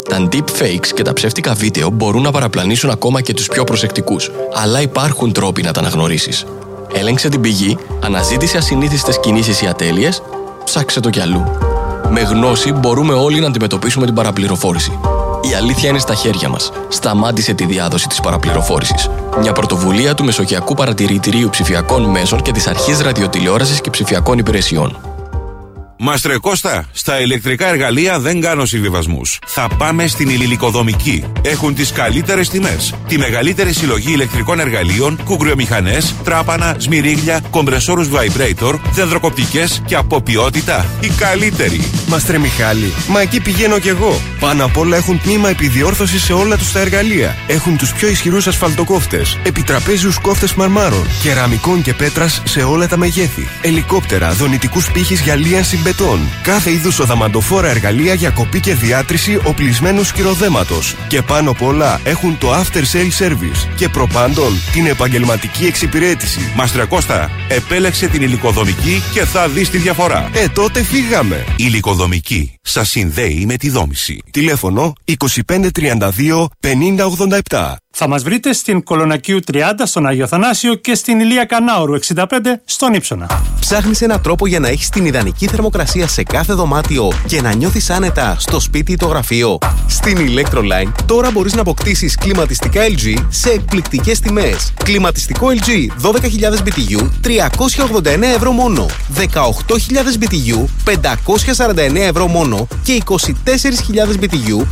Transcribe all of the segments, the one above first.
Τα deepfakes και τα ψεύτικα βίντεο μπορούν να παραπλανήσουν ακόμα και τους πιο προσεκτικούς, αλλά υπάρχουν τρόποι να τα αναγνωρίσεις. Έλεγξε την πηγή, αναζήτησε ασυνήθιστες κινήσεις ή ατέλειες, ψάξε το κι αλλού. Με γνώση μπορούμε όλοι να αντιμετωπίσουμε την παραπληροφόρηση. Η αλήθεια είναι στα χέρια μας. Σταμάτησε τη διάδοση της παραπληροφόρησης. Μια πρωτοβουλία του Μεσογειακού Παρατηρητηρίου Ψηφιακών Μέσων και της Αρχής Ραδιοτηλεόρασης και Ψηφιακών Υπηρεσιών. Μάστρε Κώστα, στα ηλεκτρικά εργαλεία δεν κάνω συμβιβασμούς. Θα πάμε στην Υλικοδομική. Έχουν τις καλύτερες τιμές. Τη μεγαλύτερη συλλογή ηλεκτρικών εργαλείων, κουγκριομηχανές, τράπανα, σμυρίγλια, κομπρεσόρους vibrator, δεντροκοπτικές και από ποιότητα η καλύτερη. Μάστρε Μιχάλη, μα εκεί πηγαίνω κι εγώ. Πάνω απ' όλα έχουν τμήμα επιδιόρθωσης σε όλα τους τα εργαλεία. Έχουν τους πιο ισχυρούς ασφαλτοκόφτες, επιτραπέζιους κόφτες μαρμάρων, κεραμικών και πέτρας σε όλα τα μεγέθη, ελικόπτερα, δονητικούς πύχης για λίανση μπετών, κάθε είδους οδαμαντοφόρα εργαλεία για κοπή και διάτρηση οπλισμένου σκυροδέματος. Και πάνω απ' όλα έχουν το after sale service και προπάντων την επαγγελματική εξυπηρέτηση. Μάστρε Κώστα, επέλεξε την Υλικοδομική και θα δεις τη διαφορά. Τότε φύγαμε. Υλικοδομική σας συνδέει με τη δόμηση. Τηλέφωνο 2532 5087. Θα μας βρείτε στην Κολονακίου 30 στον Άγιο Θανάσιο και στην Ηλία Κανάωρου 65 στον Ήψονα. Ψάχνεις έναν τρόπο για να έχεις την ιδανική θερμοκρασία σε κάθε δωμάτιο και να νιώθεις άνετα στο σπίτι ή το γραφείο? Στην Electroline τώρα μπορείς να αποκτήσεις κλιματιστικά LG σε εκπληκτικές τιμές. Κλιματιστικό LG 12.000 BTU 389 ευρώ μόνο, 18.000 BTU 549 ευρώ μόνο και 24.000 BTU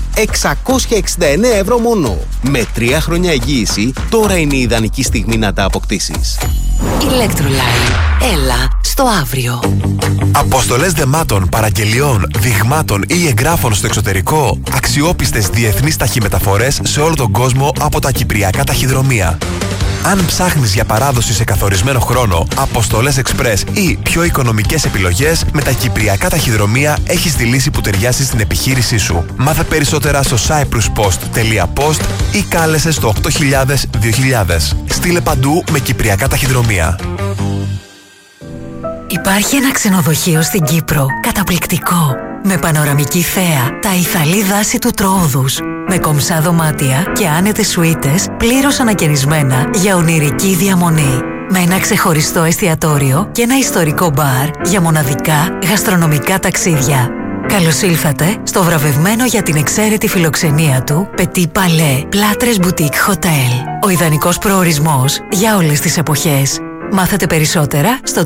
669 ευρώ μόνο. Με 3 χρόνια εγγύηση, τώρα είναι η ιδανική στιγμή να τα αποκτήσεις. Electroline. Έλα στο αύριο. Αποστολές δεμάτων, παραγγελιών, δειγμάτων ή εγγράφων στο εξωτερικό. Αξιόπιστες διεθνείς ταχυμεταφορές σε όλο τον κόσμο από τα κυπριακά ταχυδρομεία. Αν ψάχνεις για παράδοση σε καθορισμένο χρόνο, αποστολές express ή πιο οικονομικές επιλογές, με τα κυπριακά ταχυδρομεία έχεις τη λύση που ταιριάζει στην επιχείρησή σου. Μάθε περισσότερα στο cypruspost.post ή κάλεσε στο 8000-2000. Στείλε παντού με κυπριακά ταχυδρομεία. Υπάρχει ένα ξενοδοχείο στην Κύπρο καταπληκτικό, με πανοραμική θέα, τα ηθαλή δάση του Τροόδους, με κομψά δωμάτια και άνετες σουίτες πλήρως ανακαινισμένα για ονειρική διαμονή, με ένα ξεχωριστό εστιατόριο και ένα ιστορικό μπαρ για μοναδικά γαστρονομικά ταξίδια. Καλώς ήλθατε στο βραβευμένο για την εξαίρετη φιλοξενία του Petit Palais Plâtres Boutique Hotel. Ο ιδανικός προορισμός για όλες τις εποχές. Μάθετε περισσότερα στο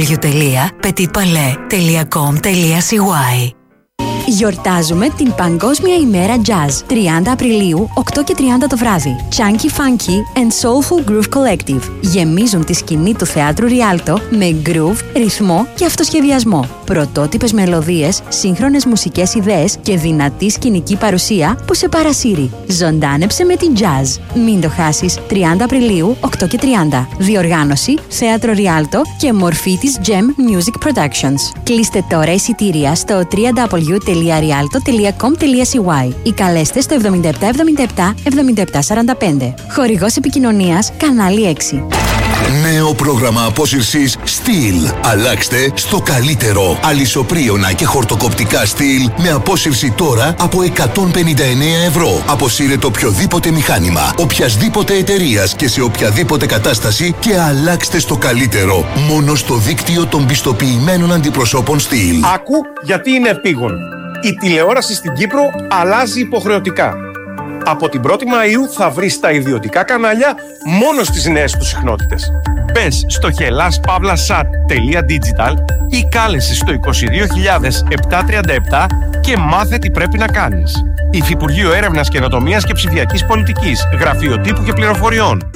www.petitpalais.com.cy. Γιορτάζουμε την Παγκόσμια ημέρα Jazz, 30 Απριλίου, 8 και 30 το βράδυ. Chunky Funky and Soulful Groove Collective γεμίζουν τη σκηνή του Θεάτρου Rialto με groove, ρυθμό και αυτοσχεδιασμό. Πρωτότυπες μελωδίες, σύγχρονες μουσικές ιδέες και δυνατή σκηνική παρουσία που σε παρασύρει. Ζωντάνεψε με την Jazz. Μην το χάσεις, 30 Απριλίου, 8 και 30. Διοργάνωση Θέατρο Rialto και μορφή της Gem Music Productions. Κλείστε τώρα εισιτήρια στο www.rialto.com.cy ή καλέστε στο 7777 7745. Χορηγός επικοινωνίας Κανάλι 6. Νέο πρόγραμμα απόσυρσης Steel. Αλλάξτε στο καλύτερο. Αλυσοπρίωνα και χορτοκοπτικά Steel με απόσυρση τώρα από 159 ευρώ. Αποσύρετε οποιοδήποτε μηχάνημα, οποιασδήποτε εταιρείας και σε οποιαδήποτε κατάσταση και αλλάξτε στο καλύτερο. Μόνο στο δίκτυο των πιστοποιημένων αντιπροσώπων Steel. Άκου γιατί είναι επίγον. Η τηλεόραση στην Κύπρο αλλάζει υποχρεωτικά. Από την 1η Μαΐου θα βρεις τα ιδιωτικά κανάλια μόνο στις νέες τους συχνότητες. Μπες στο hellas-sat.digital ή κάλεσε στο 22.737 και μάθε τι πρέπει να κάνεις. Υφυπουργείο Έρευνας, Καινοτομίας και Ψηφιακής Πολιτικής, Γραφείο Τύπου και Πληροφοριών.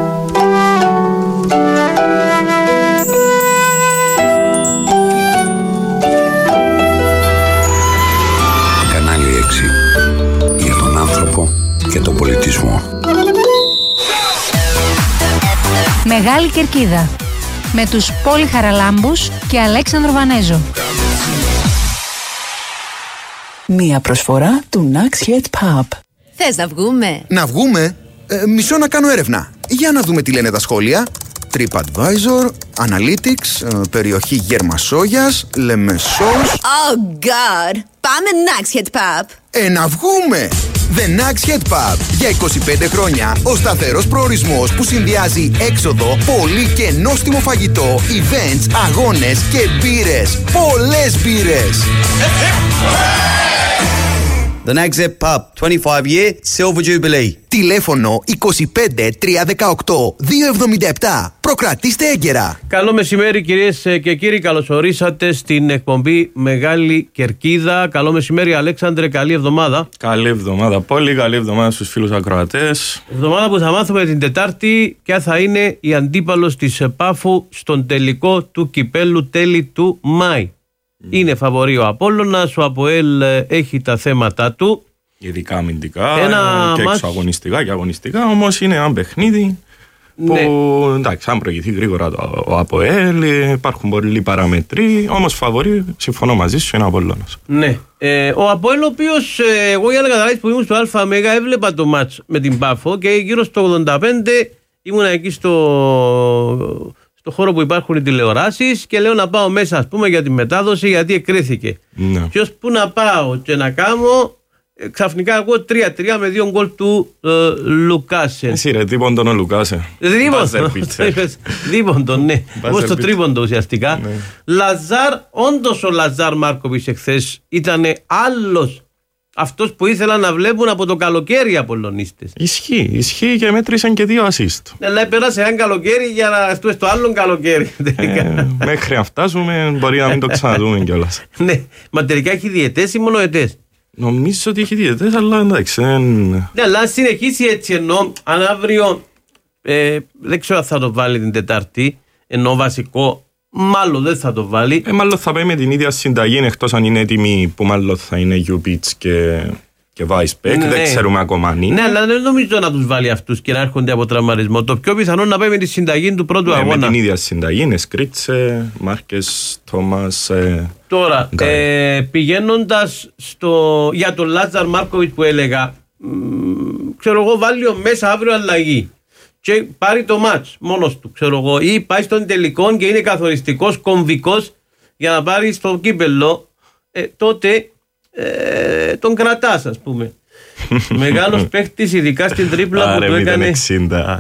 Κανάλι 6. Για τον άνθρωπο και τον πολιτισμό. Μεγάλη Κερκίδα με τους Πόλη Χαραλάμπους και Αλέξανδρο Βανέζο. Μία προσφορά του Nax Head Pub. Θες να βγούμε? Να βγούμε? Μισό να κάνω έρευνα. Για να δούμε τι λένε τα σχόλια. TripAdvisor, Analytics, περιοχή Γερμασόγιας, Λεμεσός. Oh God! Πάμε Naxhead Pub! Να βγούμε! The Naxhead Pub. Για 25 χρόνια ο σταθερός προορισμός που συνδυάζει έξοδο, πολύ και νόστιμο φαγητό, events, αγώνες και μπύρες. Πολλές μπύρες! The Naxhead Pub, 25-year Silver Jubilee. Τηλέφωνο 25 318 277. Προκρατήστε έγκαιρα. Καλό μεσημέρι κυρίες και κύριοι, καλώς ορίσατε στην εκπομπή Μεγάλη Κερκίδα. Καλό μεσημέρι Αλέξανδρε, καλή εβδομάδα. Καλή εβδομάδα, πολύ καλή εβδομάδα στους φίλους ακροατές. Εβδομάδα που θα μάθουμε την Τετάρτη ποια θα είναι η αντίπαλος της Πάφου στον τελικό του κυπέλου τέλη του Μάη. Είναι φαβορί ο Απόλλωνας, ο ΑΠΟΕΛ έχει τα θέματα του. Ειδικά αμυντικά και εξωαγωνιστικά και αγωνιστικά, όμως είναι ένα παιχνίδι που εντάξει, αν προηγηθεί γρήγορα ο ΑΠΟΕΛ, υπάρχουν πολλοί παραμετροί, όμως φαβορί, συμφωνώ μαζί σου, είναι ο Απόλλωνας. Ναι. Ο ΑΠΟΕΛ, ο οποίος εγώ για να καταλάβεις που ήμουν στο ΑΜΕΓ, έβλεπα το μάτς με την Πάφο και γύρω στο 85 ήμουν εκεί στο χώρο που υπάρχουν οι τηλεοράσεις και λέω να πάω μέσα, ας πούμε, για τη μετάδοση, γιατί εκκρίθηκε. Ναι. Ποιος που να πάω και να κάνω, ξαφνικά εγώ 3-3 με 2 γκολ του Λουκάσεν. Εσύ ρε, τρίποντον ο Λουκάσεν. Τρίποντον, ναι. Όπως το τρίποντο ουσιαστικά. Ναι. Λαζάρ, όντως ο Λαζάρ Μάρκοβιτς εχθές ήταν άλλος. Αυτός που ήθελαν να βλέπουν από το καλοκαίρι οι Απολλωνίστες. Ισχύει και μέτρησαν και 2 assist. Αλλά πέρασε ένα καλοκαίρι για να έρθουμε στο άλλο καλοκαίρι. Μέχρι να φτάσουμε μπορεί να μην το ξαναδούμε κιόλας. Ναι, μα τελικά έχει διαιτές ή μόνο ετές? Νομίζω ότι έχει διαιτές, αλλά εντάξει. Ναι, αλλά αν συνεχίσει έτσι, ενώ αν αύριο δεν ξέρω αν θα το βάλει την Τετάρτη, ενώ βασικό μάλλον δεν θα το βάλει. Μάλλον θα πάει με την ίδια συνταγή, εκτός αν είναι έτοιμη, που μάλλον θα είναι Γιουπίτς και Βάισπεκ. Ναι. Δεν ξέρουμε ακόμα αν είναι. Ναι, αλλά δεν νομίζω να τους βάλει αυτούς και να έρχονται από τραυματισμό. Το πιο πιθανό να πάει με τη συνταγή του πρώτου αγώνα. Με την ίδια συνταγή είναι Σκρίτσε, Μάρκες, Τόμας. Τώρα, πηγαίνοντας για τον Λάζαρ Μάρκοβιτς που έλεγα, ξέρω εγώ, βάλει μέσα αύριο αλλαγή και πάρει το μάτς μόνος του, ξέρω εγώ, ή πάει στον τελικό και είναι καθοριστικός, κομβικός για να πάρει στο κύπελλο, τότε τον κρατάς, ας πούμε. Μεγάλος παίχτης, ειδικά στην τρίπλα που του έκανε 0-60.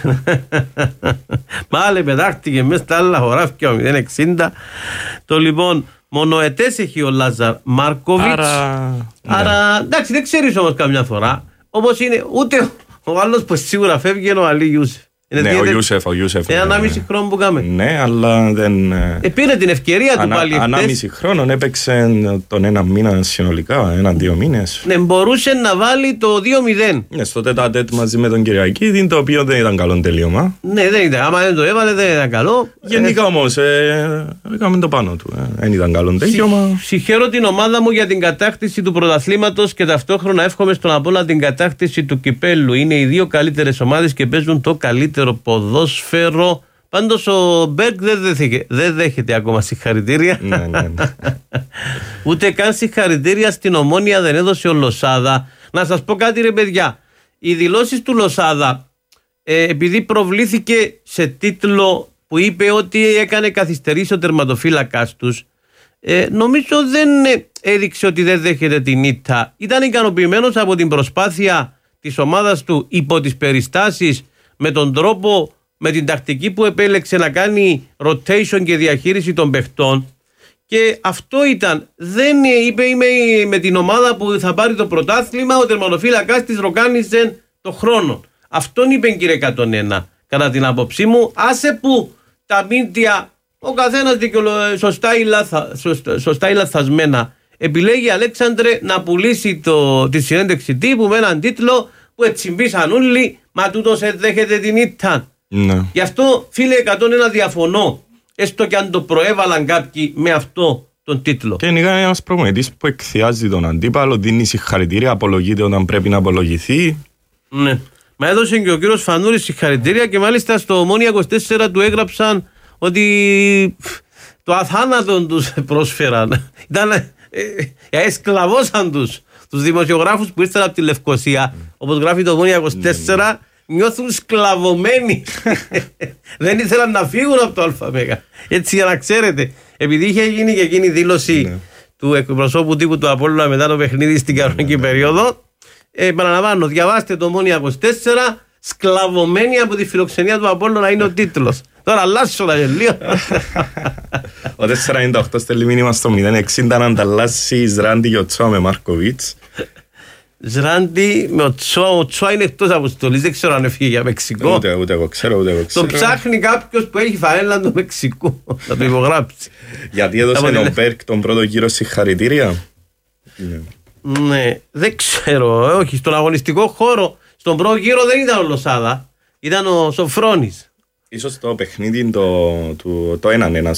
Μάλε πετάχτηκε μέσα στα άλλα χωράφια 0-60. Το λοιπόν μονοετές έχει ο Λάζαρ Μάρκοβιτς. Άρα εντάξει, δεν ξέρεις όμως καμιά φορά, όπως είναι ούτε ο άλλος που σίγουρα φεύγει είναι ο Αλή Ιούσεφ. Ναι, ο Ιούσεφ. 1,5 χρόνο που κάμε. Ναι, αλλά δεν. Πήρε την ευκαιρία του πάλι. 1,5 χρόνο έπαιξε τον 1 μήνα συνολικά, 1-2 μήνες. Ναι, μπορούσε να βάλει το 2-0. Ναι, στο τέταρτο μαζί με τον Κυριακίδη, το οποίο δεν ήταν καλό τελείωμα. Ναι, δεν ήταν. Άμα δεν το έβαλε, δεν ήταν καλό. Γενικά όμως, έκαμε το πάνω του. Δεν ήταν καλό τελείωμα. Συγχαίρω την ομάδα μου για την κατάκτηση του πρωταθλήματος και ταυτόχρονα εύχομαι στον Απόλλωνα την κατάκτηση του κυπέλου. Είναι οι δύο καλύτερες ομάδες και παίζουν το καλύτερο ποδόσφαιρο. Πάντως ο Μπέρκ δεν δέχεται ακόμα συγχαρητήρια. Ναι. Ούτε καν συγχαρητήρια στην Ομόνια δεν έδωσε ο Λοσάδα. Να σας πω κάτι ρε παιδιά, οι δηλώσεις του Λοσάδα, επειδή προβλήθηκε σε τίτλο που είπε ότι έκανε καθυστερήσει ο τερματοφύλακας τους, νομίζω δεν έδειξε ότι δεν δέχεται την ήττα. Ήταν ικανοποιημένος από την προσπάθεια της ομάδας του υπό τις περιστάσεις, με τον τρόπο, με την τακτική που επέλεξε να κάνει rotation και διαχείριση των παιχτών, και αυτό ήταν. Δεν είπε είμαι με την ομάδα που θα πάρει το πρωτάθλημα, ο τερματοφύλακας της ροκάνιζε το χρόνο. Αυτόν είπε, κύριε 101, κατά την άποψή μου. Άσε που τα μίντια, ο καθένας σωστά ή λαθασμένα επιλέγει, Αλέξανδρε, να πουλήσει τη συνέντευξη τύπου με έναν τίτλο που ετσιμπήσαν όλοι, μα τούτος δέχεται την ήττα. Ναι. Γι' αυτό, φίλε 101, διαφωνώ, έστω και αν το προέβαλαν κάποιοι με αυτό τον τίτλο. Και είναι ένας προπονητής που εκθιάζει τον αντίπαλο, δίνει συγχαρητήρια, απολογείται όταν πρέπει να απολογηθεί. Ναι. Μα έδωσε και ο κύριος Φανούρης συγχαρητήρια και μάλιστα στο Ομόνια 24 του έγραψαν ότι το αθάνατον τους πρόσφεραν. Εσκλαβώσαν τους δημοσιογράφους που ήρθαν από τη Λευκοσία. Όπως γράφει το Ομόνια 24, νιώθουν σκλαβωμένοι. Δεν ήθελαν να φύγουν από το ΑΜ. Έτσι για να ξέρετε, επειδή είχε γίνει και εκείνη η δήλωση του εκπροσώπου τύπου του Απόλλωνα μετά το παιχνίδι στην κανονική περίοδο, επαναλαμβάνω, διαβάστε το Ομόνοια 24, σκλαβωμένοι από τη φιλοξενία του Απόλλωνα είναι ο τίτλος. Τώρα αλλάσω τα γελία. Ο 498 στέλνει μήνυμα στο 060 να ανταλλάσσει Ζράντι και Οτσόα με Μάρκοβιτς. Ζράντι με Οτσόα. Ο Οτσόα είναι εκτός αποστολής, δεν ξέρω αν έφυγε για Μεξικό. Ούτε εγώ ξέρω. Το ψάχνει κάποιος που έχει φανέλα του Μεξικού να το υπογράψει. Γιατί έδωσε ο Μπέρκ τον πρώτο γύρο συγχαρητήρια. Ναι, δεν ξέρω. Όχι, στον αγωνιστικό χώρο, στον πρώτο γύρο δεν ήταν ο Λοσάδα, ήταν ο Σοφρόνης. Ίσως το παιχνίδι το 1-1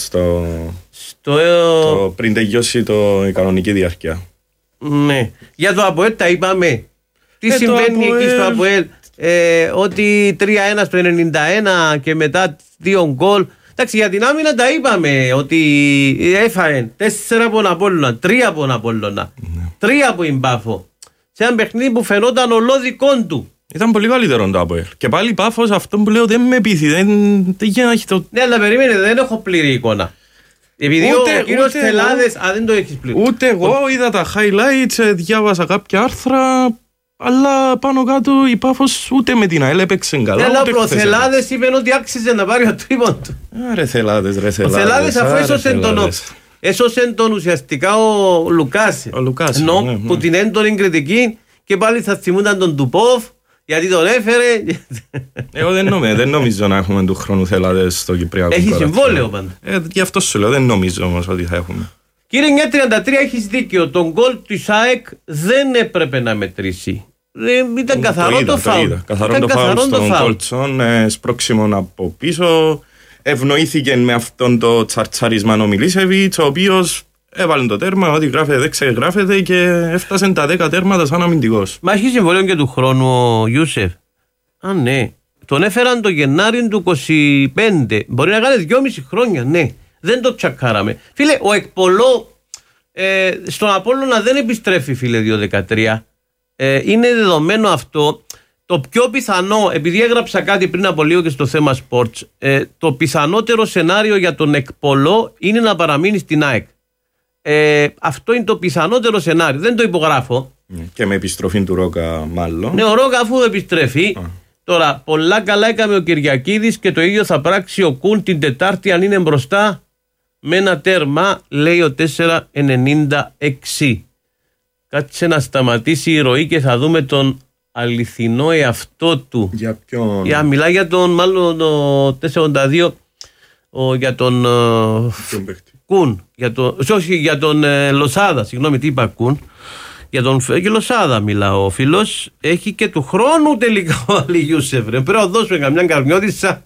πριν τελειώσει η κανονική διάρκεια. Ναι. Για το ΑΠΟΕΛ τα είπαμε. Τι συμβαίνει εκεί στο ΑΠΟΕΛ, ότι 3-1 στο 91 και μετά 2 γκολ. Εντάξει, για την άμυνα τα είπαμε, ότι έφαγε 4 από τον Απόλλωνα, 3 από τον Απόλλωνα, 3 από την Πάφο. Σε ένα παιχνίδι που φαινόταν ολόδικον του. Ήταν πολύ καλύτερο το ΑΠΟΕΛ. Και πάλι Πάφος, αυτό που λέω δεν με πείθει. Ναι, αλλά περίμενε, δεν έχω πλήρη εικόνα. Επειδή ο κύριος Θελάδες, δεν το έχεις πλήρη. Ούτε εγώ είδα τα highlights, διάβασα κάποια άρθρα, αλλά πάνω κάτω η Πάφος ούτε με την ΑΕΛ έπαιξε καλά. Αλλά ο Θελάδες είπε ότι άξιζε να πάρει ο τρίπον του. Ρε Θελάδες. Ο Θελάδες αφού έσωσε τον ουσιαστικά ο Λουκάς. Ενώ που την έντονη κριτική και πάλι θα θυμούνταν τον Τουπόφ. Γιατί τον έφερε. Εγώ δεν νομίζω να έχουμε του χρόνου Θελάδες στο Κυπριακό. Έχει συμβόλαιο πάντα. Γι' αυτό σου λέω, δεν νομίζω όμως ότι θα έχουμε. Κύριε 933, έχεις δίκιο. Τον γκολ του ΣΑΕΚ δεν έπρεπε να μετρήσει. Ήταν καθαρό το φάουλ. Καθαρό το φάουλ στον Κολτσόν, σπρώξιμο από πίσω. Ευνοήθηκε με αυτόν το τσαρτσάρισμα ο Μιλίσεβιτς, ο οποίος έβαλε το τέρμα, ό,τι γράφεται δεν ξεγράφεται και έφτασε τα 10 τέρματα σαν αμυντικός. Μα έχει συμβόλαιο και του χρόνου ο Ιούσεφ. Α, ναι. Τον έφεραν το Γενάρη του 25. Μπορεί να κάνει 2,5 χρόνια, ναι. Δεν το τσακάραμε. Φίλε, ο Εκπολό στον Απόλλωνα δεν επιστρέφει, φίλε, 2-13. Είναι δεδομένο αυτό. Το πιο πιθανό, επειδή έγραψα κάτι πριν από λίγο και στο θέμα sports, το πιθανότερο σενάριο για τον Εκπολό είναι να παραμείνει στην ΑΕΚ. Αυτό είναι το πιθανότερο σενάριο. Δεν το υπογράφω. Και με επιστροφή του Ρόκα, μάλλον. Ναι, ο Ρόκα αφού επιστρέφει. Τώρα, πολλά καλά έκαμε ο Κυριακίδης και το ίδιο θα πράξει ο Κουν την Τετάρτη αν είναι μπροστά με ένα τέρμα, λέει ο 4,96. Κάτσε να σταματήσει η ροή και θα δούμε τον αληθινό εαυτό του. Για ποιον? Μιλάει για τον, μάλλον το 482, για τον Κουν. Όχι, για τον Λοσάδα. Συγγνώμη, τι είπα Κουν. Για τον Λοσάδα μιλά ο φίλος. Έχει και του χρόνου τελικά ο Αλιγιούσεφ. Πρέπει να δώσουμε καμιά καρμιώτισσα.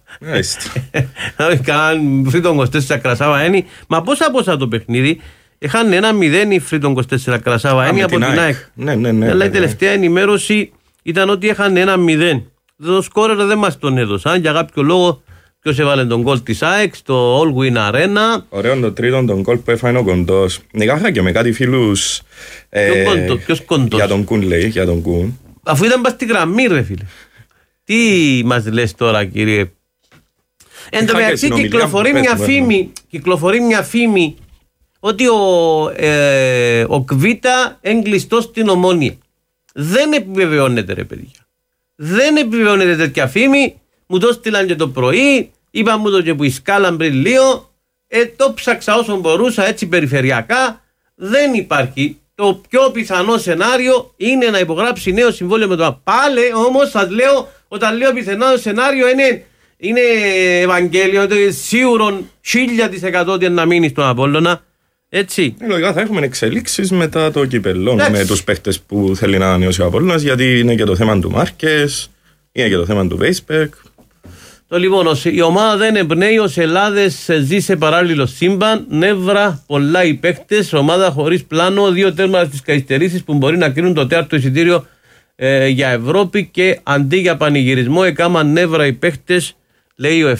Κανέναν Φρύτον 24 Κρασάβα Ένι. Μα πόσα το παιχνίδι. Είχαν 1-0 η Φρύτον 24 Κρασάβα Ένι από την ΑΕΚ. Ναι. Αλλά η τελευταία ενημέρωση ήταν ότι είχαν 1-0. Το σκόρερ δεν μας τον έδωσαν. Για κάποιο λόγο ποιος έβαλε τον γκολ της ΑΕΚ στο All Win Arena. Ωραίο το τρίτο τον γκολ που έφανε ο Κοντός. Νικάχα και με κάτι φίλους. Ποιος Κοντός? Για τον Κουν λέει, για τον Κουν. Αφού ήταν πας στη γραμμή ρε φίλε. Τι μας λες τώρα κύριε? Εν τω μεταξύ κυκλοφορεί μια φήμη ότι ο Κβίτα έγκλειστο στην Ομόνια. Δεν επιβεβαιώνεται ρε παιδιά. Δεν επιβεβαιώνεται τέτοια φήμη. Μου το στείλαν και το πρωί. Είπα μου το και που ισκάλαν πριν λίγο. Το ψάξα όσο μπορούσα έτσι περιφερειακά. Δεν υπάρχει. Το πιο πιθανό σενάριο είναι να υπογράψει νέο συμβόλαιο με το πάλι. Όμως σας λέω, όταν λέω πιθανό σενάριο είναι Ευαγγέλιο, ότι σίγουρο 1000% ότι να μείνει στον Απόλλωνα. Έτσι. Λογικά θα έχουμε εξελίξεις μετά το κυπελλό με τους παίχτες που θέλει να ανανεώσει ο Απόλλωνας, γιατί είναι και το θέμα του Μάρκες, είναι και το θέμα του Βέισπεκ. Λοιπόν, η ομάδα δεν εμπνέει, ο Ελλάδες ζει σε παράλληλο σύμπαν, νεύρα, πολλά οι παίχτες, ομάδα χωρίς πλάνο, 2 τέρματα στις καθυστερήσεις που μπορεί να κρίνουν το τέταρτο εισιτήριο για Ευρώπη και αντί για πανηγυρισμό έκαναν νεύρα οι παίχτες, λέει ο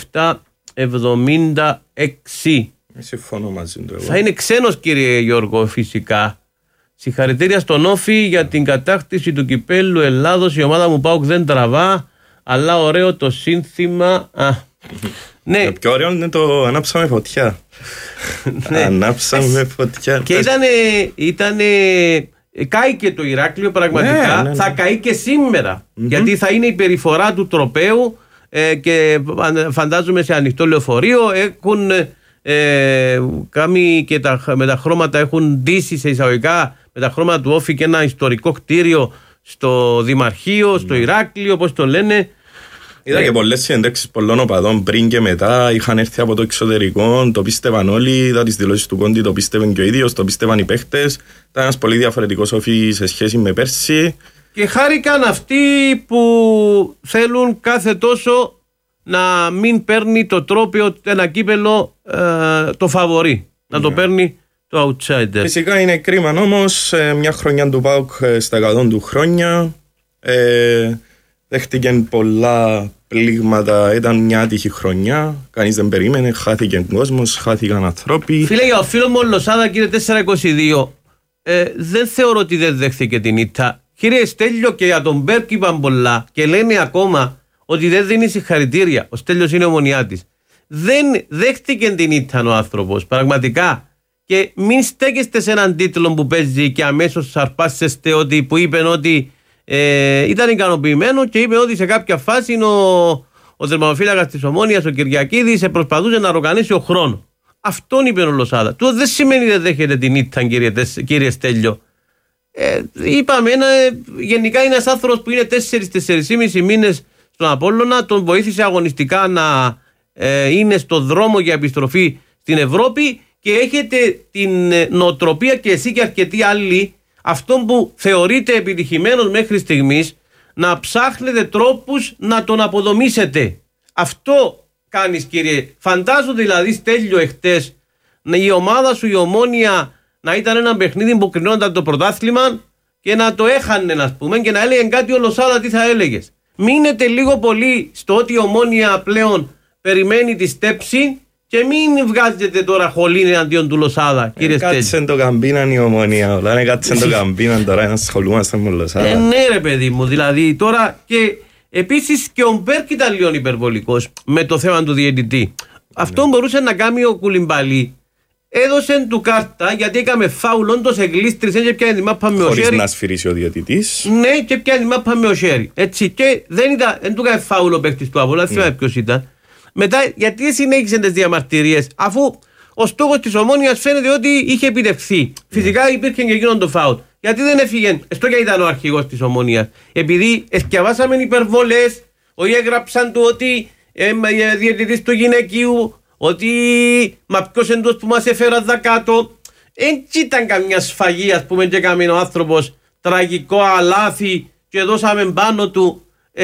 776. Συμφωνώ μαζί του. Θα είναι ξένος κύριε Γιώργο φυσικά. Συγχαρητήρια στον Όφη για την κατάκτηση του κυπέλλου Ελλάδος. Η ομάδα μου ΠΑΟΚ δεν τραβά. Αλλά ωραίο το σύνθημα. Ναι. Το πιο ωραίο είναι το ανάψαμε φωτιά. Ανάψαμε φωτιά. Και ήτανε κάηκε το Ηράκλειο πραγματικά. Ναι. Θα καεί και σήμερα. Γιατί θα είναι η περιφορά του τροπαίου και φαντάζομαι σε ανοιχτό λεωφορείο. Έχουν κάνει και με τα χρώματα έχουν ντύσει σε εισαγωγικά με τα χρώματα του Όφη και ένα ιστορικό κτίριο στο Δημαρχείο, στο Ηράκλειο, όπως το λένε. Είδα και πολλές συνεντεύξεις πολλών οπαδών πριν και μετά, είχαν έρθει από το εξωτερικό, το πίστευαν όλοι, είδα τις δηλώσεις του Κόντι, το πίστευαν και ο ίδιος, το πίστευαν οι παίχτες. Ήταν ένας πολύ διαφορετικός Όφη σε σχέση με πέρσι. Και χάρηκαν αυτοί που θέλουν κάθε τόσο να μην παίρνει το τρόπαιο ένα κύπελο το φαβορί, να το παίρνει το outsider. Φυσικά είναι κρίμα όμως, μια χρονιά του ΠΑΟΚ στα 100 του χρόνια. Δέχτηκαν πολλά πλήγματα, ήταν μια άτυχη χρονιά. Κανείς δεν περίμενε, χάθηκε κόσμος, χάθηκαν ανθρώποι. Φίλε, για ο φίλο μου ο Λοσάδα, κύριε 422, δεν θεωρώ ότι δεν δέχθηκε την ήττα. Κύριε Στέλιο, και για τον Μπέρκ είπαν πολλά και λένε ακόμα ότι δεν δίνει συγχαρητήρια. Ο Στέλιος είναι ομονιάτης. Δεν δέχτηκε την ήττα ο άνθρωπος, πραγματικά. Και μην στέκεστε σε έναν τίτλο που παίζει και αμέσως σαρπάσεστε ότι που είπαν ότι ήταν ικανοποιημένο και είπε ότι σε κάποια φάση ο τερματοφύλακας της Ομόνοιας, ο Κυριακίδης, προσπαθούσε να ροκανίσει ο χρόνο. Αυτόν είπε ο Λοσάδα. Του δεν σημαίνει δεν δέχεται την ήττα, κύριε Στέλιο. Είπαμε, γενικά είναι ένας άνθρωπος που είναι 4-4,5 μήνες στον Απόλλωνα, τον βοήθησε αγωνιστικά να είναι στο δρόμο για επιστροφή στην Ευρώπη και έχετε την νοοτροπία και εσύ και αρκετοί άλλοι, αυτόν που θεωρείται επιτυχημένος μέχρι στιγμής, να ψάχνετε τρόπους να τον αποδομήσετε. Αυτό κάνεις, κύριε. Φαντάζομαι δηλαδή, Στέλιο, εχθές η ομάδα σου, η Ομόνια, να ήταν ένα παιχνίδι που κρινόταν το πρωτάθλημα και να το έχανε, ας πούμε, και να έλεγε κάτι ο Λοσάδα, τι θα έλεγες. Μείνετε λίγο πολύ στο ότι η Ομόνια πλέον περιμένει τη στέψη και μην βγάζετε τώρα χολήν εναντίον του Λοσάδα, κύριε Στέλιο. Κάτσε το καμπίναν η Ομόνια, όλα είναι κάτσε το καμπίναν τώρα, να ασχολούμαστε με Λοσάδα. Ναι ρε παιδί μου, δηλαδή τώρα και επίσης και ο Μπέρκ ήταν λίγο υπερβολικός με το θέμα του διαιτητή. Αυτό μπορούσε να κάνει ο Κουλιμπαλί. Έδωσε του κάρτα γιατί έκαμε φάουλ, όντως εγκλίστρισε και πιάνε τη μάπα με ο Σέρι. Χωρίς να σφυρίσει ο διαιτητής. Ναι, και πιάνε τη μάπα με ο Σέρι. Έτσι, και δεν του έκανε φάουλ ο παίκτης του Απόλλωνα, θυμάμαι ποιος ήταν. Μετά, γιατί συνέχισε τις διαμαρτυρίες, αφού ο στόχος της Ομόνοιας φαίνεται ότι είχε επιτευχθεί. Φυσικά υπήρχε και εκείνον το φάουλ. Γιατί δεν έφυγε, στο και ήταν ο αρχηγός της Ομόνοιας. Επειδή εσκευάσαμε υπερβολές, ότι έγραψαν του ότι διαιτητής του γυναικείου, ότι μα ποιος εντός που μας έφερα δακάτω. Έτσι ήταν καμιά σφαγή, ας πούμε, και έκαμε ο άνθρωπος τραγικό αλάθη και δώσαμε πάνω του.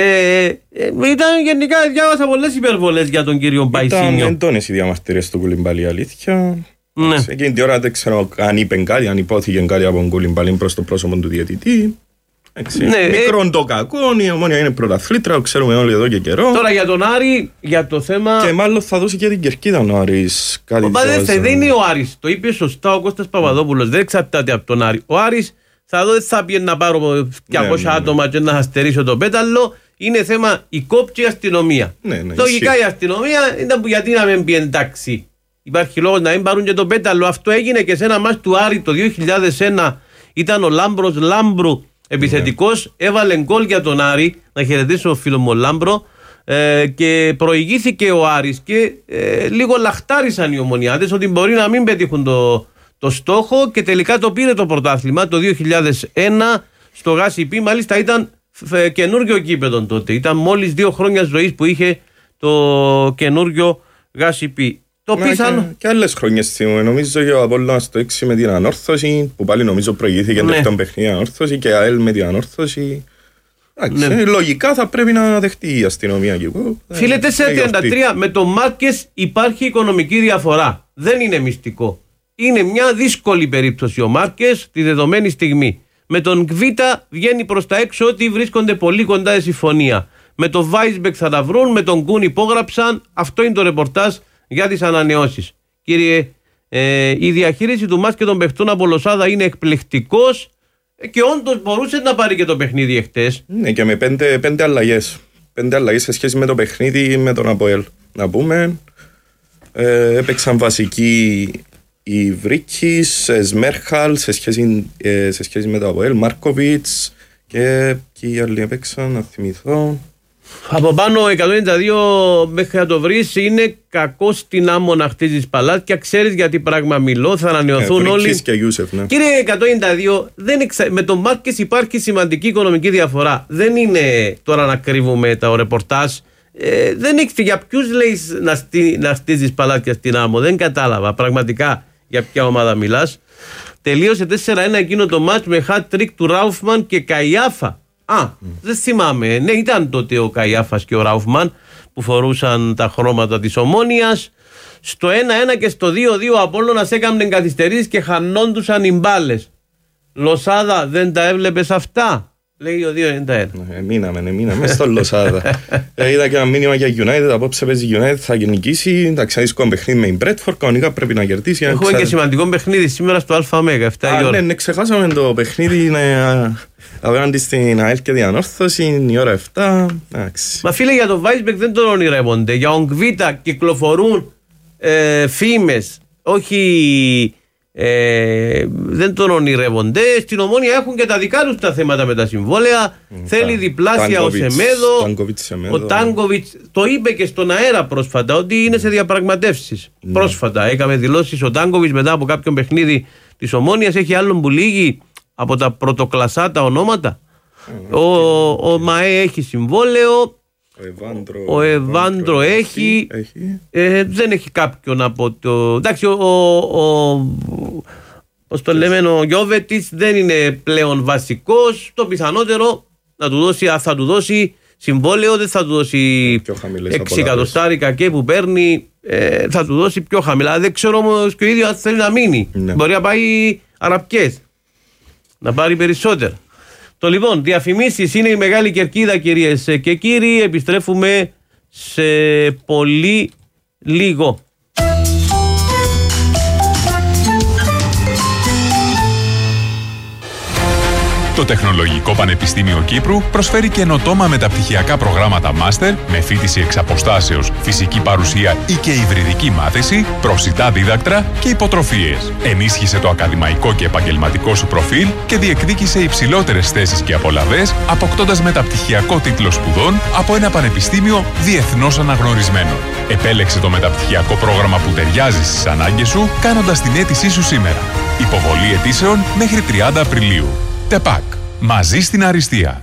Ήταν γενικά, διάβασα πολλές υπερβολές για τον κύριο Μπαϊσίνιο. Ήταν έντονες οι διαμαρτυρίες του Κουλιμπαλί, αλήθεια. Ναι. Εκείνη την ώρα δεν ξέρω αν είπε κάτι, αν υπόθηκε κάτι από τον Κουλιμπαλί προς το πρόσωπο του διαιτητή. Ναι, μικρόν το κακό, η Ομόνια είναι πρωταθλήτρα, ξέρουμε όλοι εδώ και καιρό. Τώρα για τον Άρη, για το θέμα. Και μάλλον θα δώσει και την Κερκίδα ο Άρης. Δεν είναι ο Άρης, το είπε σωστά ο Κώστας Παπαδόπουλος, δεν εξαρτάται από τον Άρη. Ο Άρης δεν θα πει να πάρω 200 άτομα και να στερήσω το πέταλο. Είναι θέμα η κόπ και η αστυνομία. Λογικά η αστυνομία ήταν που γιατί να μην πει εντάξει. Υπάρχει λόγος να μην πάρουν και το πέταλο. Αυτό έγινε και σε ένα μάτς του Άρη το 2001. Ήταν ο Λάμπρος Λάμπρου επιθετικός. Έβαλε γκολ για τον Άρη. Να χαιρετήσω ο φίλο μου ο Λάμπρο. Και προηγήθηκε ο Άρης. Και λίγο λαχτάρισαν οι ομονιάτες ότι μπορεί να μην πετύχουν το στόχο. Και τελικά το πήρε το πρωτάθλημα το 2001 στο ΓΑΣΥΠΗ. Μάλιστα ήταν καινούργιο κήπεδο τότε. Ήταν μόλις 2 χρόνια ζωής που είχε το καινούργιο ΓΑΣΥΠΗ. Το πίσαν. Και άλλες χρονιές νομίζω και ο Απόλλωνας στο 6 με την Ανόρθωση, που πάλι νομίζω προηγήθηκε τον παιχνίδι Ανόρθωση, και ΑΕΛ με την Ανόρθωση. Λογικά θα πρέπει να δεχτεί η αστυνομία και εγώ. Φίλε, 4-33 με τον Μάρκες υπάρχει οικονομική διαφορά. Δεν είναι μυστικό. Είναι μια δύσκολη περίπτωση ο Μάρκες τη δεδομένη στιγμή. Με τον Κβίτα βγαίνει προς τα έξω ότι βρίσκονται πολύ κοντά σε συμφωνία. Με τον Βάισμπεκ θα τα βρουν, με τον Κούν υπόγραψαν. Αυτό είναι το ρεπορτάζ για τις ανανεώσεις. Κύριε, η διαχείριση του μάτς και των παιχτών από Λοσάδα είναι εκπληκτικός και όντως μπορούσε να πάρει και το παιχνίδι εχθές. Ναι, και με 5 αλλαγές. 5 αλλαγές σε σχέση με το παιχνίδι με τον ΑΠΟΕΛ. Να πούμε, έπαιξαν βασικοί οι Βρίκης, Σμέρχαλ σε σχέση με το ΑΠΟΕΛ, Μάρκοβιτς και οι άλλοι έπαιξαν, να θυμηθώ. Από πάνω 192 μέχρι να το βρεις, είναι κακό στην Άμμο να χτίζεις παλάτια. Ξέρεις γιατί πράγμα μιλώ, θα ανανεωθούν όλοι. Και Γιούσεφ, ναι. Κύριε 192, με τον Μάρκες υπάρχει σημαντική οικονομική διαφορά. Δεν είναι τώρα να κρύβουμε το ρεπορτάζ. Δεν έχει για ποιους λέει να χτίζεις παλάτια στην Άμμο. Δεν κατάλαβα πραγματικά για ποια ομάδα μιλάς. Τελείωσε 4-1 εκείνο το μάτς με hat-trick του Ράουφμαν και Καϊάφα. Δεν θυμάμαι. Ναι, ήταν τότε ο Καϊάφας και ο Ράουφμαν που φορούσαν τα χρώματα της Ομόνοιας. Στο 1-1 και στο 2-2 ο Απόλλωνας έκαμνε καθυστερήσεις και χανόντουσαν οι μπάλες. Λοσάδα, δεν τα έβλεπες αυτά? Λέει ο 2-91. Μείναμε στο Λοσάδα. Είδα και ένα μήνυμα για United. Απόψε παίζει United, θα νικήσει. Εντάξει, δύσκολο παιχνίδι με την Bradford. Κανονικά πρέπει να κερδίσει. Έχουμε και σημαντικό παιχνίδι σήμερα στο ΑΜΕΓΑ. 7 η ώρα. Ναι, ξεχάσαμε το παιχνίδι απέναντι στην ΑΕΛ και Διανόρθωση. Η ώρα 7. Μα φίλε, για τον Βάισμπεκ δεν τον ονειρεύονται. Για Ογκβίτα κυκλοφορούν φήμες. Όχι. Δεν τον ονειρεύονται. Στην Ομόνια έχουν και τα δικά τους τα θέματα με τα συμβόλαια. Θέλει διπλάσια ο Σεμέδο. Ο Τάνκοβιτς το είπε και στον αέρα πρόσφατα ότι είναι σε διαπραγματεύσεις. Πρόσφατα έκαμε δηλώσεις ο Τάνκοβιτς μετά από κάποιο παιχνίδι της Ομόνιας. Έχει άλλον που λύγει από τα πρωτοκλασσά τα ονόματα. Ο ΜΑΕ έχει συμβόλαιο. Ο Εβάντρο έχει. Δεν έχει κάποιον από το. Εντάξει, πώς το λέμε, ο Γιώβετης δεν είναι πλέον βασικός. Το πιθανότερο να του δώσει, θα του δώσει συμβόλαιο, δεν θα του δώσει 6 εκατοστάρικα και που παίρνει, θα του δώσει πιο χαμηλά. Δεν ξέρω όμως και ο ίδιος αν θέλει να μείνει. Μπορεί να πάει αραπιές, να πάρει περισσότερα. Το λοιπόν, διαφημίσεις είναι η Μεγάλη Κερκίδα, κυρίες και κύριοι. Επιστρέφουμε σε πολύ λίγο. Το Τεχνολογικό Πανεπιστήμιο Κύπρου προσφέρει καινοτόμα μεταπτυχιακά προγράμματα μάστερ με φοιτηση εξ αποστάσεως, φυσική παρουσία ή και υβριδική μάθηση, προσιτά δίδακτρα και υποτροφίες. Ενίσχυσε το ακαδημαϊκό και επαγγελματικό σου προφίλ και διεκδίκησε υψηλότερες θέσεις και απολαβές, αποκτώντας μεταπτυχιακό τίτλο σπουδών από ένα πανεπιστήμιο διεθνώς αναγνωρισμένο. Επέλεξε το μεταπτυχιακό πρόγραμμα που ταιριάζει στις ανάγκες σου, κάνοντας την αίτησή σου σήμερα. Υποβολή αιτήσεων μέχρι 30 Απριλίου. ΤΕΠΑΚ. Μαζί στην αριστεία.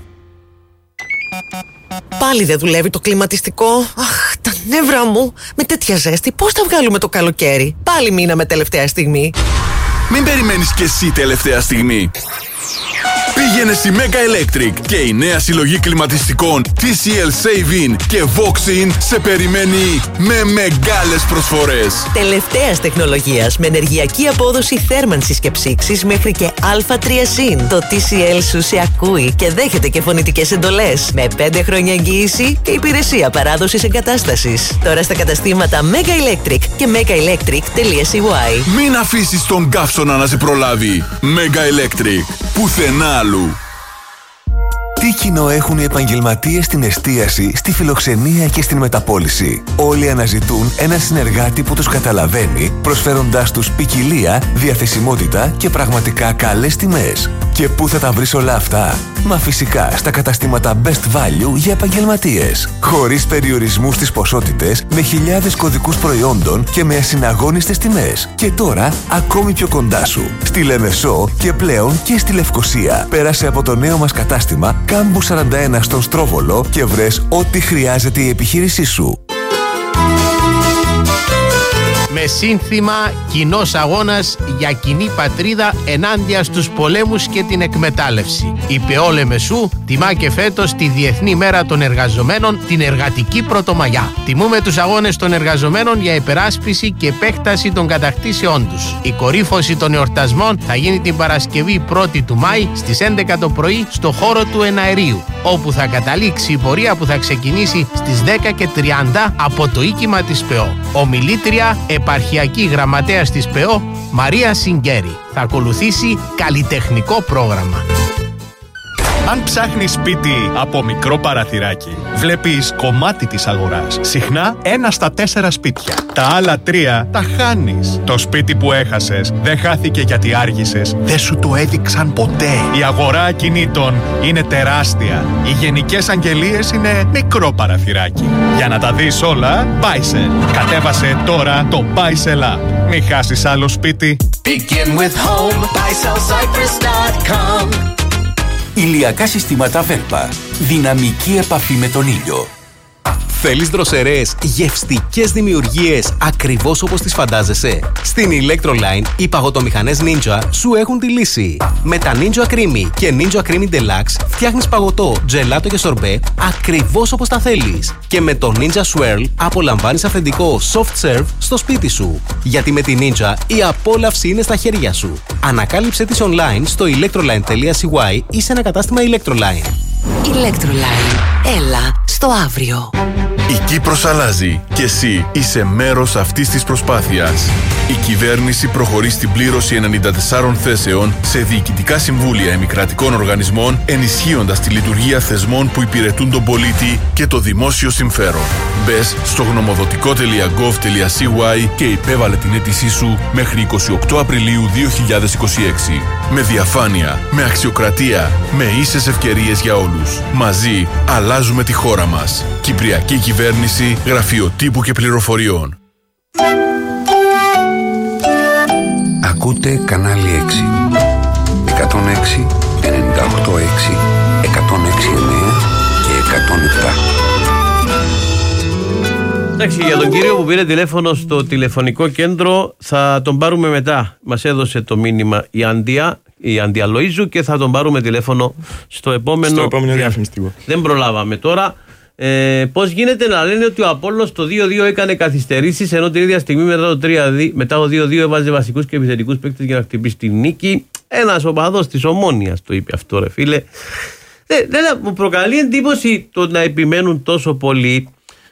Πάλι δεν δουλεύει το κλιματιστικό. Αχ, τα νεύρα μου. Με τέτοια ζέστη πώς θα βγάλουμε το καλοκαίρι? Πάλι μείναμε τελευταία στιγμή. Μην περιμένεις κι εσύ τελευταία στιγμή. Πήγαινε στη Mega Electric και η νέα συλλογή κλιματιστικών TCL Save-In και Vox-In σε περιμένει με μεγάλες προσφορές. Τελευταίας τεχνολογίας με ενεργειακή απόδοση θέρμανσης και ψήξης μέχρι και Α3 συν. Το TCL σου σε ακούει και δέχεται και φωνητικές εντολές. Με 5 χρόνια εγγύηση και υπηρεσία παράδοσης εγκατάστασης. Τώρα στα καταστήματα Mega Electric και megaelectric.cy. Μην αφήσεις τον καύσωνα να σε προλάβει. Mega Electric. Πουθενά αλλού. Τι κοινό έχουν οι επαγγελματίες στην εστίαση, στη φιλοξενία και στην μεταπώληση? Όλοι αναζητούν έναν συνεργάτη που τους καταλαβαίνει, προσφέροντάς τους ποικιλία, διαθεσιμότητα και πραγματικά καλές τιμές. Και πού θα τα βρεις όλα αυτά? Μα φυσικά στα καταστήματα Best Value για επαγγελματίες. Χωρίς περιορισμούς στις ποσότητες, με χιλιάδες κωδικούς προϊόντων και με ασυναγώνιστες τιμές. Και τώρα ακόμη πιο κοντά σου. Στη Λεμεσό και πλέον και στη Λευκοσία. Πέρασε από το νέο μας κατάστημα Κάμπου 41 στον Στρόβολο και βρες ό,τι χρειάζεται η επιχείρησή σου. Με σύνθημα «Κοινός αγώνας για κοινή πατρίδα ενάντια στους πολέμους και την εκμετάλλευση». Η ΠΕΟ Λεμεσού τιμά και φέτος τη Διεθνή Μέρα των Εργαζομένων, την Εργατική Πρωτομαγιά. Τιμούμε τους αγώνες των εργαζομένων για υπεράσπιση και επέκταση των κατακτήσεών τους. Η κορύφωση των εορτασμών θα γίνει την Παρασκευή 1η του Μάη στις 11 το πρωί στο χώρο του Εναερίου, όπου θα καταλήξει η πορεία που θα ξεκινήσει στις 10:30 από το οίκημα της ΠΕΟ. Ομιλήτρια επαρχιακή γραμματέας της ΠΕΟ Μαρία Σιγκέρη. Θα ακολουθήσει καλλιτεχνικό πρόγραμμα. Αν ψάχνεις σπίτι από μικρό παραθυράκι, βλέπεις κομμάτι της αγοράς. Συχνά 1 στα 4 σπίτια. Τα άλλα 3 τα χάνεις. Το σπίτι που έχασες δεν χάθηκε γιατί άργησες. Δεν σου το έδειξαν ποτέ. Η αγορά ακινήτων είναι τεράστια. Οι γενικές αγγελίες είναι μικρό παραθυράκι. Για να τα δεις όλα, Buysell. Κατέβασε τώρα το Buysell App. Μην χάσεις άλλο σπίτι. Begin with home, BuySellCyprus.com. Ηλιακά συστήματα Velpa. Δυναμική επαφή με τον ήλιο. Θέλεις δροσερές, γευστικές δημιουργίες ακριβώς όπως τις φαντάζεσαι? Στην Electroline, οι παγωτομηχανές Ninja σου έχουν τη λύση. Με τα Ninja Creamy και Ninja Creamy Deluxe φτιάχνεις παγωτό, τζελάτο και σορμπέ ακριβώς όπως τα θέλεις. Και με το Ninja Swirl απολαμβάνεις αυθεντικό soft serve στο σπίτι σου. Γιατί με τη Ninja η απόλαυση είναι στα χέρια σου. Ανακάλυψε τις online στο electroline.cy ή σε ένα κατάστημα Electroline. Electroline. Έλα στο αύριο. Η Κύπρος αλλάζει και εσύ είσαι μέρος αυτής της προσπάθειας. Η κυβέρνηση προχωρεί στην πλήρωση 94 θέσεων σε διοικητικά συμβούλια επικρατικών οργανισμών, ενισχύοντας τη λειτουργία θεσμών που υπηρετούν τον πολίτη και το δημόσιο συμφέρον. Μπες στο γνωμοδοτικό.gov.cy και υπέβαλε την αίτησή σου μέχρι 28 Απριλίου 2026. Με διαφάνεια, με αξιοκρατία, με ίσες ευκαιρίες για όλους. Μαζί αλλάζουμε τη χώρα μας. Κυπριακή Κυβέρνηση, Γραφείο Τύπου και Πληροφοριών. Ακούτε κανάλι 6. 106, 98,6, 106,9 και 107. Εντάξει, για τον κύριο που πήρε τηλέφωνο στο τηλεφωνικό κέντρο θα τον πάρουμε μετά. Μας έδωσε το μήνυμα η Άντια Λοΐζου και θα τον πάρουμε τηλέφωνο στο επόμενο διαφημιστικό. Δεν προλάβαμε τώρα. Πώς γίνεται να λένε ότι ο Απόλλωνας το 2-2 έκανε καθυστερήσεις, ενώ την ίδια στιγμή μετά το 2-2 έβαζε βασικούς και επιθετικούς παίκτες για να χτυπήσει τη νίκη? Ένας οπαδός της Ομόνοιας το είπε αυτό, ρε φίλε. Μου προκαλεί εντύπωση το να επιμένουν τόσο πολύ.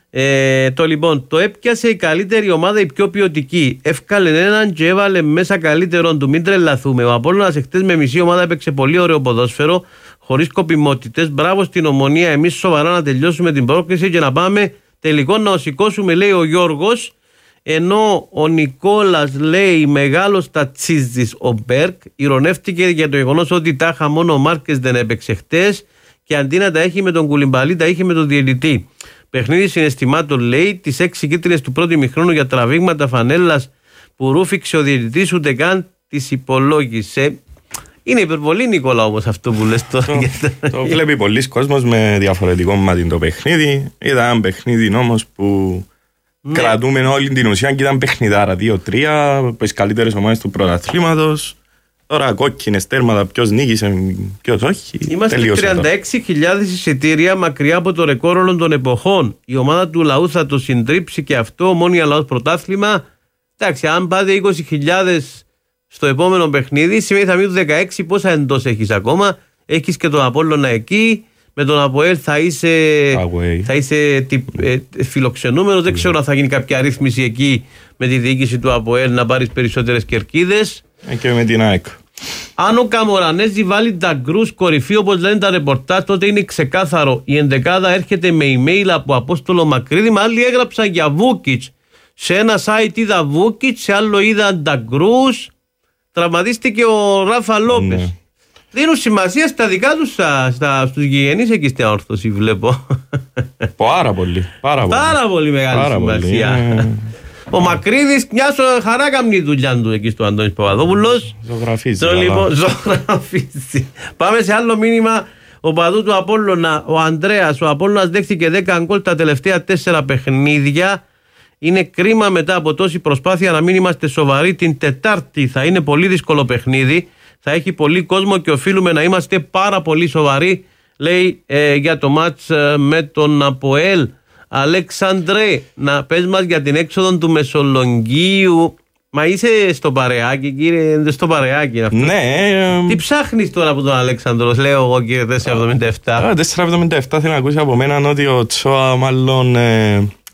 Το έπιασε η καλύτερη ομάδα, η πιο ποιοτική. Εύκαλε έναν και έβαλε μέσα καλύτερον του. Μην τρελαθούμε. Ο Απόλλωνας εχθές με μισή ομάδα έπαιξε πολύ ωραίο ποδόσφαιρο, χωρίς σκοπιμότητες. Μπράβο στην Ομονία. Εμείς σοβαρά να τελειώσουμε την πρόκληση και να πάμε τελικό να σηκώσουμε, λέει ο Γιώργος. Ενώ ο Νικόλας λέει μεγάλος τατσίζης ο Μπέρκ. Ηρωνεύτηκε για το γεγονός ότι τάχα μόνο ο Μάρκες δεν έπαιξε χτες και αντί να τα έχει με τον Κουλιμπαλί, τα είχε με τον διαιτητή. Παιχνίδι συναισθημάτων, λέει, τις 6 κίτρινες του πρώτου ημιχρόνου για τραβήγματα φανέλας που ρούφηξε ο διαιτητής, ούτε καν τις υπολόγισε. Είναι υπερβολή, Νικόλα, όμως αυτό που λες τώρα. Το βλέπει πολλοί κόσμος με διαφορετικό μάτι το παιχνίδι. Ήταν ένα παιχνίδι όμως που κρατούμε όλη την ουσία και ήταν παιχνιδάρα 2-3, τις καλύτερες ομάδες του πρωταθλήματος. Τώρα κόκκινες τέρματα, ποιος νίκησε, ποιος όχι. Είμαστε 36.000 εισιτήρια μακριά από το ρεκόρ όλων των εποχών. Η ομάδα του λαού θα το συντρίψει και αυτό. Ομόνοια Λαός πρωτάθλημα. Εντάξει, αν πάτε 20.000 στο επόμενο παιχνίδι, σημαίνει θα μείνουν 16. Πόσα εντός έχεις ακόμα? Έχεις και τον Απόλλωνα εκεί. Με τον Αποέλ θα είσαι φιλοξενούμενος. Δεν ξέρω αν θα γίνει κάποια ρύθμιση εκεί με τη διοίκηση του Αποέλ να πάρεις περισσότερες κερκίδες. Και με την ΑΕΚ. Αν ο Καμορανέζη βάλει τα γκρους κορυφή, όπως λένε τα ρεπορτάζ, τότε είναι ξεκάθαρο. Η ενδεκάδα έρχεται με email από Απόστολο Μακρύδη. Μα άλλοι έγραψαν για Βούκιτς. Σε ένα site είδα Βούκιτς, σε άλλο είδα τα γκρους. Τραυματίστηκε ο Ράφα Λόπες. Ναι. Δίνουν σημασία στα δικά τους, στους γηγενείς εκεί στην όρθωση, βλέπω. Πάρα πολύ. Πάρα πολύ μεγάλη σημασία. Ο Μακρύδης μια χαρά κάνει τη δουλειά του εκεί στο Αντώνης Παπαδόπουλος. Ζωγραφίζει. Ζωγραφίζει. Πάμε σε άλλο μήνυμα. Ο παδού του Απόλλωνα, ο Ανδρέας. Ο Απόλλωνας δέχτηκε 10 γκολ τα τελευταία 4 παιχνίδια. Είναι κρίμα μετά από τόση προσπάθεια να μην είμαστε σοβαροί. Την Τετάρτη θα είναι πολύ δύσκολο παιχνίδι. Θα έχει πολύ κόσμο και οφείλουμε να είμαστε πάρα πολύ σοβαροί, λέει, για το μάτς με τον Αποέλ. Αλέξανδρε, να πες μας για την έξοδο του Μεσολογγίου. Μα είσαι στο Παρεάκι, κύριε, στο Παρεάκι αυτό. Ναι. Τι ψάχνεις τώρα από τον Αλέξανδρο, λέω εγώ, κύριε 477. 477 θέλει να ακούσει από μένα ότι ο Τσόα μάλλον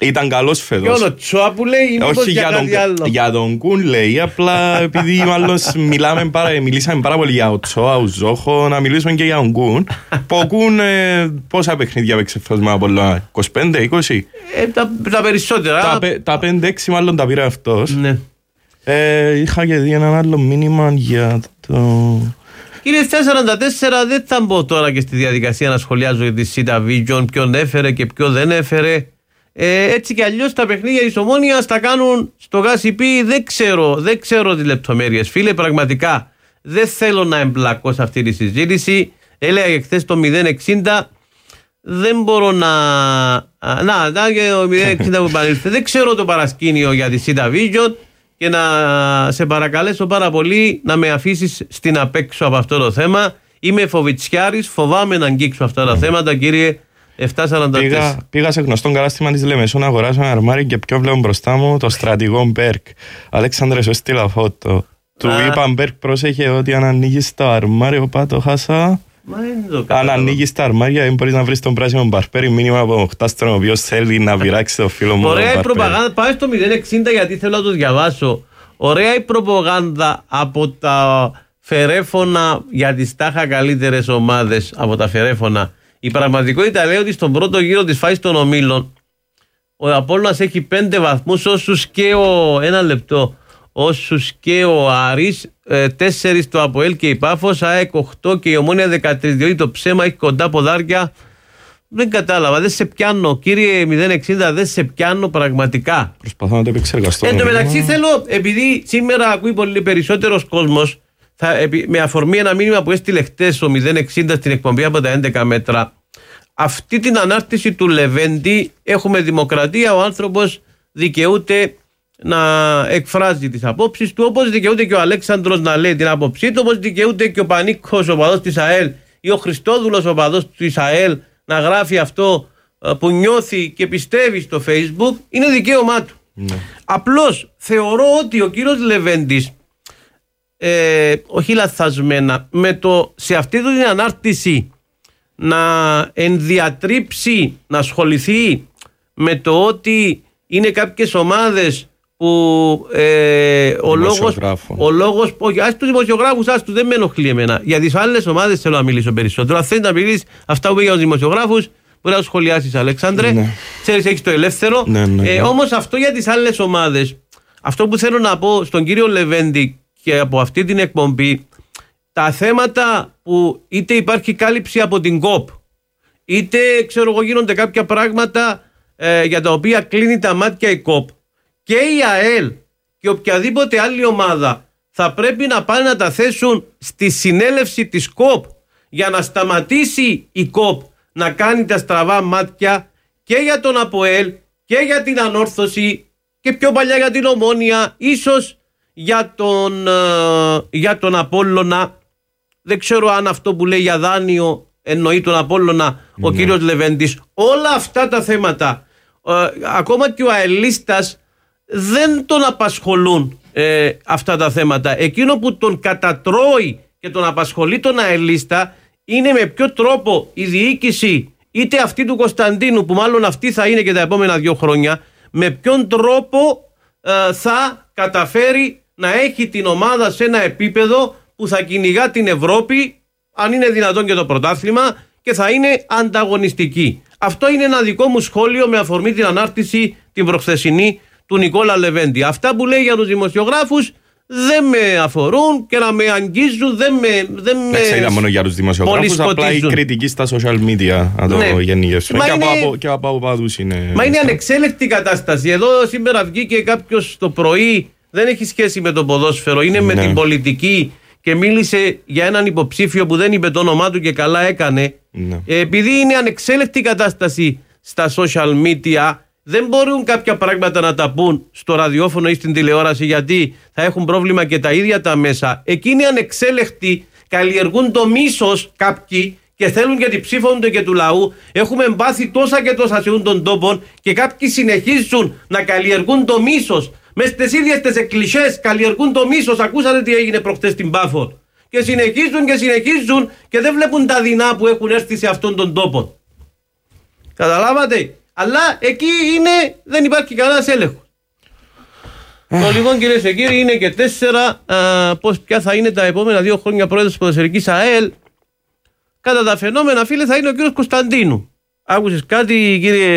Ήταν καλός φέτος. Και όλο Τσόα που λέει ή μήπως για κάτι άλλο. Για τον Κουν λέει, απλά επειδή μάλλον μιλήσαμε πάρα πολύ για ο Τσόα, ο Ζόχο, να μιλήσουμε και για τον Κουν. Ο Κουν πόσα παιχνίδια παίξε φέτος με Απόλλωνα, 25-20? Τα περισσότερα. Τα 5-6 μάλλον τα πήρε αυτός. Ναι. Είχα και δει έναν άλλο μήνυμα για το... Κύριε 444, δεν θα μπω τώρα και στη διαδικασία να σχολιάζω για τη Σίτα Vision, ποιον έφερε και ποιον δεν έφερε. Έτσι κι αλλιώς τα παιχνίδια της Ομόνοιας τα κάνουν στο ΓΑΣΥΠΗ. Δεν ξέρω τις λεπτομέρειες, φίλε. Πραγματικά δεν θέλω να εμπλακώ σε αυτή τη συζήτηση. Έλεγα και χθες το 060. Δεν μπορώ να και ο 060 που επανήλθε. Δεν ξέρω το παρασκήνιο για τη Σίτα Vision. Και να σε παρακαλέσω πάρα πολύ να με αφήσεις στην απέξω από αυτό το θέμα. Είμαι φοβιτσιάρης, φοβάμαι να αγγίξω αυτά τα θέματα, κύριε 744. Πήγα σε γνωστόν κατάστημα της Λεμεσού να αγοράσω ένα αρμάρι και ποιο βλέπω μπροστά μου, το στρατηγό Μπέρκ. Αλέξανδρε, σου έστειλα φώτο. Του είπα Μπέρκ, πρόσεχε ότι αν ανοίγεις το αρμάρι, οπα το χάσα. Αν ανοίγεις τα αρμάρια, δεν μπορείς να βρεις τον πράσινο μπαρπέρι. Μήνυμα από ο Χτάστρον, ο οποίος θέλει να πειράξει το φίλο μου. Ωραία η προπαγάνδα. Πάμε στο 060 γιατί θέλω να το διαβάσω. Ωραία η προπαγάνδα από τα φερέφωνα για τις τάχα καλύτερες ομάδες από τα φερέφωνα. Η πραγματικότητα λέει ότι στον πρώτο γύρο της φάσης των ομίλων ο Απόλλωνας έχει 5 βαθμούς, όσους και όσους και ο Άρης, 4 το ΑΠΟΕΛ και η Πάφος, ΑΕΚ 8 και η Ομόνια 13. Διότι το ψέμα έχει κοντά ποδάρια. Δεν κατάλαβα, δεν σε πιάνω. Κύριε 060, δεν σε πιάνω πραγματικά. Προσπαθώ να το επεξεργαστώ. Εν τω μεταξύ θέλω, επειδή σήμερα ακούει πολύ περισσότερος κόσμος, με αφορμή ένα μήνυμα που έστειλε χτες ο 060 στην εκπομπή από τα 11 μέτρα, αυτή την ανάρτηση του Λεβέντη, έχουμε δημοκρατία, ο άνθρωπος δικαιούται να εκφράζει τις απόψεις του, όπως δικαιούται και ο Αλέξανδρος να λέει την άποψή του, όπως δικαιούται και ο Πανίκος, ο παδός της ΑΕΛ, ή ο Χριστόδουλος, ο παδός της ΑΕΛ, να γράφει αυτό που νιώθει και πιστεύει στο Facebook. Είναι δικαίωμά του. Ναι. Απλώς θεωρώ ότι ο κύριος Λεβέντης, όχι λαθασμένα, σε αυτή την ανάρτηση να ενδιατρύψει, να ασχοληθεί με το ότι είναι κάποιες ομάδες που ο λόγος ας τους δημοσιογράφους, δεν με ενοχλεί εμένα. Για τις άλλες ομάδες θέλω να μιλήσω περισσότερο. Αν θέλεις να μιλήσεις αυτά που για τους δημοσιογράφους, μπορεί να το σχολιάσεις, Αλέξανδρε. Ναι. Ξέρεις, έχεις το ελεύθερο. Ναι. Όμως αυτό για τις άλλες ομάδες, αυτό που θέλω να πω στον κύριο Λεβέντη και από αυτή την εκπομπή, τα θέματα που είτε υπάρχει κάλυψη από την ΚΟΠ, είτε ξέρω εγώ γίνονται κάποια πράγματα για τα οποία κλείνει τα μάτια η ΚΟΠ, και η ΑΕΛ και οποιαδήποτε άλλη ομάδα θα πρέπει να πάνε να τα θέσουν στη συνέλευση της ΚΟΠ για να σταματήσει η ΚΟΠ να κάνει τα στραβά μάτια και για τον ΑΠΟΕΛ και για την Ανόρθωση και πιο παλιά για την Ομόνια, ίσως για τον Απόλλωνα. Δεν ξέρω αν αυτό που λέει για δάνειο εννοεί τον Απόλλωνα ο κύριος Λεβέντης. Όλα αυτά τα θέματα, ακόμα και ο αελίστας, δεν τον απασχολούν αυτά τα θέματα. Εκείνο που τον κατατρώει και τον απασχολεί τον αελίστα είναι με ποιο τρόπο η διοίκηση, είτε αυτή του Κωνσταντίνου, που μάλλον αυτή θα είναι και τα επόμενα 2 χρόνια, με ποιον τρόπο θα καταφέρει να έχει την ομάδα σε ένα επίπεδο που θα κυνηγά την Ευρώπη, αν είναι δυνατόν και το πρωτάθλημα, και θα είναι ανταγωνιστική. Αυτό είναι ένα δικό μου σχόλιο με αφορμή την ανάρτηση την προχθεσινή του Νικόλα Λεβέντη. Αυτά που λέει για τους δημοσιογράφους δεν με αφορούν και να με αγγίζουν δεν με είδα μόνο για τους δημοσιογράφους, απλά η κριτική στα social media να το γενικεύσουμε. Και από οπαδούς είναι. Μα είναι ανεξέλεκτη κατάσταση. Εδώ σήμερα βγήκε κάποιος το πρωί, δεν έχει σχέση με το ποδόσφαιρο, είναι με την πολιτική, και μίλησε για έναν υποψήφιο που δεν είπε το όνομά του και καλά έκανε. Επειδή είναι ανεξέλεκτη κατάσταση στα social media, δεν μπορούν κάποια πράγματα να τα πούν στο ραδιόφωνο ή στην τηλεόραση, γιατί θα έχουν πρόβλημα και τα ίδια τα μέσα. Εκείνοι ανεξέλεκτοι καλλιεργούν το μίσος κάποιοι και θέλουν και την ψήφο του και του λαού. Έχουμε πάθει τόσα και τόσα σε αυτόν τον τόπο και κάποιοι συνεχίζουν να καλλιεργούν το μίσος. Μες στις ίδιες τις εκκλησίες καλλιεργούν το μίσος. Ακούσατε τι έγινε προχτές στην Πάφο. Και συνεχίζουν και δεν βλέπουν τα δεινά που έχουν έρθει σε αυτόν τον τόπο. Καταλάβατε. Αλλά εκεί δεν υπάρχει κανένας έλεγχος. Το λοιπόν, κυρίες και κύριοι, είναι και 4. Ποια θα είναι τα επόμενα 2 χρόνια πρόεδρος της ποδοσφαιρικής ΑΕΛ? Κατά τα φαινόμενα, φίλε, θα είναι ο κύριος Κωνσταντίνου. Άκουσες κάτι,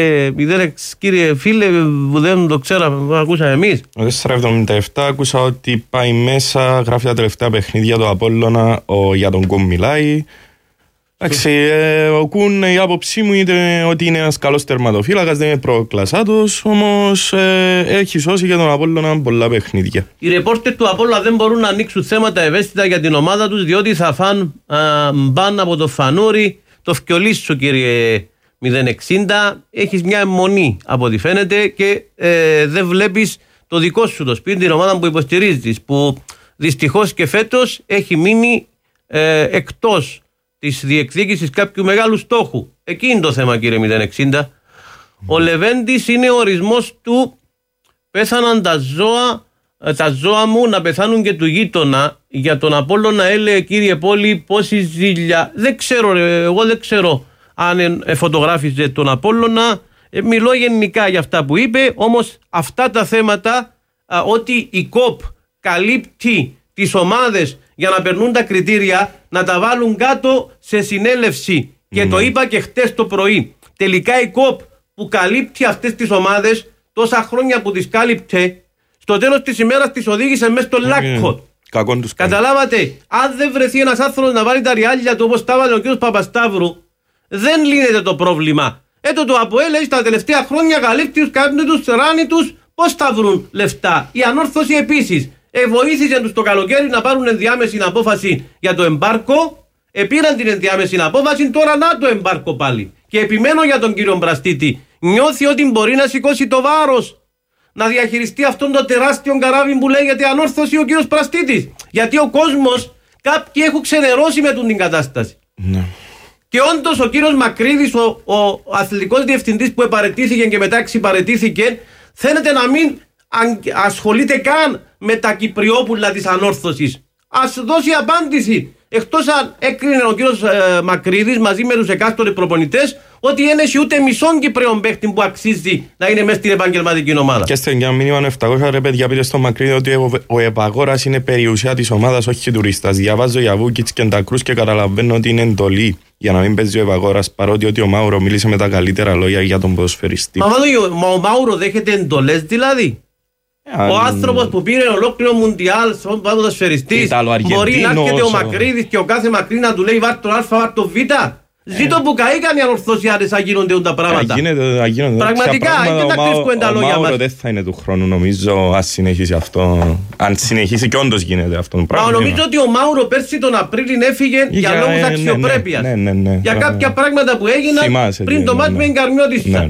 κύριε φίλε, που δεν το ξέραμε, ακούσαμε εμείς? Το 477 άκουσα ότι πάει μέσα, γράφει τα τελευταία παιχνίδια του Απόλλωνα, για τον Κουμ μιλάει. Εντάξει, ο Κουν, η άποψή μου είναι ότι είναι ένας καλός τερματοφύλακας, δεν είναι προκλασσάτος, όμως έχει σώσει για τον Απόλλωνα πολλά παιχνίδια. Οι ρεπόρτερ του Απόλλωνα δεν μπορούν να ανοίξουν θέματα ευαίσθητα για την ομάδα τους, διότι θα φαν μπαν από το φανούρι. Το φκιολίσου, κύριε 060, έχεις μια αιμονή από ό,τι φαίνεται και δεν βλέπεις το δικό σου το σπίτι, την ομάδα που υποστηρίζεις, που δυστυχώς και φέτος έχει μείνει εκτός της διεκδίκησης κάποιου μεγάλου στόχου. Εκεί είναι το θέμα, κύριε 060. Ο Λεβέντης είναι ο ορισμός του πέθαναν τα ζώα μου να πεθάνουν και του γείτονα. Για τον Απόλλωνα έλεγε, κύριε Πόλη, πόση ζήλια. Δεν ξέρω, εγώ δεν ξέρω αν φωτογράφιζε τον Απόλλωνα. Μιλώ γενικά για αυτά που είπε, όμως αυτά τα θέματα, ότι η ΚΟΠ καλύπτει τις ομάδες για να περνούν τα κριτήρια, να τα βάλουν κάτω σε συνέλευση. Και το είπα και χτες το πρωί. Τελικά η ΚΟΠ που καλύπτει αυτές τις ομάδες, τόσα χρόνια που τις κάλυπτε, στο τέλος της ημέρας τις οδήγησε μέσα στο λάκκο. Καταλάβατε, αν δεν βρεθεί ένας άνθρωπος να βάλει τα ριάλια του όπως τα βάλε ο κ. Παπασταύρου, δεν λύνεται το πρόβλημα. Το ΑΠΟΕΛ έχει τα τελευταία χρόνια καλύπτει τους, κάπνει τους, ράνει τους, πώς θα βρουν λεφτά. Η ανόρθωση επίσης. Βοήθησε τους το καλοκαίρι να πάρουν ενδιάμεση απόφαση για το εμπάρκο. Πήραν την ενδιάμεση απόφαση, τώρα να το εμπάρκο πάλι. Και επιμένω για τον κύριο Μπραστίτη. Νιώθει ότι μπορεί να σηκώσει το βάρος, να διαχειριστεί αυτόν το τεράστιο καράβι που λέγεται ανόρθωση ο κύριος Μπραστίτης. Γιατί ο κόσμος, κάποιοι έχουν ξενερώσει με την κατάσταση. Ναι. Και όντως ο κύριος Μακρύδης, ο αθλητικός διευθυντής που επαρετήθηκε και μετά εξυπαρετήθηκε, φαίνεται να μην ασχολείται καν με τα Κυπριόπουλα της ανόρθωσης. Ας δώσει απάντηση. Εκτός αν έκρινε ο κύριος Μακρύδης μαζί με τους εκάστορες προπονητές ότι δεν έχει ούτε μισόν Κυπριών παίχτη που αξίζει να είναι μέσα στην επαγγελματική ομάδα. Και στην μήνυμα 700 ρε παιδιά, πείτε στο Μακρύδη ότι ο Επαγόρας είναι περιουσία της ομάδας, όχι τουρίστας. Διαβάζω για Βούκιτς και Ντακρούς και καταλαβαίνω ότι είναι εντολή για να μην παίζει ο Επαγόρας, παρότι ότι ο Μάουρο μίλησε με τα καλύτερα λόγια για τον ποδοσφαιριστή. Μα ο Μάουρο δέχεται εντολές δηλαδή? Ο άνθρωπος που πήρε ολόκληρο Μουντιάλ σαν ποδοσφαιριστής, μπορεί να έρχεται ο Μακρύδης και ο κάθε Μακρύ να του λέει βάρ' το Α, βάρ' το Β? Ζήτω που καήκαν οι ανορθωσιάδες να γίνονται τα πράγματα. Πραγματικά, δεν τα κρύσκουν τα λόγια μας. Ο Μάουρο δεν θα είναι του χρόνου, νομίζω, αν συνεχίσει αυτό. Αν συνεχίσει και όντως γίνεται αυτό το πράγμα. Νομίζω ότι ο Μάουρο πέρσι τον Απρίλιο έφυγε για λόγους αξιοπρέπειας. Για κάποια πράγματα που έγιναν πριν το μάτς με Εγκαρμιώτισσα.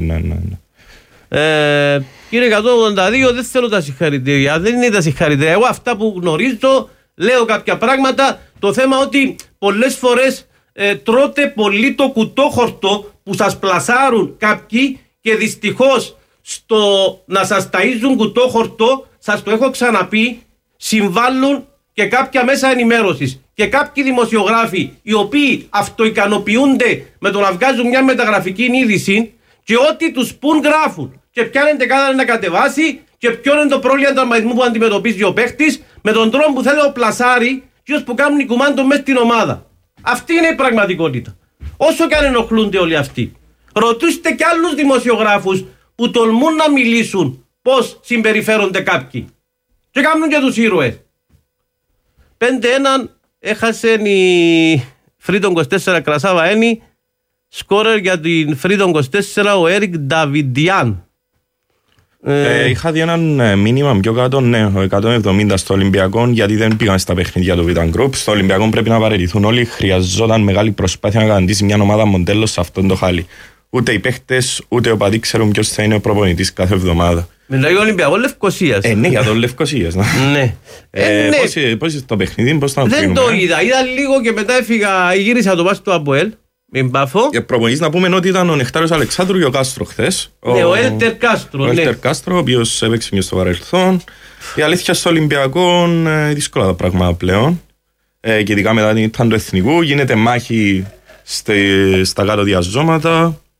Κύριε 182, δεν θέλω τα συγχαρητήρια. Δεν είναι τα συγχαρητήρια. Εγώ αυτά που γνωρίζω, λέω κάποια πράγματα. Το θέμα ότι πολλές φορές τρώτε πολύ το κουτόχορτο που σας πλασάρουν κάποιοι και δυστυχώς στο να σας ταΐζουν κουτόχορτο, σας το έχω ξαναπεί, συμβάλλουν και κάποια μέσα ενημέρωσης και κάποιοι δημοσιογράφοι οι οποίοι αυτοικανοποιούνται με το να βγάζουν μια μεταγραφική είδηση και ό,τι τους πουν γράφουν. Και πιάνεται κάθε να κατεβάσει και ποιο είναι το πρόβλημα του τραυματισμού που αντιμετωπίζει ο παίχτης με τον τρόπο που θέλει ο πλασάρι και που κάνουν οι κουμάντο μέσα στην ομάδα. Αυτή είναι η πραγματικότητα. Όσο και αν ενοχλούνται όλοι αυτοί. Ρωτήστε και άλλους δημοσιογράφους που τολμούν να μιλήσουν πώς συμπεριφέρονται κάποιοι. Και κάνουν και τους ήρωες. 5-1 έχασε η Freedom 24 Κρασάβα Ένι. Σκόρερ για την Freedom 24 ο Έρικ Νταβιντιάν. Είχα δει έναν μήνυμα πιο κάτω, ναι, 170 στο Ολυμπιακό, γιατί δεν πήγαν στα παιχνίδια του Vitan Group. Στο Ολυμπιακό πρέπει να παραιτηθούν όλοι. Χρειαζόταν μεγάλη προσπάθεια να καταντήσει μια ομάδα μοντέλο σε αυτόν το χάλι. Ούτε οι παίχτες, ούτε ο παδί ξέρουν ποιος θα είναι ο προπονητής κάθε εβδομάδα. Μιλάει ο Ολυμπιακό Λευκοσίας. Ναι, για τον Λευκοσίας. Ναι. Πώς το παιχνίδι, πώς θα δεν το είδα. Είδα λίγο και μετά έφυγα, γύρισα το πας του ΑΠΟΕΛ. Προπονητής να πούμε ότι ήταν ο Νεκτάριος Αλεξάνδρου και ο Κάστρο χθες. Ναι, ο Έλτερ Κάστρο. Ο Έλτερ Κάστρο, ο οποίος έπαιξε και στο παρελθόν. Η αλήθεια στο Ολυμπιακό δύσκολα τα πράγματα πλέον. Και ειδικά μετά την ήταν του εθνικού. Γίνεται μάχη στα κάτω διαζώματα.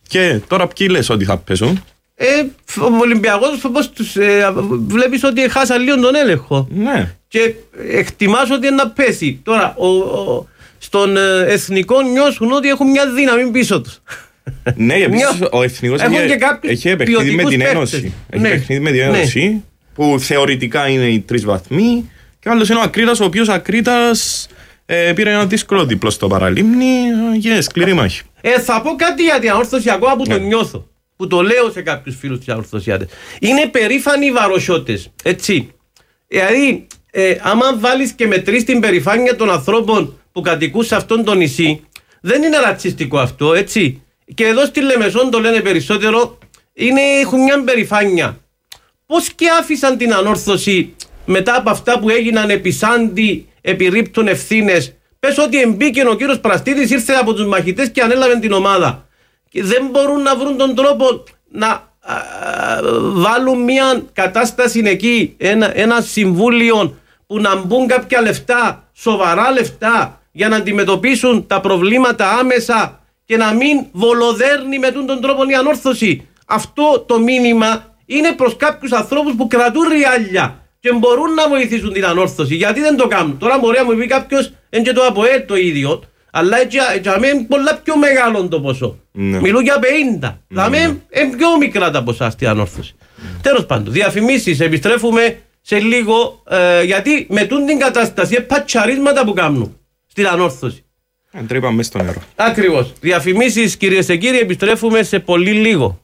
Και τώρα ποιοι λες ότι θα πέσουν? Ο Ολυμπιακός βλέπεις ότι χάσα λίγο τον έλεγχο. Ναι. Και εκτιμάς ότι είναι να πέσει. Τώρα στον εθνικό νιώσουν ότι έχουν μια δύναμη πίσω τους. Ναι, επίσης ο εθνικός έχει παιχνίδι με την Ένωση. Έχει παιχνίδι με την Ένωση που θεωρητικά είναι οι 3 βαθμοί. Και άλλος είναι ο Ακρίτας, ο οποίος Ακρίτας πήρε ένα δύσκολο διπλό στο Παραλίμνη και σκληρή μάχη. Θα πω κάτι για την Ανόρθωση ακόμα που το νιώθω. Που το λέω σε κάποιους φίλους της Ανορθωσιάτες. Είναι περήφανοι οι βαροσιώτες. Έτσι. Δηλαδή, άμα βάλεις και μετρείς την περηφάνεια των ανθρώπων που κατοικούν σε αυτόν το νησί, δεν είναι ρατσιστικό αυτό, έτσι. Και εδώ στη Λεμεσόν το λένε περισσότερο, έχουν μια περηφάνεια. Πώς και άφησαν την Ανόρθωση μετά από αυτά που έγιναν επισάντι, επιρρύπτουν ευθύνες? Πες ότι εμπήκε ο κύριος Πραστίδης, ήρθε από τους μαχητές και ανέλαβε την ομάδα. Και δεν μπορούν να βρουν τον τρόπο να βάλουν μια κατάσταση εκεί, ένα συμβούλιο που να μπουν κάποια λεφτά, σοβαρά λεφτά, για να αντιμετωπίσουν τα προβλήματα άμεσα και να μην βολοδέρνει με τον τρόπο η Ανόρθωση. Αυτό το μήνυμα είναι προς κάποιους ανθρώπους που κρατούν ριάλια και μπορούν να βοηθήσουν την Ανόρθωση. Γιατί δεν το κάνουν? Τώρα μπορεί να μου πει κάποιος, είναι και το ΑΠΟΕΛ το ίδιο, αλλά για μένα είναι πολλά πιο μεγάλο το ποσό. Ναι. Μιλούν για 50. Για μένα είναι πιο μικρά τα ποσά στην Ανόρθωση. Τέλος πάντων, διαφημίσεις, επιστρέφουμε σε λίγο, γιατί με τούν την κατάσταση πατσαρίσματα που κάνουν στην Ανόρθωση. Τρύπα μέσα στο νερό. Ακριβώς. Διαφημίσεις, κυρίες και κύριοι, επιστρέφουμε σε πολύ λίγο.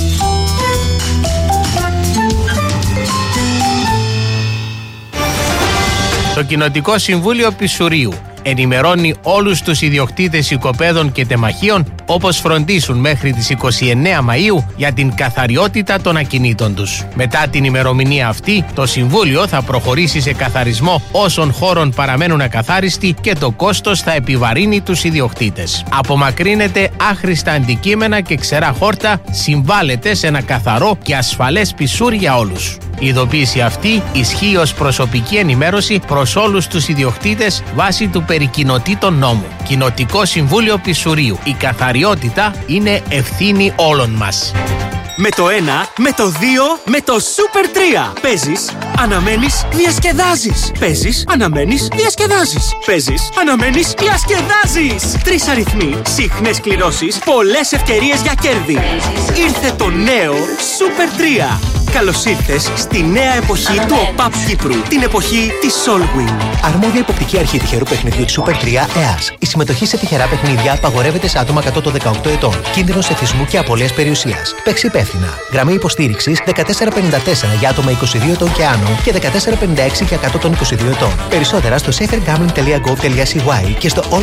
Το Κοινοτικό Συμβούλιο Πισουρίου ενημερώνει όλους τους ιδιοκτήτες οικοπαίδων και τεμαχίων όπως φροντίσουν μέχρι τις 29 Μαΐου για την καθαριότητα των ακινήτων τους. Μετά την ημερομηνία αυτή, το Συμβούλιο θα προχωρήσει σε καθαρισμό όσων χώρων παραμένουν ακαθάριστοι και το κόστος θα επιβαρύνει τους ιδιοκτήτες. Απομακρύνετε άχρηστα αντικείμενα και ξερά χόρτα, συμβάλλετε σε ένα καθαρό και ασφαλές Πισούρι για όλους. Η ειδοποίηση αυτή ισχύει ως προσωπική ενημέρωση προς όλους τους ιδιοκτήτες βάσει του περί κοινοτήτων νόμου. Κοινοτικό Συμβούλιο Πισουρίου. Η καθαριότητα είναι ευθύνη όλων μας. Με το 1, με το 2, με το Super 3. Παίζεις, αναμένεις, διασκεδάζεις. Παίζεις, αναμένεις, διασκεδάζεις. Παίζεις, αναμένεις, διασκεδάζεις. 3 αριθμοί, συχνές κληρώσεις, πολλές ευκαιρίες για κέρδη. Ήρθε το νέο Super 3. Καλώς ήρθες στη νέα εποχή του ΟΠΑΠ Κύπρου. Την εποχή της Solwing. Αρμόδια υποπτική αρχή τυχερού παιχνιδιού της Super 3 ΕΑΣ. Η συμμετοχή σε τυχερά παιχνίδια απαγορεύεται σε άτομα κάτω των 18 ετών. Κίνδυνος εθισμού και απώλειας περιουσίας. Παίξει υπεύθυνα. Γραμμή υποστήριξης 1454 για άτομα 22 ετών και άνω και 1456 για κάτω των 22 ετών. Περισσότερα στο safergambling.gov.cy και στο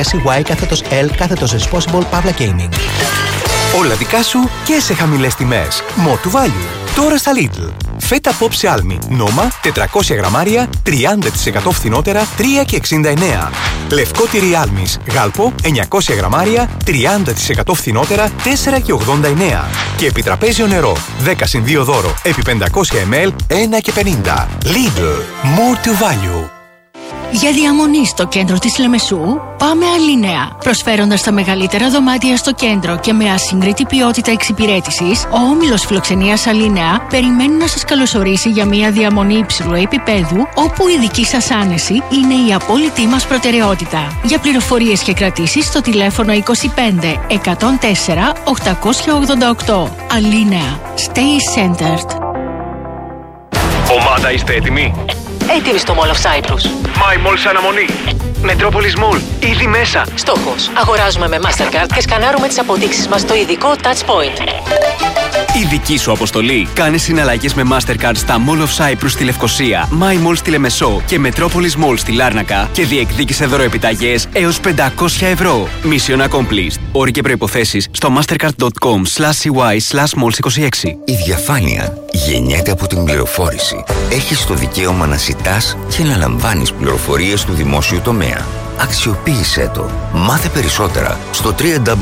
allwin.cy/L/responsible Pavla Gaming. Όλα δικά σου και σε χαμηλές τιμές. More to value. Τώρα στα Lidl. Φέτα pop σε άλμη. Νόμα 400 γραμμάρια 30% φθηνότερα 3,69. Λευκό τυρί άλμης. Γάλπο 900 γραμμάρια 30% φθηνότερα 4,89. Και επιτραπέζιο νερό 10+2 δώρο επί 500 ml 1,50. Lidl. More to value. Για διαμονή στο κέντρο της Λεμεσού, πάμε Αλίνεα. Προσφέροντας τα μεγαλύτερα δωμάτια στο κέντρο και με ασύγκριτη ποιότητα εξυπηρέτησης, ο όμιλος φιλοξενίας Αλίνεα περιμένει να σας καλωσορίσει για μια διαμονή υψηλού επίπεδου, όπου η δική σας άνεση είναι η απόλυτη μας προτεραιότητα. Για πληροφορίες και κρατήσεις στο τηλέφωνο 25 104 888. Αλίνεα. Stay centered. Ομάδα, είστε έτοιμοι? Έτοιμοι στο Mall of Cyprus. My Mall σε αναμονή. Metropolis Mall, ήδη μέσα. Στόχος. Αγοράζουμε με Mastercard και σκανάρουμε τις αποδείξεις μας στο ειδικό Touch Point. Η δική σου αποστολή. Κάνε συναλλαγές με Mastercard στα Mall of Cyprus στη Λευκοσία, My Mall στη Λεμεσό και Metropolis Mall στη Λάρνακα και διεκδίκησε δωροεπιταγές έως 500 ευρώ. Mission accomplished. Όροι και προϋποθέσεις στο mastercard.com/cy/malls26. Η διαφάνεια γεννιέται από την πληροφόρηση. Έχεις το δικαίωμα να ζητάς και να λαμβάνεις πληροφορίες του δημόσιου τομέα. Αξιοποίησέ το. Μάθε περισσότερα στο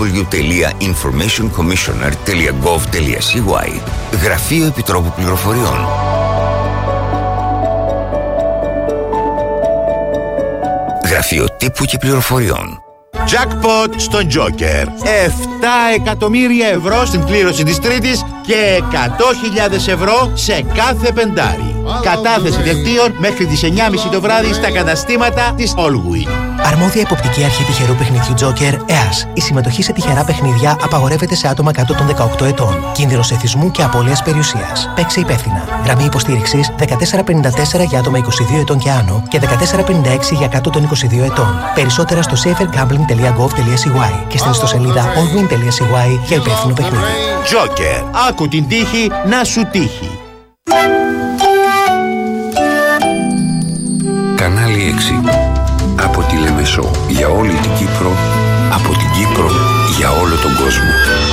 www.informationcommissioner.gov.cy. Γραφείο Επιτρόπου Πληροφοριών. Γραφείο Τύπου και Πληροφοριών. Jackpot στον Joker. 7 εκατομμύρια ευρώ στην κλήρωση της Τρίτης και 100.000 ευρώ σε κάθε πεντάρι. Κατάθεση δελτίων μέχρι τις 9.30 το βράδυ στα καταστήματα της Allwin. Αρμόδια υποπτική αρχή τυχερού παιχνιδιού Joker, ΕΑΣ. Η συμμετοχή σε τυχερά παιχνίδια απαγορεύεται σε άτομα κάτω των 18 ετών. Κίνδυνος εθισμού και απώλειας περιουσίας. Παίξε υπεύθυνα. Γραμμή υποστήριξης 1454 για άτομα 22 ετών και άνω και 1456 για κάτω των 22 ετών. Περισσότερα στο safergambling.gov.cy και στην ιστοσελίδα allwin.cy για υπεύθυνο παιχνίδι. Joker. Άκου την τύχη να σου τύχει. Κανάλι 6. Από τη Λεμεσό για όλη την Κύπρο, από την Κύπρο για όλο τον κόσμο.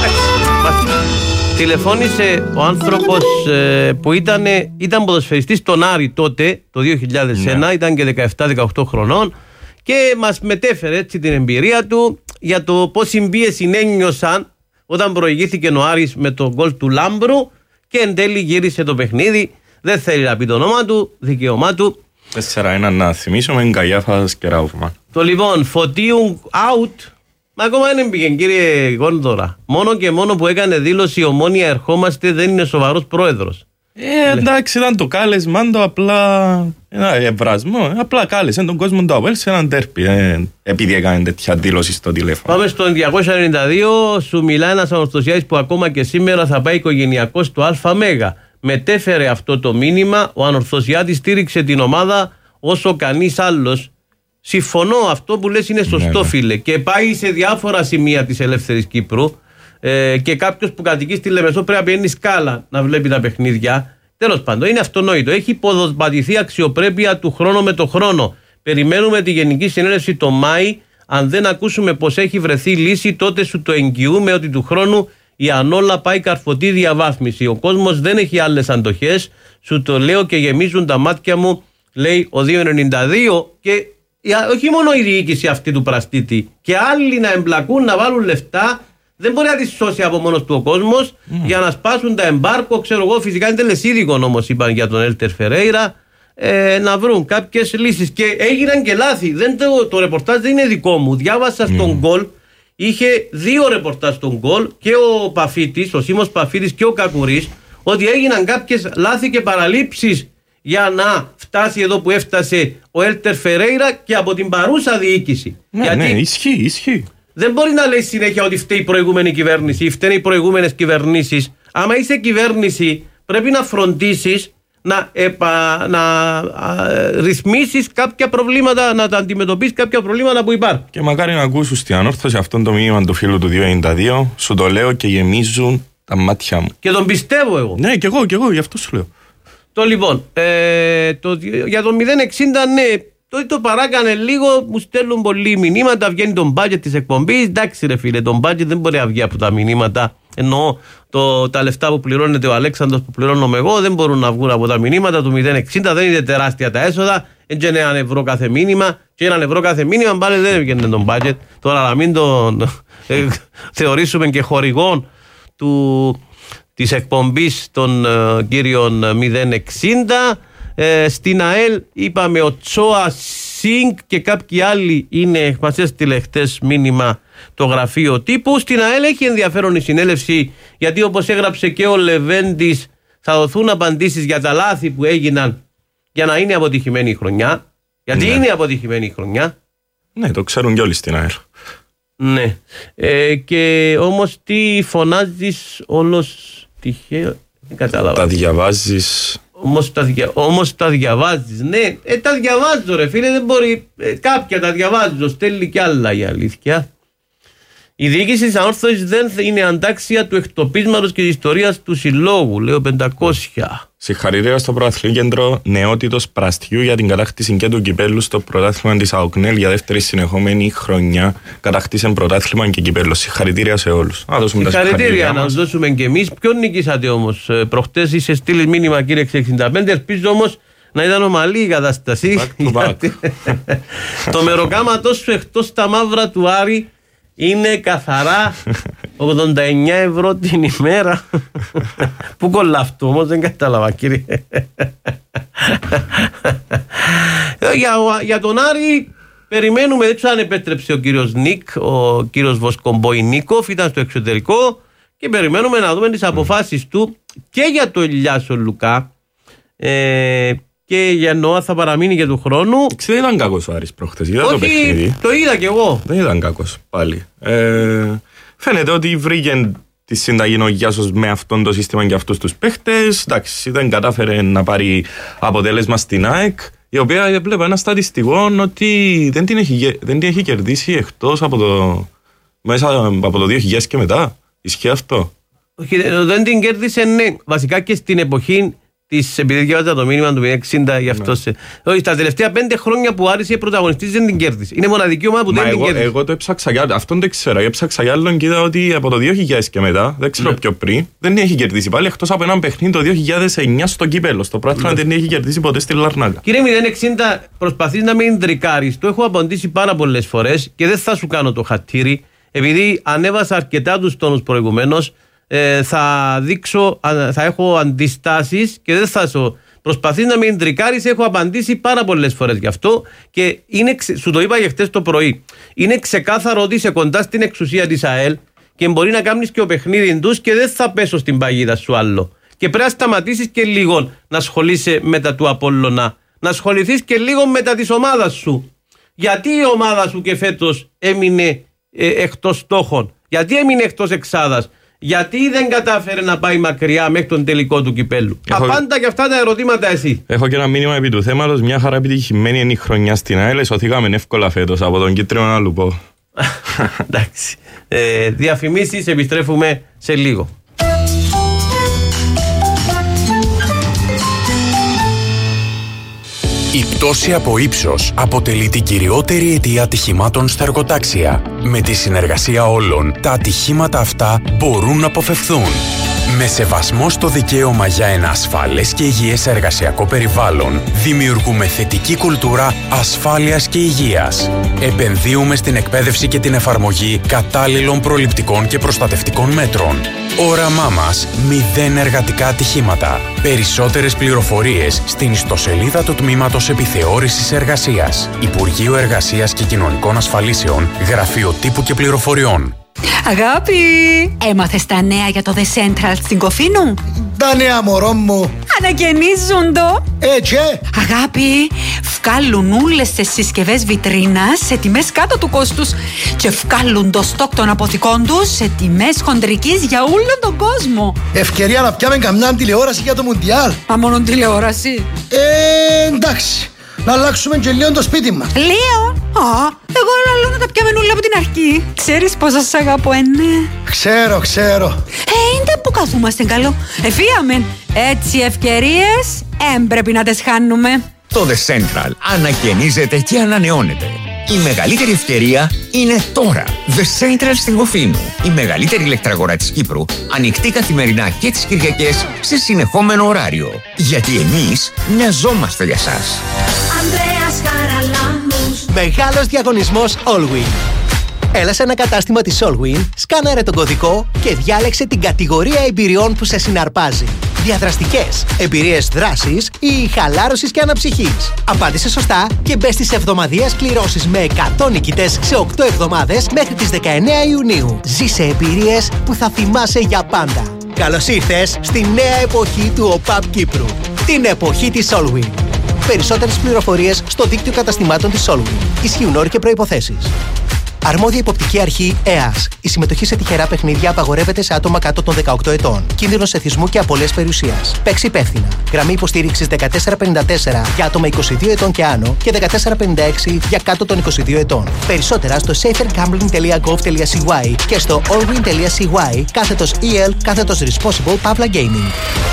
Τηλεφώνησε ο άνθρωπος που ήταν ποδοσφαιριστής στον Άρη τότε, το 2001, ήταν και 17-18 χρονών και μας μετέφερε έτσι την εμπειρία του για το πόση πίεση ένιωσαν όταν προηγήθηκε ο Άρης με το γκολ του Λάμπρου και εν τέλει γύρισε το παιχνίδι. Δεν θέλει να πει το όνομα του, δικαίωμά του. 4-1 να θυμίσουμε, Γκαγιάφας και Ράουφμαν. Το λοιπόν, Φωτίου out. Μα ακόμα δεν πήγαινε, κύριε Γόνδωρα. Μόνο και μόνο που έκανε δήλωση η Ομόνια ερχόμαστε, δεν είναι σοβαρός πρόεδρος. Εντάξει, ήταν το κάλεσμα του, απλά ένα ευρασμό. Απλά κάλεσε τον κόσμο του ΑΠΟΕΛ σε έναν τέρπι. Επειδή έκανε τέτοια δήλωση στο τηλέφωνο. Πάμε στο 292. Σου μιλά ένας ανορθωσιάτης που ακόμα και σήμερα θα πάει οικογενειακός στο ΑΜ. Μετέφερε αυτό το μήνυμα. Ο ανορθωσιάτης στήριξε την ομάδα όσο κανείς άλλος. Συμφωνώ, αυτό που λες είναι σωστό, φίλε. Και πάει σε διάφορα σημεία της ελεύθερης Κύπρου. Και κάποιος που κατοικεί στη Λεμεσό πρέπει να πηγαίνει σκάλα να βλέπει τα παιχνίδια. Τέλος πάντων, είναι αυτονόητο. Έχει υποδοσπατηθεί αξιοπρέπεια του χρόνου με το χρόνο. Περιμένουμε τη Γενική Συνέλευση το Μάη. Αν δεν ακούσουμε πως έχει βρεθεί λύση, τότε σου το εγγυούμε ότι του χρόνου η Ανόλα πάει καρφωτή διαβάθμιση. Ο κόσμος δεν έχει άλλες αντοχές. Σου το λέω και γεμίζουν τα μάτια μου, λέει ο 292. Και όχι μόνο η διοίκηση αυτή του Πραστίτη, και άλλοι να εμπλακούν, να βάλουν λεφτά. Δεν μπορεί να τη σώσει από μόνος του ο κόσμος για να σπάσουν τα εμπάρκο. Ξέρω εγώ, φυσικά είναι τελεσίδικο όμως, είπαν για τον Έλτερ Φερέιρα, να βρουν κάποιες λύσεις. Και έγιναν και λάθη. Το ρεπορτάζ δεν είναι δικό μου. Διάβασα στον Γκολ, είχε 2 ρεπορτάζ στον Γκολ, και ο Παφίτης, ο Σίμος Παφίτης και ο Κακουρής, ότι έγιναν κάποιες λάθη και παραλήψεις για να φτάσει εδώ που έφτασε ο Έλτερ Φερέιρα και από την παρούσα διοίκηση. Ναι, ισχύει. Δεν μπορεί να λέει συνέχεια ότι φταίει η προηγούμενη κυβέρνηση ή φταίνουν οι προηγούμενες κυβερνήσεις. Άμα είσαι κυβέρνηση, πρέπει να φροντίσεις να ρυθμίσεις κάποια προβλήματα, να τα αντιμετωπίσεις κάποια προβλήματα που υπάρχουν. Και μακάρι να ακούσεις στην ανόρθωση αυτό το μήνυμα του φίλου του 292. Σου το λέω και γεμίζουν τα μάτια μου. Και τον πιστεύω εγώ. Ναι, και εγώ, γι' αυτό σου λέω. Το λοιπόν, για το 060, ναι. Το παράκανε λίγο, μου στέλνουν πολλοί μηνύματα, βγαίνει το budget της εκπομπής. Εντάξει ρε φίλε, το budget δεν μπορεί να βγει από τα μηνύματα. Εννοώ τα λεφτά που πληρώνεται ο Αλέξανδρος, που πληρώνομαι εγώ, δεν μπορούν να βγουν από τα μηνύματα του 060. Δεν είναι τεράστια τα έσοδα. Έτσι είναι 1 ευρώ κάθε μήνυμα. Και 1 ευρώ κάθε μήνυμα πάλι δεν βγαίνει το budget. Τώρα να μην τον θεωρήσουμε και χορηγών της εκπομπής των κύριων 060. Στην ΑΕΛ είπαμε ο Τσόα Σινγκ και κάποιοι άλλοι είναι, μας έστειλε χτες μήνυμα το γραφείο τύπου. Στην ΑΕΛ έχει ενδιαφέρον η συνέλευση, γιατί όπως έγραψε και ο Λεβέντης, θα δοθούν απαντήσεις για τα λάθη που έγιναν για να είναι αποτυχημένη η χρονιά. Γιατί είναι αποτυχημένη η χρονιά. Ναι, το ξέρουν κι όλοι στην ΑΕΛ. Ναι. Και όμως τι φωνάζεις όλος τυχαίο, δεν κατάλαβα. Τα διαβάζεις. Όμως τα διαβάζεις. Ναι, τα διαβάζω ρε φίλε, δεν μπορεί. Κάποια τα διαβάζω, στέλνει κι άλλα η αλήθεια. Η διοίκηση της ανόρθωσης δεν είναι αντάξια του εκτοπίσματος και της ιστορίας του συλλόγου, λέω 500. Συγχαρητήρια στο Πρωταθλητικό Κέντρο Νεότητος Πραστιού για την κατάκτηση και του κυπέλλου στο πρωτάθλημα της ΑΟΚΝΕΛ για δεύτερη συνεχόμενη χρονιά. Κατάκτησε πρωτάθλημα και κυπέλλο. Συγχαρητήρια σε όλους. Συγχαρητήρια να δώσουμε και εμείς. Ποιον νικήσατε όμως? Προχτές είσαι στείλει μήνυμα κύριε 65. Ελπίζω όμως να ήταν ομαλή η κατάσταση. Το μεροκάματό σου εκτός τα μαύρα του Άρη είναι καθαρά 89 ευρώ την ημέρα. Πού κολλά αυτό όμως, δεν κατάλαβα κύριε. Για τον Άρη Περιμένουμε, δεν ξέρω αν επέτρεψε ο κύριος Νίκ, ο κύριος Βοσκομποϊνίκοφ, ήταν στο εξωτερικό και περιμένουμε να δούμε τις αποφάσεις του και για το Ηλιάσο Λουκά και για Νόα θα παραμείνει και του χρόνου. Δεν ήταν κακός ο Άρης προχτές, είδα το παιχνίδι. Το είδα κι εγώ. Δεν ήταν κακός πάλι. Φαίνεται ότι βρήκε τη συνταγή ο Γιάσος με αυτόν το σύστημα και αυτούς τους παίχτες. Εντάξει, δεν κατάφερε να πάρει αποτέλεσμα στην ΑΕΚ, η οποία έβλεπα ένα στατιστικό ότι δεν την έχει κερδίσει εκτός μέσα από το 2000 και μετά. Ισχύει αυτό? Όχι, δεν την κέρδισε, ναι. Βασικά και στην εποχή της, επειδή διάβαζα το μήνυμα του 60 γι' αυτό. Όχι, τα τελευταία 5 χρόνια που Άρης πρωταγωνιστής δεν την κέρδισε. Είναι μοναδική ομάδα που δεν την κέρδισε. Εγώ το έψαξα για άλλο. Αυτόν δεν ξέρω. Έψαξα για άλλον και είδα ότι από το 2000 και μετά, δεν ξέρω πιο πριν, δεν έχει κερδίσει πάλι εκτός από έναν παιχνίδι το 2009 στο κύπελο. Στο πράθυμα δεν έχει κερδίσει ποτέ στη Λαρνάκα. Κύριε 060, προσπαθείς να με τρικάρεις. Το έχω απαντήσει πάρα πολλές φορές και δεν θα σου κάνω το χατήρι, επειδή ανέβασα αρκετά τους τόνους προηγουμένως. Θα έχω αντιστάσεις και δεν θα σου προσπαθείς να με εντρικάρεις. Έχω απαντήσει πάρα πολλές φορές γι' αυτό και σου το είπα και χτες το πρωί. Είναι ξεκάθαρο ότι είσαι κοντά στην εξουσία της ΑΕΛ και μπορεί να κάνεις και ο παιχνίδι τους και δεν θα πέσω στην παγίδα σου άλλο. Και πρέπει να σταματήσεις και λίγο να ασχολείσαι με τα του Απόλλωνα, να ασχοληθείς και λίγο με τα της ομάδας σου. Γιατί η ομάδα σου και φέτος έμεινε εκτός στόχων, γιατί έμεινε εκτός εξάδας, γιατί δεν κατάφερε να πάει μακριά μέχρι τον τελικό του κυπέλου? Απάντα και αυτά τα ερωτήματα εσύ. Έχω και ένα μήνυμα επί του θέματος. Μια χαρά επιτυχημένη είναι η χρονιά στην ΑΕΛ. Σωθήκαμε εύκολα φέτος από τον κίτρινο να λουπώ. Εντάξει. Διαφημίσεις, επιστρέφουμε σε λίγο. Η πτώση από ύψος αποτελεί την κυριότερη αιτία ατυχημάτων στα εργοτάξια. Με τη συνεργασία όλων, τα ατυχήματα αυτά μπορούν να αποφευθούν. Με σεβασμό στο δικαίωμα για ένα ασφαλές και υγιές εργασιακό περιβάλλον, δημιουργούμε θετική κουλτούρα ασφάλειας και υγείας. Επενδύουμε στην εκπαίδευση και την εφαρμογή κατάλληλων προληπτικών και προστατευτικών μέτρων. Όραμά μας, 0 εργατικά ατυχήματα. Περισσότερες πληροφορίες στην ιστοσελίδα του Τμήματος Επιθεώρησης Εργασίας. Υπουργείο Εργασίας και Κοινωνικών Ασφαλίσεων, Γραφείο Τύπου και Πληροφοριών. Αγάπη, έμαθες τα νέα για το The Central στην Κοφίνου? Τα νέα, μωρό μου. Ανακαινίζουν το. Έτσι. Αγάπη, βγάλουν όλες τις συσκευές βιτρίνας σε τιμές κάτω του κόστους και βγάλουν το στόκ των αποθηκών τους σε τιμές χοντρικής για όλον τον κόσμο. Ευκαιρία να πιάμε καμιά τηλεόραση για το Μουντιάλ. Μα μόνο τηλεόραση? Εντάξει. Να αλλάξουμε και λίγο το σπίτι μας. Λίγο? Εγώ λέω να τα πιάμε όλα από την αρχή. Ξέρεις πόσο σ' αγαπώ, ναι? Ξέρω. Είναι που καθούμαστε καλό. Εφίαμε. Έτσι ευκαιρίες πρέπει να τις χάνουμε. Το The Central ανακαινίζεται και ανανεώνεται. Η μεγαλύτερη ευκαιρία είναι τώρα. The Central στην Κοφίνου. Η μεγαλύτερη ηλεκτραγορά της Κύπρου, ανοιχτή καθημερινά και τις Κυριακές σε συνεχόμενο ωράριο. Γιατί εμείς μοιαζόμαστε για σας. Μεγάλος διαγωνισμός Allwin. Έλα σε ένα κατάστημα της Allwin, σκάναρε τον κωδικό και διάλεξε την κατηγορία εμπειριών που σε συναρπάζει. Διαδραστικές, εμπειρίες δράσης ή χαλάρωσης και αναψυχής. Απάντησε σωστά και μπες στις εβδομαδιαίες κληρώσεις με 100 νικητές σε 8 εβδομάδες μέχρι τις 19 Ιουνίου. Ζήσε εμπειρίες που θα θυμάσαι για πάντα. Καλώς ήρθες στη νέα εποχή του ΟΠΑΠ Κύπρου. Την εποχή της Allwin. Περισσότερες πληροφορίες στο δίκτυο καταστημάτων της Allwin. Ισχύουν όροι και προϋποθέσεις. Αρμόδια υποπτική αρχή ΕΑΣ. Η συμμετοχή σε τυχερά παιχνίδια απαγορεύεται σε άτομα κάτω των 18 ετών. Κίνδυνος εθισμού και απώλειας περιουσίας. Παίξει υπεύθυνα. Γραμμή υποστήριξης 1454 για άτομα 22 ετών και άνω και 1456 για κάτω των 22 ετών. Περισσότερα στο safergambling.gov.cy και στο allwin.cy /EL /responsible Gaming.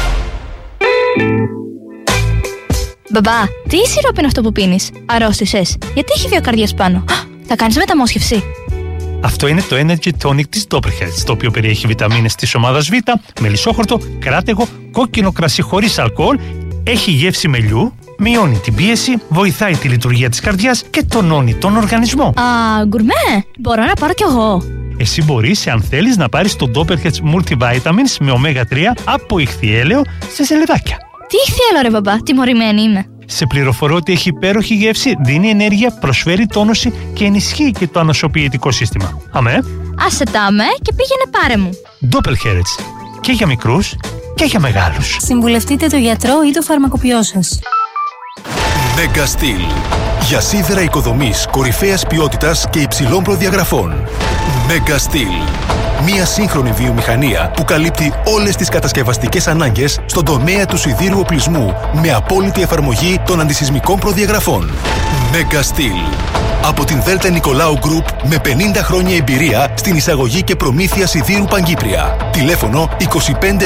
Μπαμπά, τι σιρόπι είναι αυτό που πίνεις? Αρρώστησες? Γιατί έχει 2 καρδιές πάνω? Θα κάνεις μεταμόσχευση? Αυτό είναι το Energy Tonic της Doppelherz, το οποίο περιέχει βιταμίνες της ομάδας Β, μελισσόχορτο, κράτεγο, κόκκινο κρασί χωρίς αλκοόλ, έχει γεύση μελιού, μειώνει την πίεση, βοηθάει τη λειτουργία της καρδιάς και τονώνει τον οργανισμό. Γκουρμέ, μπορώ να πάρω κι εγώ? Εσύ μπορείς, αν θέλεις, να πάρεις το Doppelherz Multivitamins με ωμέγα 3 από ηχθιέλαιο σε σελεδάκια. Τι ηχθιέλαιο ρε μπαμπά, τιμωρημένη είμαι. Σε πληροφορώ ότι έχει υπέροχη γεύση, δίνει ενέργεια, προσφέρει τόνωση και ενισχύει και το ανοσοποιητικό σύστημα. Αμέ. Άσε τα αμέ και πήγαινε πάρε μου. Doppelherz. Και για μικρούς και για μεγάλους. Συμβουλευτείτε το γιατρό ή το φαρμακοποιό σας. Megastil. Για σίδερα οικοδομής κορυφαίας ποιότητας και υψηλών προδιαγραφών. Megastil. Μια σύγχρονη βιομηχανία που καλύπτει όλες τις κατασκευαστικές ανάγκες στον τομέα του σιδήρου οπλισμού με απόλυτη εφαρμογή των αντισυσμικών προδιαγραφών. Megastil. Από την Δέλτα Νικολάου Γκρουπ με 50 χρόνια εμπειρία στην εισαγωγή και προμήθεια σιδήρου Παγκύπρια. Τηλέφωνο 253 96.000.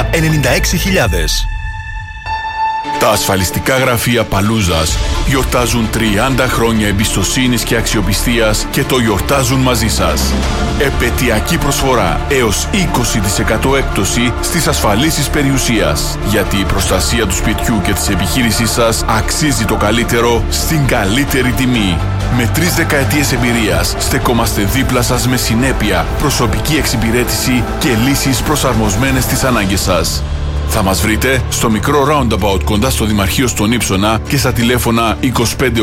Τα ασφαλιστικά γραφεία Παλούζας γιορτάζουν 30 χρόνια εμπιστοσύνης και αξιοπιστίας και το γιορτάζουν μαζί σας. Επετειακή προσφορά έως 20% έκπτωση στις ασφαλίσεις περιουσίας. Γιατί η προστασία του σπιτιού και της επιχείρησής σας αξίζει το καλύτερο στην καλύτερη τιμή. Με 3 δεκαετίες εμπειρίας στεκόμαστε δίπλα σας με συνέπεια, προσωπική εξυπηρέτηση και λύσεις προσαρμοσμένες στις ανάγκες σας. Θα μας βρείτε στο μικρό roundabout κοντά στο Δημαρχείο στον Ύψωνα και στα τηλέφωνα 25 873 673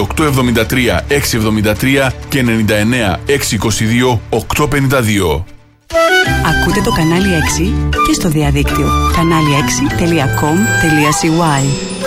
και 99 622 852. Ακούτε το κανάλι 6 και στο διαδίκτυο kanali6.com.cy.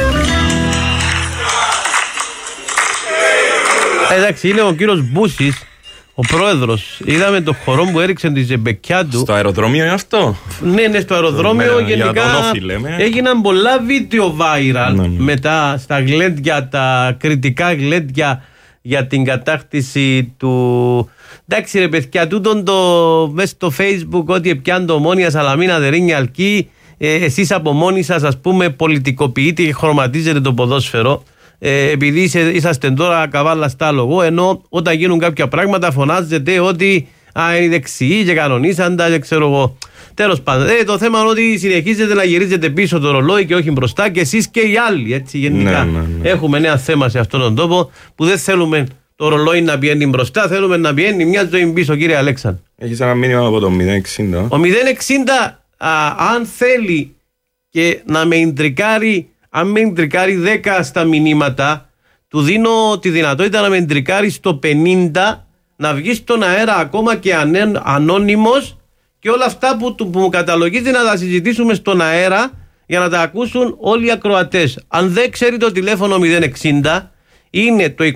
Εντάξει, είναι ο κύριος Μπούσης, ο πρόεδρος. Είδαμε το χορό που έριξε τη ζεμπεκιά του. Στο αεροδρόμιο είναι αυτό? Ναι, στο αεροδρόμιο. Γενικά έγιναν πολλά βίντεο viral μετά στα γλέντια, τα κριτικά γλέντια για την κατάκτηση του. Εντάξει ρε παιδιά, τούτον το μέσα στο Facebook ότι πιάνει το Ομόνια Σαλαμίνα Δερίνια Αλκή, εσείς από μόνοι σας ας πούμε πολιτικοποιείτε και χρωματίζετε το ποδόσφαιρο. Επειδή είσαστε τώρα καβάλα στάλογο, ενώ όταν γίνουν κάποια πράγματα φωνάζετε ότι είναι δεξιοί και κανονίσαντα και ξέρω εγώ. Τέλος πάντων, το θέμα είναι ότι συνεχίζετε να γυρίζετε πίσω το ρολόι και όχι μπροστά και εσείς και οι άλλοι. Έτσι, γενικά έχουμε νέα θέμα σε αυτόν τον τόπο που δεν θέλουμε το ρολόι να πηγαίνει μπροστά, θέλουμε να πηγαίνει μια ζωή πίσω, κύριε Αλέξαν. Έχεις ένα μήνυμα από το 060. Ο 060, αν θέλει και να με ιντρικάρει. Αν με εντρικάρει 10 στα μηνύματα, του δίνω τη δυνατότητα να με εντρικάρει στο 50, να βγει στον αέρα ακόμα και ανώνυμος και όλα αυτά που μου καταλογίζει να τα συζητήσουμε στον αέρα για να τα ακούσουν όλοι οι ακροατές. Αν δεν ξέρει το τηλέφωνο 060, είναι το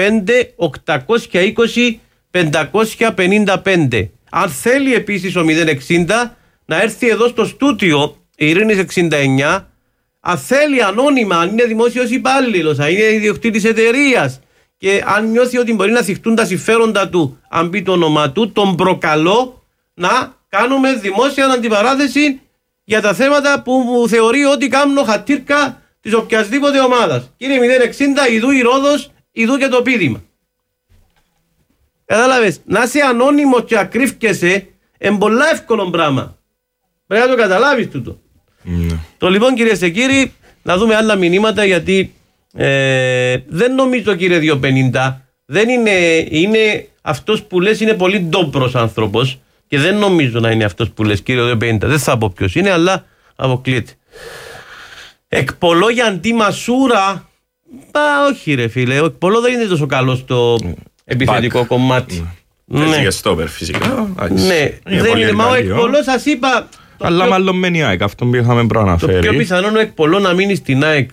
25-820-555. Αν θέλει επίσης ο 060 να έρθει εδώ στο στούτιο Ειρήνης 69, αν θέλει ανώνυμα, αν είναι δημόσιος υπάλληλος, αν είναι ιδιοκτήτης εταιρείας και αν νιώθει ότι μπορεί να θυχτούν τα συμφέροντα του, αν πει το όνομα του, τον προκαλώ να κάνουμε δημόσια αντιπαράθεση για τα θέματα που μου θεωρεί ότι κάνω χατήρκα της οποιασδήποτε ομάδας. Κύριε 060, ειδού η Ρόδος, ειδού και το πείδημα. Κατάλαβες, να είσαι ανώνυμος και ακρίφκεσαι είναι πολλά εύκολο πράγμα. Πρέπει να το καταλάβεις τούτο. Το λοιπόν, κυρίες και κύριοι, να δούμε άλλα μηνύματα, γιατί δεν νομίζω, κύριε 250, δεν είναι αυτός που λες, είναι πολύ ντόπρος άνθρωπος και δεν νομίζω να είναι αυτός που λες, κύριε 250. Δεν θα πω ποιος είναι, αλλά αποκλείεται. Εκπολώ για αντιμασούρα. Όχι ρε φίλε, ο Εκπολώ δεν είναι τόσο καλό στο επιθετικό κομμάτι. Έτσι και στόπερ φυσικά. Ναι, δεν είναι, μα ο Εκπολώ σας είπα. Αλλά μάλλον μένει η ΑΕΚ, αυτό που είχαμε προαναφέρει. Το πιο πιθανό ο Εκπολώ να μείνει στην ΑΕΚ.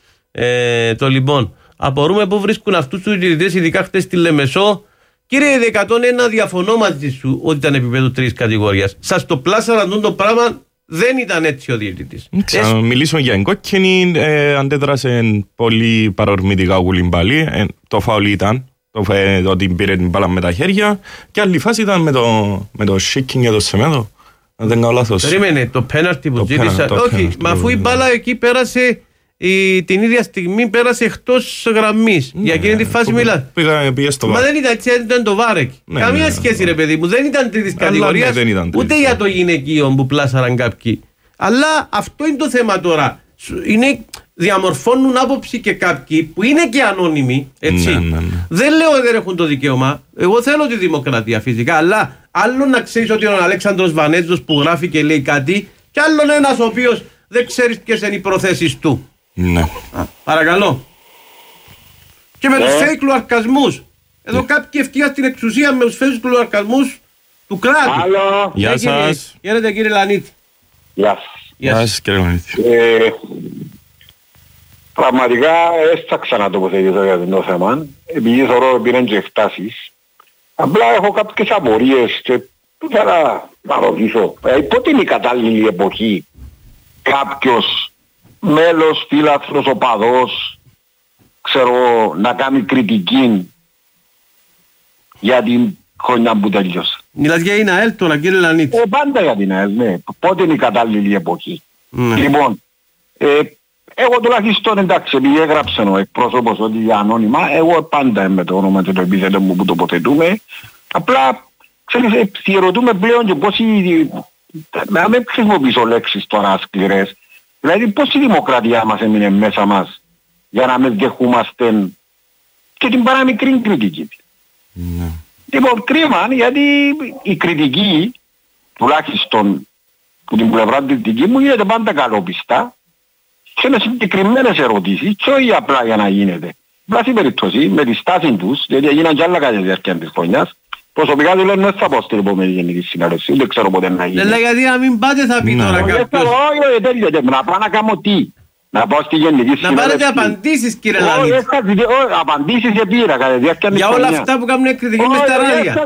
Το λοιπόν, απορούμε πού βρίσκουν αυτούς τους διαιτητές, ειδικά χτες στη Λεμεσό. Κύριε 101, διαφωνώ μαζί σου ότι ήταν επίπεδο 3 κατηγορίας. Σας το πλάσαραν το πράγμα, δεν ήταν έτσι ο διαιτητής. Μιλήσουμε για εγκόκκινη, αντέδρασε πολύ παρορμητικά ο Κουλιμπάλη. Το φάουλ ήταν ότι πήρε την μπάλα με τα χέρια, και άλλη φάση ήταν με το shaking για το Σεμέδο. Δεν κάνω λάθος. Περίμενε, το πέναρτι που ζήτησα. Όχι, μα αφού η μπάλα εκεί πέρασε, την ίδια στιγμή πέρασε εκτός γραμμής. Για εκείνη τη φάση μιλάς. Μα δεν ήταν έτσι, ήταν το βάρεκ. Καμία σχέση ρε παιδί μου, δεν ήταν τρίτης κατηγορίας, ούτε για το γυναικείο που πλάσαραν κάποιοι. Αλλά αυτό είναι το θέμα τώρα. Διαμορφώνουν άποψη και κάποιοι που είναι και ανώνυμοι, έτσι. Δεν λέω ότι δεν έχουν το δικαίωμα. Εγώ θέλω τη δημοκρατία φυσικά, αλλά άλλο να ξέρεις ότι είναι ο Αλέξανδρος Βανέτζος που γράφει και λέει κάτι, και άλλον ένας ο οποίος δεν ξέρεις ποιες είναι οι προθέσεις του. Ναι. Παρακαλώ. Και με τους fake λογαριασμούς. Εδώ κάποιοι ευτυχία στην εξουσία με τους fake λογαριασμούς του κράτους. Άλλο. Γεια σας. Χαίρετε κύριε Λανίτη. Γεια σας κύριε Λανίτη. Πραγματικά θα ξανατοποθετηθώ για το θέμα, επειδή θεωρώ ότι είναι και εκτάσεις. Απλά έχω κάποιες απορίες και ήθελα να ρωτήσω. Πότε είναι η κατάλληλη εποχή κάποιος μέλος, φίλαθρος, οπαδός, ξέρω, να κάνει κριτική για την χρονιά που τελειώσε. Μιλάς για την ΑΕΛ τώρα κύριε Λανίτη. Πάντα για την ΑΕΛ, ναι. Πότε είναι η κατάλληλη εποχή. Λοιπόν, εγώ τουλάχιστον εντάξει, επειδή έγραψε ο εκπρόσωπος ότι για ανώνυμα, εγώ πάντα με το όνομα και το επίθετο μου που τοποθετούμε. Απλά, ξέρεις, διερωτούμε πλέον και πώς να μην χρησιμοποιήσω λέξεις τώρα σκληρές. Δηλαδή πώς η δημοκρατία μας έμεινε μέσα μας για να μην δεχούμαστε και την παραμικρή κριτική. Λοιπόν, κρίμα, γιατί η κριτική, τουλάχιστον που την πλευρά της δική μου, γίνεται πάντα καλόπιστα και με συγκεκριμένες ερωτήσεις και όχι απλά για να γίνεται. Βάση περιπτώσει, με τη στάση τους, γιατί έγιναν και άλλα κατά τη διάρκεια της χρονιάς, προσωπικά του λένε δεν θα πω στην επόμενη γενική συνέλευση, ούτε ξέρω πότε να γίνει. Δεν γιατί να μην πάτε θα πει τώρα κάποιος. Όχι, τέλειωτε, να πάω να κάνω τι. Να πάω στη γενική συνέλευση. Να πάρετε απαντήσεις κύριε Λανίτη. Απαντήσεις επήρα κατά τη διάρκεια της χρονιάς. Για όλα αυτά που κάνουν κριτική μες στα ράδια.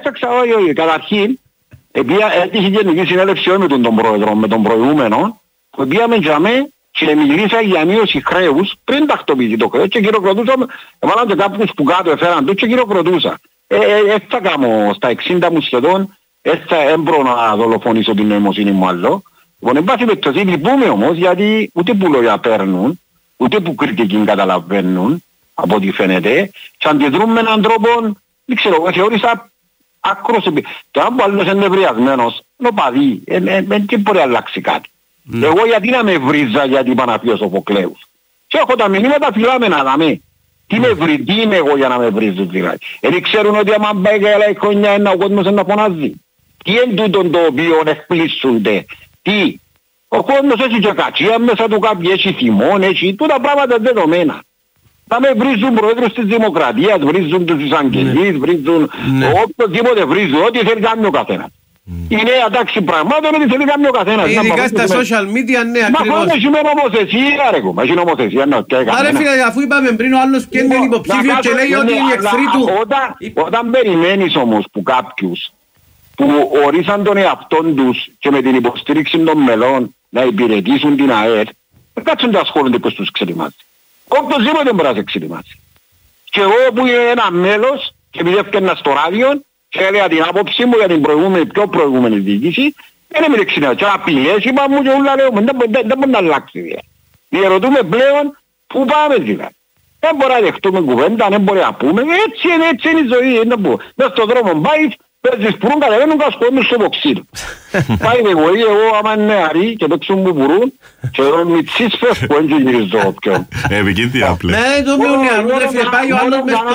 Όχι, καταρχήν, έτυχε η γενική συνέλευση όχι με τον πρόεδρο, με τον προηγούμενο, που πήγαμε για μέ και μιλήσα για μείωση χρέους πριν τακτοποιηθεί το χρέος και χειροκροτούσα, έβαλαν και κάποιους που κάτω έφεραν του και χειροκροτούσα. Έτσι θα κάνω στα 60 μου σχεδόν, έτσι θα έμπρο να δολοφονήσω την νοημοσύνη μου άλλο. Λοιπόν, εν πάση περιπτώσει λυπούμε όμως γιατί ούτε που λόγια παίρνουν, ούτε που κριτική καταλαβαίνουν από ό,τι φαίνεται και αντιδρούν με έναν τρόπο, δεν ξέρω, θεώρησα άκρος. Το αν που άλλος είναι ευριασμένος, είναι οπαδί, δεν μπορεί να αλλάξει κάτι. Εγώ γιατί να με βρίζα γιατί είπα να πει ο Σοφοκλέους. Και έχω τα μηνύματα φυλάμε να δαμε. Τι είμαι εγώ για να με βρίζουν δηλαδή. Επειδή ξέρουν ότι άμα πάει καλά η χρονιά ο κόσμος να φωνάζει. Τι είναι τούτον το οποίο εκπλήσονται. Τι. Ο κόσμος έχει και κατσία μέσα του κάποιοι, έχει θυμόν, έχει τούτα πράγματα δεδομένα. Θα με βρίζουν πρόεδρους της Δημοκρατίας, βρίζουν τους εισαγγελείς, βρίζουν οποιοδήποτε βρίζουν, ό,τι θέλει κάνει ο καθένας. Η νέα τάξη πραγμάτων ότι θέλει κάνει ο καθένας. Ειδικά στα social media, ναι, ακριβώς. Μα έχει με νομοθεσία ρε κόμμα, έχει νομοθεσία, ναι. Άρα φίλε, αφού είπαμε πριν ο άλλος και είναι υποψήφιο και λέει ότι είναι εχθροί του. Όταν περιμένεις όμως που κάποιους που ορίσαν τον εαυτόν τους και με την υποστήριξη των μελών να υπηρετήσουν την ΑΕΤ, δεν κάτσουν να ασχολούνται πως τους ξετοιμάζει. Οπωσδήποτε μπορεί να σε ξετοιμάζει. Και εγώ που είμαι ένα μέλος και επειδή έφτιανα στο ράδιο και έλεγα την άποψή μου για την πιο προηγούμενη διοίκηση, δεν είμαι ξετοιμάζει. Και απειλές είπα μου και όλα λέω, δεν μπορεί να αλλάξει. Διερωτούμε πλέον πού πάμε δηλαδή. Δεν μπορεί να δεχτούμε κουβέντα, δεν μπορεί να πούμε, έτσι είναι η ζωή. Μες στον δρόμο πάει, παίζεις πουρούν, κατεβαίνουν κασκόνους στο βοξίδι. Πάει εγώ άμα είναι νεαροί και παίξουν που πουρούν και εγώ μητσίς φεύγω, έτσι γυρίζω όποιον. Επικίνδυα πλέον. Ναι, το πιο νεαρού, δεν φίλε, πάει ο άλλος μες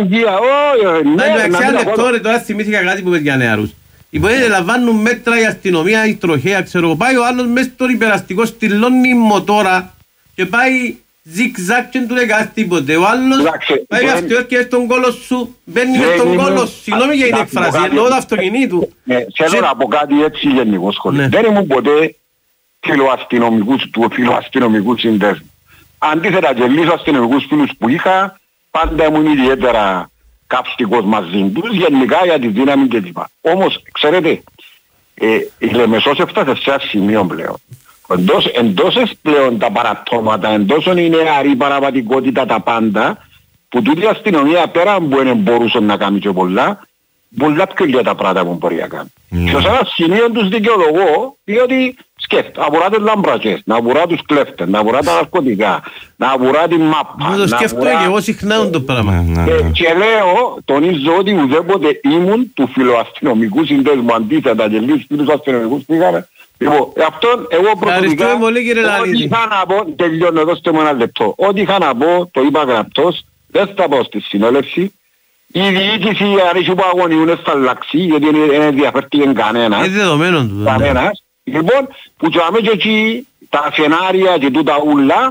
στο... Τώρα θυμήθηκα κάτι που είπε για νεαρούς. Υποθέτει λαμβάνουν μέτρα η αστυνομία, η τροχέα, ξέρω, πάει ο άλλος μες στον υπεραστικό, στυλώνει μοτόρα και πάει ζικ-ζακ και δεν του λέγας τίποτε. Ο άλλος πάει αυτός και στον κόλο σου, μπαίνει με τον κόλο σου. Συγγνώμη για την εκφράση, εννοώ το αυτοκινήτου. Θέλω να πω κάτι έτσι γενικό σχολείο. Δεν ήμουν ποτέ φιλοαστυνομικού συνδέσμου. Αντίθετα και λίγους αστυνομικούς φίλους που είχα, πάντα ήμουν ιδιαίτερα καυστικός μαζί τους, γενικά για τη δύναμη και λοιπά. Όμως, ξέρετε, η Λεμεσός έφτασε σε ένα σημείο πλέον. Εντός πλέον τα παραπτώματα, εντός είναι η νεαρή παραβατικότητα τα πάντα, που τούτη η αστυνομία πέρα που δεν μπορούσε να κάνει και πολλά πιο λίγα τα πράγματα που μπορεί να κάνει. Και σε ένα σημείο τους δικαιολογώ, διότι σκέφτεται, αφορά τις λαμπρακές, να αφορά τους κλέφτες, να αφορά τα ναρκωτικά, να αφορά την μάπα. Το σκέφτομαι και εγώ συχνά το πράγμα. Και λέω, τονίζω ότι ουδέποτε ήμουν του φιλοαστυνομικού συνδέσμου, αντίθετα και λίγους φίλους αστυνομικούς πήγαμε. Λοιπόν, αυτόν εγώ προσωπικά, ό,τι είχα να πω, τελειώνω, δώστε μου ένα λεπτό, ό,τι είχα να πω, το είπα γραπτός, δεν θα πάω στη συνέλευση, η διοίκηση αρέσει που αγωνιούν θα αλλάξει, γιατί δεν ενδιαφέρθηκε κανένας. Είναι δεδομένο του. Κανένας. Λοιπόν, που και εκεί τα σενάρια και τούτα ούλα,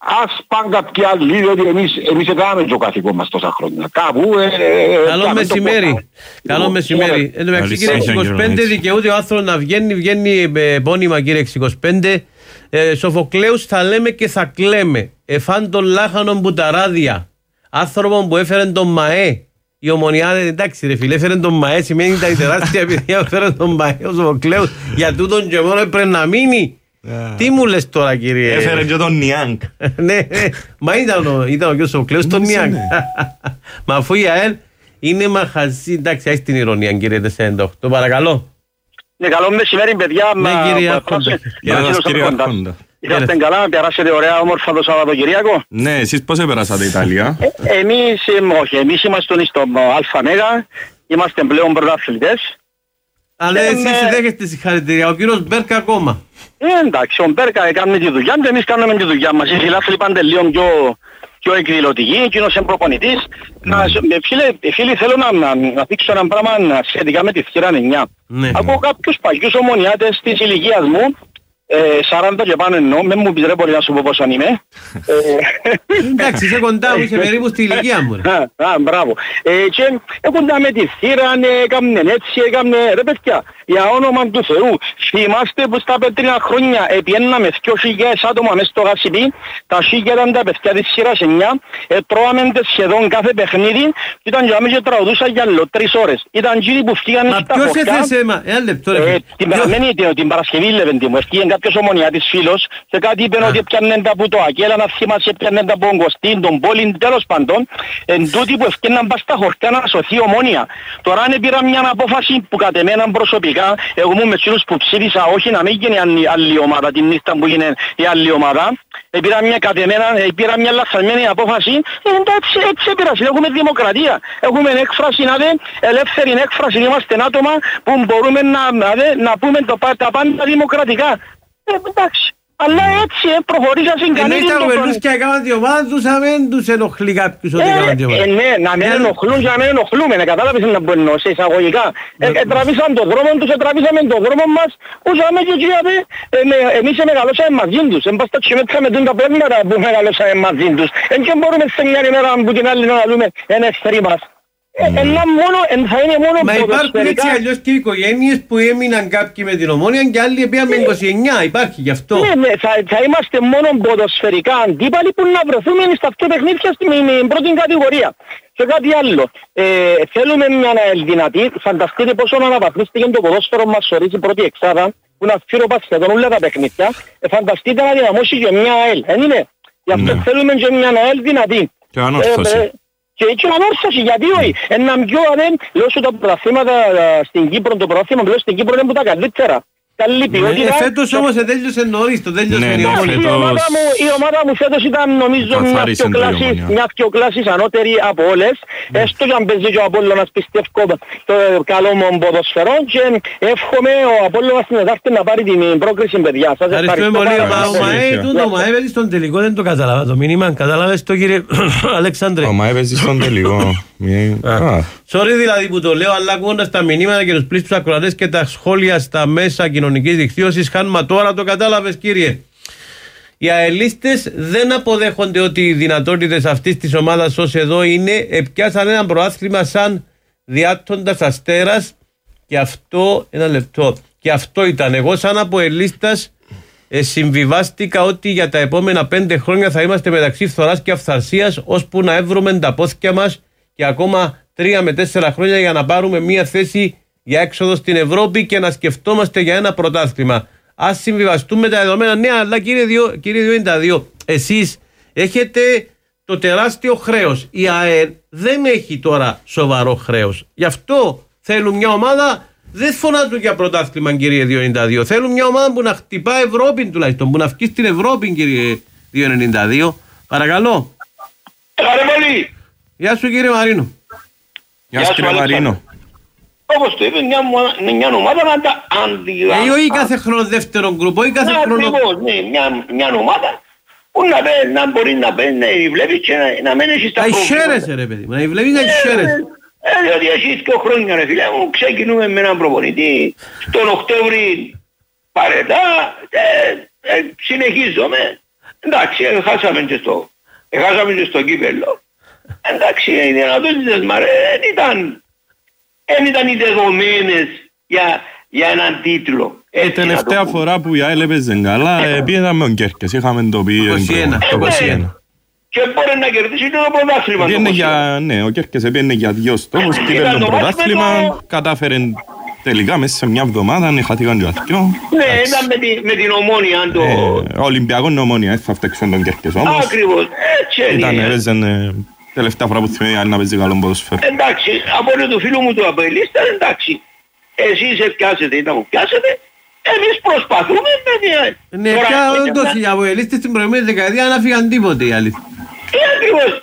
ας πάνε κάποιοι άλλοι, διότι εμείς έκαναμε το καθήκον μας τόσα χρόνια. Κάπου... Καλό μεσημέρι. Καλό μεσημέρι. Εν τω μεταξύ, κύριε 25, δικαιούται ο άνθρωπος να βγαίνει επώνυμα, κύριε 25. Σοφοκλέους θα λέμε και θα κλαίμε. Εφάν τον λάχανον που τα ράδια. Άνθρωπο που έφερε τον ΜΑΕ. Η Ομονιάδε, εντάξει ρε φίλε, έφερε τον ΜΑΕ. Σημαίνει τα τεράστια επειδή έφερε τον ΜΑΕ ο Σοφοκλέους. Για τούτον και μόνο έπρεπε να μείνει. Τι μου λες τώρα, κύριε? Έφερε και τον Νιάνκ. Ναι, μα ήταν ο κ. Σοφοκλέους τον Νιάνκ. Μα αφού η ΑΕΛ είναι μαχαζή. Εντάξει, έχεις την ηρωνία, κύριε 48. Παρακαλώ. Ναι, καλό μεσημέρι, παιδιά. Ναι, κύριε Άρχοντα. Είσαστε καλά, να περάσετε ωραία όμορφα το Σαββατοκυριακό? Ναι, εσείς πώς επεράσατε Ιταλία? Εμείς είμαστε στο ΑΜΕΓΑ, είμαστε πλέον πρωταθλητές. Αλλά εσείς δέχεστε συγχαρητήρια, ο κύριος Μπέρκα ακόμα. Εντάξει, ο Μπέρκα έκανε τη δουλειά του, εμείς κάνουμε τη δουλειά μας. Οι φιλάθλοι πάντε λίγο πιο εκδηλωτικοί, εκείνος είναι προπονητής. Φίλοι, θέλω να δείξω ένα πράγμα σχετικά με τη θύρα 9. Ακούω κάποιους παλιούς ομονιάτες της ηλικίας μου, 40 και πάνω εννοώ, με μου επιτρέπω να σου πω πόσο είμαι. Εντάξει, είσαι κοντά μου, είσαι περίπου στη ηλικία μου. Μπράβο. Και κοντά με τη θύρα, έκαμνε έτσι, έκαμνε... Ρε παιδιά, για όνομα του Θεού, θυμάστε που στα πέτρινα χρόνια επιέναμε 2.000 άτομα μες στο Γασιπί, τα 1.000 ήταν τα παιδιά της σειράς 9, τρώαμε σχεδόν κάθε παιχνίδι, ήταν για μένα και τραγουδούσα για άλλο 3 ώρες. Ήταν κύριοι που φύγανε στα χωριά. Την Παρασκευή Λεβέντη μου, έφυγε κάποιος ομονιάτης φίλος και κάτι είπε ότι έπιανε τα που το Ακέλα, να θυμάσαι έπιανε τα που τον Κωστίν, τον Πόλιν, τέλος πάντων, εν τούτοι που έφυγαιναν πας στα χωριά να σωθεί Ομόνια. Τώρα αν πήρα μια απόφαση που κατ' εμένα προσωπικά, εγώ μου με εκείνους που ψήφισα όχι να μην γίνει άλλη ομάδα την νύχτα που γίνει η άλλη ομάδα, πήρα μια λαθασμένη απόφαση, εντάξει έτσι έπειρασε, έχουμε δημοκρατία, έχουμε έκφραση, ελεύθερη έκφραση, είμαστε άτομα που μπορούμε να πούμε τα πάντα δημοκρατικά. Εντάξει. Αλλά έτσι προχωρήσασαν κανείς. Εμείς τα κομμενούσκια έκαναν την ομάδα τους, να μην τους ενοχλεί κάποιους ότι έκαναν την ομάδα. Ναι, να μην ενοχλούν και να μην ενοχλούμε, κατάλαβες να πω εννοώ, σε εισαγωγικά. Τραβήσαν τον δρόμο τους, τραβήσαμε τον δρόμο μας, ούσαμε και είπαμε, εμείς μεγαλώσαμε μαζί τους. Εν πάστα τσιμέτρα με τα πράγματα που μεγαλώσαμε μαζί τους. Εν και μπορούμε σε μια ημέρα που την άλλη να δούμε ένα εχθρή μας. Θα είναι μόνο μα υπάρχουν έτσι αλλιώς και οικογένειες που έμειναν κάποιοι με την Ομόνια και άλλοι πήγαμε 29, υπάρχει γι' αυτό. Ναι, θα είμαστε μόνο ποδοσφαιρικά αντίπαλοι που να βρεθούμε στα αυτές παιχνίδια στην πρώτη κατηγορία. Και κάτι άλλο, θέλουμε μια ΑΕΛ δυνατή, φανταστείτε πόσο αναβαθμίστηκε το ποδόσφαιρο μας ορίζει πρώτη εξάδα, που να φύρω σχεδόν όλα τα παιχνίδια, φανταστείτε να δυναμώσει και μια ΑΕΛ, δεν είναι? Γι' αυτό θέλουμε και μια ΑΕΛ δυνατή. Και ανόρθωση. Και έτσι ανόρθωση, γιατί όχι. Έναν πιο λέω σου τα πρωταθλήματα στην Κύπρο, το πρωτάθλημα πλέον στην Κύπρο είναι που τα καλύτερα. Καλή ποιότητα. Φέτος όμως τέλειωσε νωρίς, το τέλειωσε η η ομάδα μου φέτος ήταν νομίζω μια πιο κλάσης ανώτερη από όλες. Έστω και αν παίζει και ο Απόλλωνας πιστεύω το καλό μου ποδοσφαιρό και εύχομαι ο Απόλλωνας στην Εδάφτη να πάρει την πρόκριση παιδιά. Σας ευχαριστώ πολύ. Ο ΜΑΕ παίζει στον τελικό, δεν το κατάλαβα το μήνυμα. Κατάλαβες το κύριε Αλεξάνδρε? Ο ΜΑΕ παίζει στον τελικό. Sorry δηλαδή που το λέω, αλλά ακούγοντας τα μηνύματα και τους πλήστους ακροατές και τα σχόλια στα μέσα κοινωνικής δικτύωσης, χάνουμε τώρα, το κατάλαβες κύριε. Οι αελίστες δεν αποδέχονται ότι οι δυνατότητες αυτής της ομάδας ως εδώ είναι, επιάσαν ένα προάθλημα σαν διάττοντας Αστέρας και αυτό, ένα λεπτό, και αυτό ήταν. Εγώ σαν αποελίστας συμβιβάστηκα ότι για τα επόμενα 5 χρόνια θα είμαστε μεταξύ φθοράς και αυθαρσίας, ώσπου να έβρουμε τα πόθηκια μας και ακόμα 3 με 4 χρόνια για να πάρουμε μια θέση για έξοδο στην Ευρώπη και να σκεφτόμαστε για ένα πρωτάθλημα. Ας συμβιβαστούμε τα δεδομένα. Ναι, αλλά κύριε 92, εσείς έχετε το τεράστιο χρέος. Η ΑΕΛ δεν έχει τώρα σοβαρό χρέος. Γι' αυτό θέλουν μια ομάδα, δεν φωνάζουν για πρωτάθλημα κύριε 292. Θέλουν μια ομάδα που να χτυπά Ευρώπη τουλάχιστον, που να βγει στην Ευρώπη κύριε 292. Παρακαλώ. Γεια σου κύριε Μαρίνο. Γεια σου κύριε Μαρίνο. Όπως το είπε, μια ομάδα να τα αντιγράψει. Όχι κάθε χρόνο δεύτερο γκρουπ, όχι κάθε χρόνο... Ναι, μια ομάδα που να μπορεί να βλέπει και να μένει στα προβλήματα. Να χαίρεσαι ρε παιδί, να βλέπει να χαίρεσαι. Διότι εσείς 2 χρόνια ρε φίλε μου, ξεκινούμε με έναν προπονητή τον Οκτώβρη παρετά, συνεχίζομαι. Εντάξει, χάσαμε και στο κύπελλο. Εντάξει, οι δυνατότητες μας δεν ήταν οι δεδομένες για έναν τίτλο. Τελευταία φορά που η ΑΕΛ έπαιζε καλά, πήγαμε με τον Κέρκες, είχαμε το πει 21. Και μπορεί να κερδίσει το πρωτάθλημα. Ναι, ο Κέρκες πήγαινε για 2 στόχους, κύπελλο το πρωτάθλημα, κατάφερε τελικά μέσα σε μια εβδομάδα, χαθήκαν και αθκιό. Ναι, ήταν με την Ομόνια. Ο Ολυμπιακός Ομόνια, θα φταίξουν τον Κέρκες όμως. Ακριβώς, έτσι είναι. Τελευταία φορά που θυμάμαι να παίζει καλό ποδοσφαίρο. Εντάξει, από το φίλο μου του Απελίστα, εντάξει. Εσείς πιάσετε ή να μου πιάσετε, εμείς προσπαθούμε με μια... Ναι, πια όντως οι Απελίστες στην προηγούμενη δεκαετία να φύγαν τίποτε οι αλήθεια. Ακριβώς.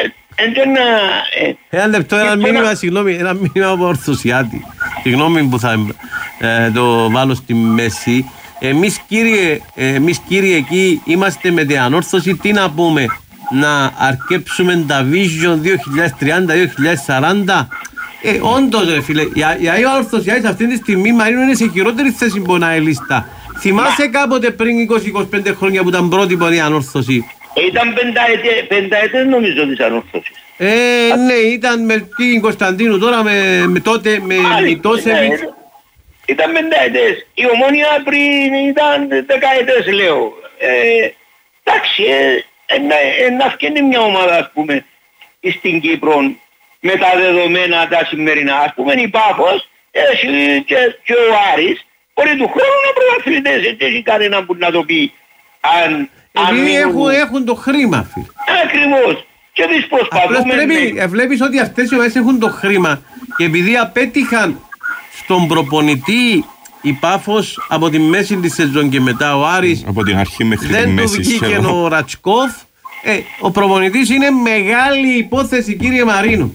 Ένα λεπτό, ένα μήνυμα, συγγνώμη, ένα μήνυμα από Ορθωσιάτη. Συγγνώμη που θα το βάλω στη μέση. Εμείς κύριε εκεί είμαστε με την ανόρθωση, τι να πούμε, να αρκέψουμε τα Vision 2030-2040. Όντως ρε φίλε, η Ορθωσιάτη σε αυτή τη στιγμή Μαρίνο είναι σε χειρότερη θέση που να ελίστα. Θυμάσαι κάποτε πριν 20-25 χρόνια που ήταν πρότυπο η ανόρθωση? Ήταν πενταετές νομίζω της ανόρθωσης. Ναι, ήταν με την Κωνσταντίνου τώρα με τότε με Μητόσεβιτς. Ήταν πενταετές. Η Ομόνια πριν ήταν δεκαετές λέω. Εντάξει, να φτιάξει μια ομάδα ας πούμε στην Κύπρο με τα δεδομένα τα σημερινά. Ας πούμε η Πάφος και ο Άρης μπορεί του χρόνου να πρωταθλητές. Έτσι έχει κανένα που να το πει. Επειδή έχουν το χρήμα. Ακριβώς. Και τις προσπαθούμε. Βλέπεις ότι αυτές οι ομάδες έχουν το χρήμα και επειδή απέτυχαν στον προπονητή η Πάφος από τη μέση της σεζόν και μετά ο Άρης από την αρχή μέχρι δεν του βγήκε ο Ρατσκόφ. Ο προπονητής είναι μεγάλη υπόθεση κύριε Μαρίνο.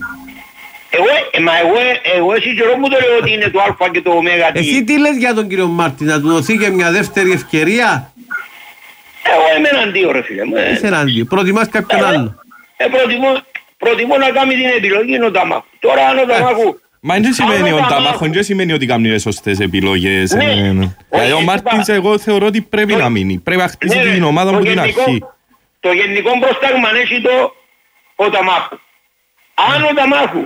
Εγώ εσύ καιρό μου το λέω ότι είναι το Α και το Ω. Εσύ τι λες για τον κύριο Μάρτιν, να του δοθεί και μια δεύτερη ευκαιρία? Εγώ είμαι εναντίον ρε φίλε μου. Είσαι εναντίον, προτιμάς κάποιον άλλο? Προτιμώ να κάνει την επιλογή είναι ο Ταμάχου. Τώρα αν ο Ταμάχου... Μα δεν σημαίνει ο Ταμάχου, δεν σημαίνει ότι κάνουν σωστές επιλογές. Ο Μάρτινς εγώ θεωρώ ότι πρέπει να μείνει. Πρέπει να χτίσει την ομάδα από την αρχή. Το γενικό πρόσταγμα έχει ο Ταμάχου. Αν ο Ταμάχου...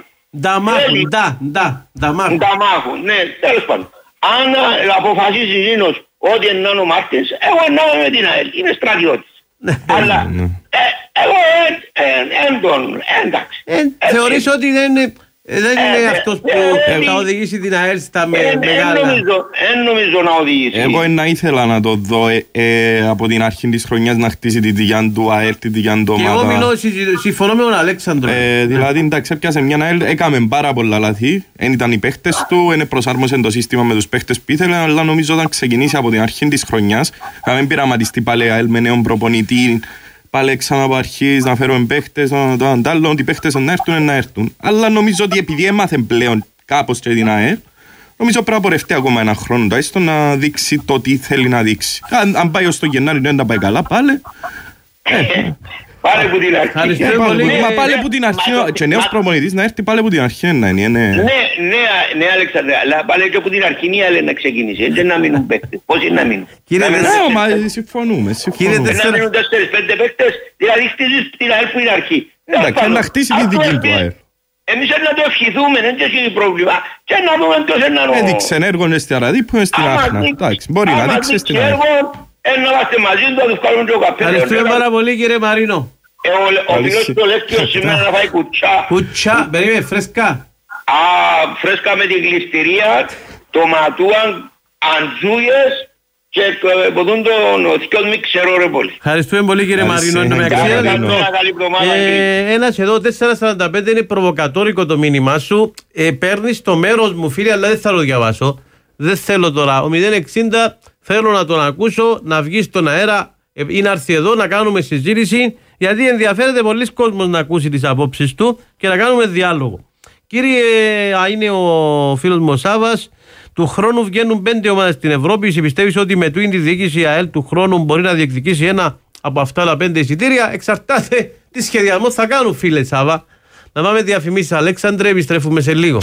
Ταμάχου, ναι, τέλος πάντων. Αν αποφασίσει Ζήνος ότι είναι ο Μάρτινς, εγώ εννοώ με την ΑΕΛ, είναι στρατιώτης. Αλλά εγώ εντάξει. Θεωρείς ότι δεν είναι αυτός που θα οδηγήσει την ΑΕΛ στα μεγάλα? Δεν νομίζω να οδηγήσει. Εγώ να ήθελα να το δω από την αρχή της χρονιάς να χτίσει τη δικιά του ΑΕΛ, τη δικιά του ομάδα. Και εγώ συμφωνώ με τον Αλέξανδρο. Δηλαδή εντάξει, έπιασε μια ΑΕΛ, έκαμε πάρα πολλά λάθη. Εν ήταν οι παίχτες του, εν προσάρμοσε το σύστημα με τους παίχτες που ήθελε, αλλά νομίζω όταν ξεκινήσει από την αρχή της χρονιάς, να μην πειραματιστεί πάλι ΑΕΛ με νέον προπονητή. Πάλι ξανά από αρχής να φέρουμε παίχτες, το αντάλλον, ότι οι παίχτες να έρθουν. Αλλά νομίζω ότι επειδή έμαθε πλέον κάπως και την ΑΕΛ, νομίζω πρέπει να πορευτεί ακόμα ένα χρόνο τουλάχιστον να δείξει το τι θέλει να δείξει. Αν πάει ως το Γενάρη δεν τα πάει καλά πάλι. Πάλι που την αρχή. Μα πάλι που την αρχή, και νέος προπονητής να έρθει πάλι που την αρχή να είναι. Ναι, Αλέξανδρε, αλλά πάλι και που την αρχή είναι άλλη να ξεκινήσει. Έτσι να μείνουν παίκτες. Πώς είναι να μείνουν? Συμφωνούμε. Να μείνουν 4-5 παίκτες, δηλαδή στήσεις την ΑΕΛ που είναι αρχή. Εντάξει, να χτίσει τη δική του ΑΕΛ. Εμείς να το ευχηθούμε, δεν έχει πρόβλημα. Και να δούμε ποιος είναι να... Έδειξε έργο είναι στην Αραδίπου, είναι στην Άχνα. Εντάξει, μπορεί να δείξει στην ΑΕΛ. Να είμαστε μαζί του, θα του βγάλουμε το καπέλο. Ευχαριστούμε πάρα πολύ κύριε Μαρίνο. Ο φίλος του Λεύκιος σήμερα να φάει κουτσά. Κουτσά, περίμενε, φρέσκα. Φρέσκα με την κλειστηρία, το ματούαν, αντζούιες και ποτούν τον θκιόν μη ξέρω ρε πολύ. Ευχαριστούμε πολύ κύριε Μαρίνο. Ένας εδώ 4.45 είναι προβοκατόρικο το μήνυμά σου. Παίρνεις το μέρος μου φίλε, αλλά δεν θα το διαβάσω. Δεν θέλω τώρα. Ο 060 θέλω να τον ακούσω, να βγει στον αέρα ή να έρθει εδώ να κάνουμε συζήτηση, γιατί ενδιαφέρεται πολλοί κόσμος να ακούσει τις απόψεις του και να κάνουμε διάλογο. Κύριε, είναι ο φίλος μου ο Σάβας, του χρόνου βγαίνουν 5 ομάδες στην Ευρώπη. Πιστεύεις ότι με τούτη τη διοίκηση η ΑΕΛ του χρόνου μπορεί να διεκδικήσει ένα από αυτά τα 5 εισιτήρια? Εξαρτάται τι σχεδιασμό θα κάνουν, φίλε Σάβα. Να πάμε διαφημίσεις, Αλέξανδρε, επιστρέφουμε σε λίγο.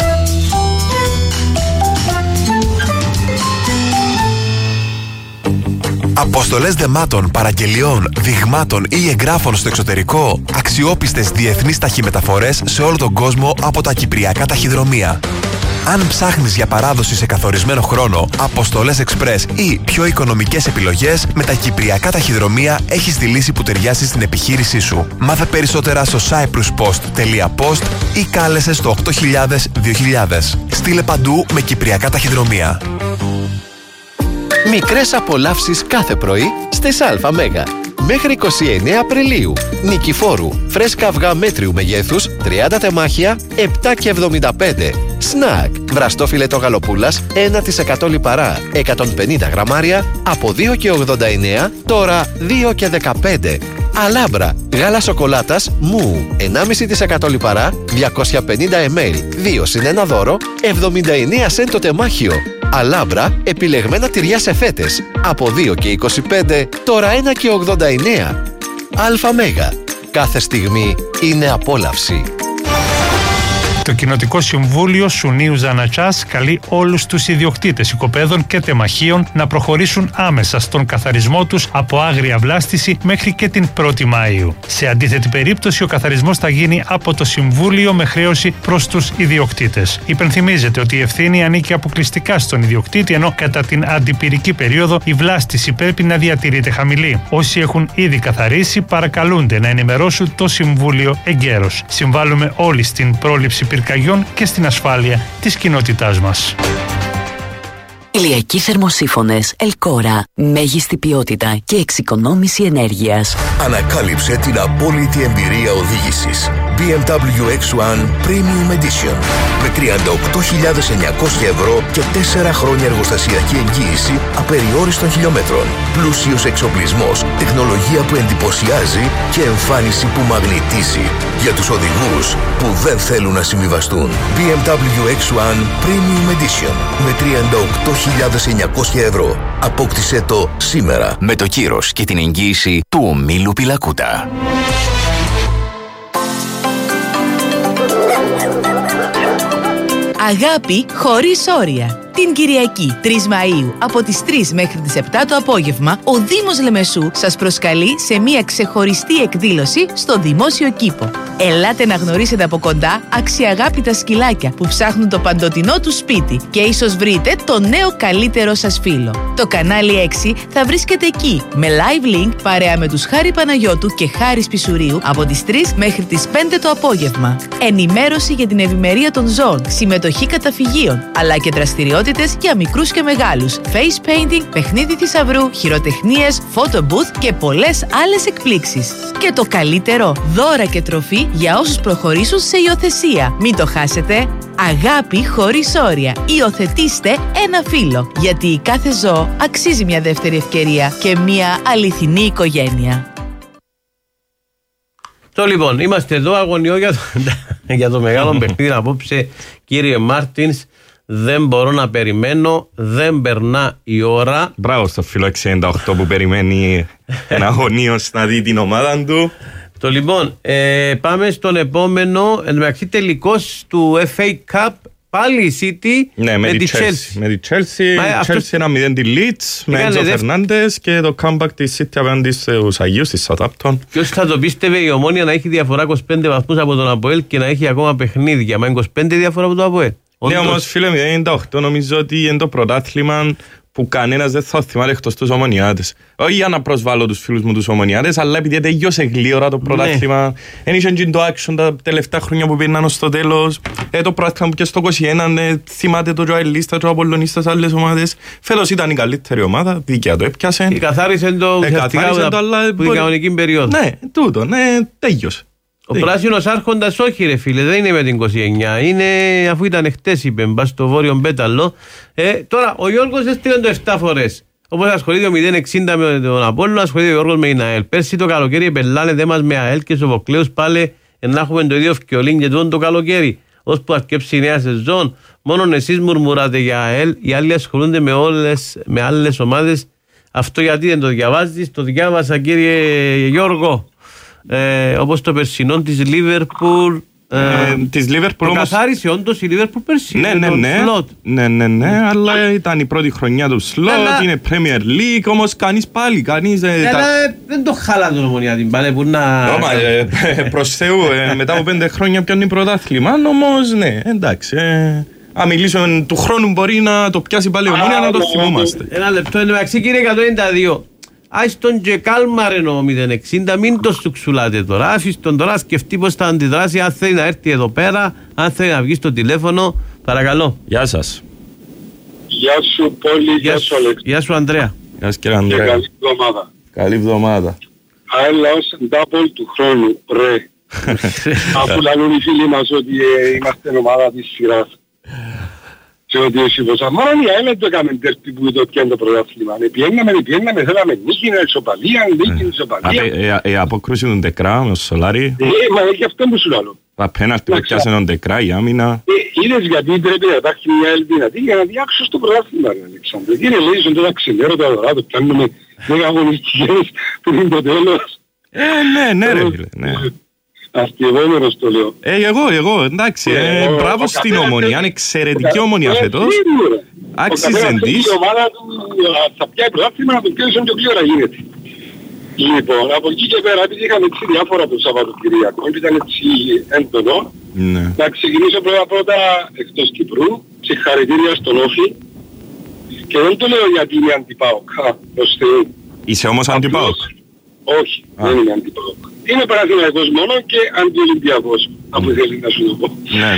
Αποστολές δεμάτων, παραγγελιών, δειγμάτων ή εγγράφων στο εξωτερικό. Αξιόπιστες διεθνείς ταχυμεταφορές σε όλο τον κόσμο από τα κυπριακά ταχυδρομεία. Αν ψάχνεις για παράδοση σε καθορισμένο χρόνο, αποστολές εξπρές ή πιο οικονομικές επιλογές, με τα κυπριακά ταχυδρομεία έχεις τη λύση που ταιριάζει στην επιχείρησή σου. Μάθε περισσότερα στο cypruspost.post ή κάλεσε στο 8000-2000. Στείλε παντού με κυπριακά ταχυδρομεία. Μικρές απολαύσεις κάθε πρωί στις ΑΜ. Μέχρι 29 Απριλίου. Νικηφόρου. Φρέσκα αυγά μέτριου μεγέθους, 30 τεμάχια, 7,75. Σνακ. Βραστό φιλέτο γαλοπούλας, 1% λιπαρά, 150 γραμμάρια, από 2,89, τώρα 2,15. Αλάμπρα. Γάλα σοκολάτας μου, 1,5% λιπαρά, 250 ml, 2 συν 1 δώρο, 79 σεντ το τεμάχιο. Αλάμπρα, επιλεγμένα τυριά σε φέτες, από 2,25, τώρα 1,89. Αλφα Μέγα. Κάθε στιγμή είναι απόλαυση. Το Κοινοτικό Συμβούλιο Σουνίου Ζανατσάς καλεί όλους τους ιδιοκτήτες οικοπαίδων και τεμαχίων να προχωρήσουν άμεσα στον καθαρισμό τους από άγρια βλάστηση μέχρι και την 1η Μαΐου. Σε αντίθετη περίπτωση, ο καθαρισμός θα γίνει από το Συμβούλιο με χρέωση προς τους ιδιοκτήτες. Υπενθυμίζεται ότι η ευθύνη ανήκει αποκλειστικά στον ιδιοκτήτη, ενώ κατά την αντιπυρική περίοδο η βλάστηση πρέπει να διατηρείται χαμηλή. Όσοι έχουν ήδη καθαρίσει, παρακαλούνται να ενημερώσουν το Συμβούλιο εγκαίρως. Συμβάλλουμε όλοι στην πρόληψη πυρκαγιών και στην ασφάλεια της κοινότητάς μας. Ηλιακοί θερμοσύφωνες Ελκόρα. Μέγιστη ποιότητα και εξοικονόμηση ενέργειας. Ανακάλυψε την απόλυτη εμπειρία οδήγησης. BMW X1 Premium Edition. Με 38.900 ευρώ και 4 χρόνια εργοστασιακή εγγύηση απεριόριστων χιλιόμετρων. Πλούσιος εξοπλισμός, τεχνολογία που εντυπωσιάζει και εμφάνιση που μαγνητίζει. Για τους οδηγούς που δεν θέλουν να συμβιβαστούν. BMW X1 Premium Edition. Με 38.900 ευρώ. Απόκτησε το σήμερα. Με το κύρος και την εγγύηση του ομίλου Πιλακούτα. Αγάπη χωρίς όρια. Την Κυριακή 3 Μαΐου από τις 3 μέχρι τις 7 το απόγευμα, ο Δήμος Λεμεσού σας προσκαλεί σε μια ξεχωριστή εκδήλωση στο Δημόσιο Κήπο. Ελάτε να γνωρίσετε από κοντά αξιαγάπητα σκυλάκια που ψάχνουν το παντοτινό του σπίτι και ίσως βρείτε το νέο καλύτερο σας φίλο. Το κανάλι 6 θα βρίσκεται εκεί με live link παρέα με τους Χάρη Παναγιώτου και Χάρη Πισουρίου από τις 3 μέχρι τις 5 το απόγευμα. Ενημέρωση για την ευημερία των ζώων, συμμετοχή καταφυγίων, αλλά και δραστηριότητες για μικρούς και μεγάλους, face painting, παιχνίδι θησαυρού, χειροτεχνίες, photo booth και πολλές άλλες εκπλήξεις. Και το καλύτερο, δώρα και τροφή για όσους προχωρήσουν σε υιοθεσία. Μην το χάσετε! Αγάπη χωρίς όρια. Υιοθετήστε ένα φίλο, γιατί κάθε ζώο αξίζει μια δεύτερη ευκαιρία και μια αληθινή οικογένεια. Λοιπόν, είμαστε εδώ αγωνιό για το μεγάλο παιχνίδι απόψε, κύριε Μάρτινς. Δεν μπορώ να περιμένω, δεν περνά η ώρα. Μπράβο στο φίλο 68 που περιμένει ένα αγωνίος να δει την ομάδα του. Το λοιπόν, πάμε στον επόμενο. Εντάξει, τελικός του FA Cup. Πάλι η City με τη Chelsea. Με τη Chelsea 1-0 τη Leeds με Έντζο Φερνάντες και το comeback της City απέναντι στους Αγίους της Southampton. Ποιος θα το πίστευε η Ομόνια να έχει διαφορά 25 βαθμούς από τον Αποέλ και να έχει ακόμα παιχνίδια. Μα 25 διαφορά από τον Αποέλ. Ναι, όμως φίλε 0-98 νομίζω ότι είναι το πρωτάθλημα που κανένας δεν θα θυμάται εκτός τους Ομονιάτες. Όχι για να προσβάλλω τους φίλους μου τους Ομονιάτες, αλλά επειδή τελειώσε γλύωρα το πρωτάθλημα. Δεν είχε το action τα τελευταία χρόνια που πήρναν στο τέλος. Το πρωτάθλημα που και στο 21 θυμάται το Joelista, το Απολλωνista, άλλες ομάδες. Φέτος ήταν η καλύτερη ομάδα, δίκαια το έπιασε. Καθάρισε το που την κανονική περίοδο. Ναι, τούτο, ναι, τέλειωσε. Ο πράσινος άρχοντας όχι ρε φίλε, δεν είναι με την 29, είναι αφού ήταν χτες είπε, μπας στο βόρειο Μπέταλο. Τώρα ο Γιώργος έστειλε το 7 φορές. Όπως ασχολείται ο 060 με τον Απόλλωνα, ασχολείται ο Γιώργος με την ΑΕΛ. Πέρσι το καλοκαίρι πελάνετε μας με ΑΕΛ και Σοφοκλέους πάλι να έχουμε το ίδιο φκιολίν και το καλοκαίρι. Ώσπου αρκέψει η νέα σεζόν, μόνο εσείς μουρμουράτε για ΑΕΛ, οι άλλοι ασχολούνται με άλλες ομάδες. Αυτό γιατί δεν το διαβάζεις, το διάβασα κύριε Γιώργο. Όπως το περσινό της Λίβερπουλ, Της Λίβερπουλ όμως. Καθάρισε όντως η Λίβερπουλ πέρσι. Ναι, αλλά ήταν η πρώτη χρονιά του Σλότ, είναι Premier League, όμως κανείς. Δεν το χάλα τον Ομονία την πάλι που να... Προς Θεού, μετά από 5 χρόνια πιάνει πρωτάθλημα, όμως ναι, εντάξει. Αν μιλήσουμε του χρόνου μπορεί να το πιάσει πάλι η Ομόνια, να το θυμόμαστε. Ένα λεπτό, εντάξει κύριε 192. Άις τον και κάλμαρε ο 060, μην το στουξουλάτε τώρα. Άφης τον τώρα σκεφτεί πως θα αντιδράσει, αν θέλει να έρθει εδώ πέρα, αν θέλει να βγει στο τηλέφωνο. Παρακαλώ. Γεια σας. Γεια σου Πόλη, γεια σου Αλέξη. Γεια σου Ανδρέα. Γεια σας κύριε Ανδρέα. Καλή εβδομάδα. Καλή εβδομάδα. Αέλα ως double του χρόνου, ρε. Αφού λαλούν οι φίλοι μας ότι είμαστε ομάδα της σειράς. Και ότι εσύ πως αμάραν η ΑΕΛ το έκαμε τέρπι που το πιάνε το πρωτάθλημα. Πιέναμε, θέλαμε νίκη, ισοπαλία, νίκη, ισοπαλία. Η απόκρουση του Ντεκρά με ο Σολάρη. Μα έχει αυτό που σου λαλώ. Τα πέναλτι που πιάσε τον Ντεκρά, η άμυνα. Είδες γιατί πρέπει να υπάρχει μια ΑΕΛ δυνατή για να διάξω στο πρωτάθλημα, ρε Αλεξάνδρε. Κύριε Λέισον, τώρα ξενέρω το αδωρά, το πιάνουμε 10 αγωνιστικές πριν το τέλος. Ναι ρε φίλε, ναι. Αστειευόμενος το λέω. Εγώ, εντάξει, μπράβο στην Ομονία, είναι εξαιρετική Ομονία φέτος. Άξιζε της. Η ομάδα του θα πιάει πρωτάθλημα να το πιάσει όσο πιο γλύωρα γίνεται. Λοιπόν, από εκεί και πέρα, επειδή είχαμε έτσι διάφορα το Σαββατοκυριακό, ήταν έτσι έντονο, να ξεκινήσω πρώτα εκτός Κυπρού, συγχαρητήρια στον Όφη. Και δεν το λέω γιατί είναι αντιπάοκ, προς Θεού. Είσαι όμως αντιπάοκ? Όχι, δεν είναι αντιπάοκ. Είναι Παναθηναϊκός μόνο και αντιολυμπιακός, αφού θέλει να σου το πω. Ναι.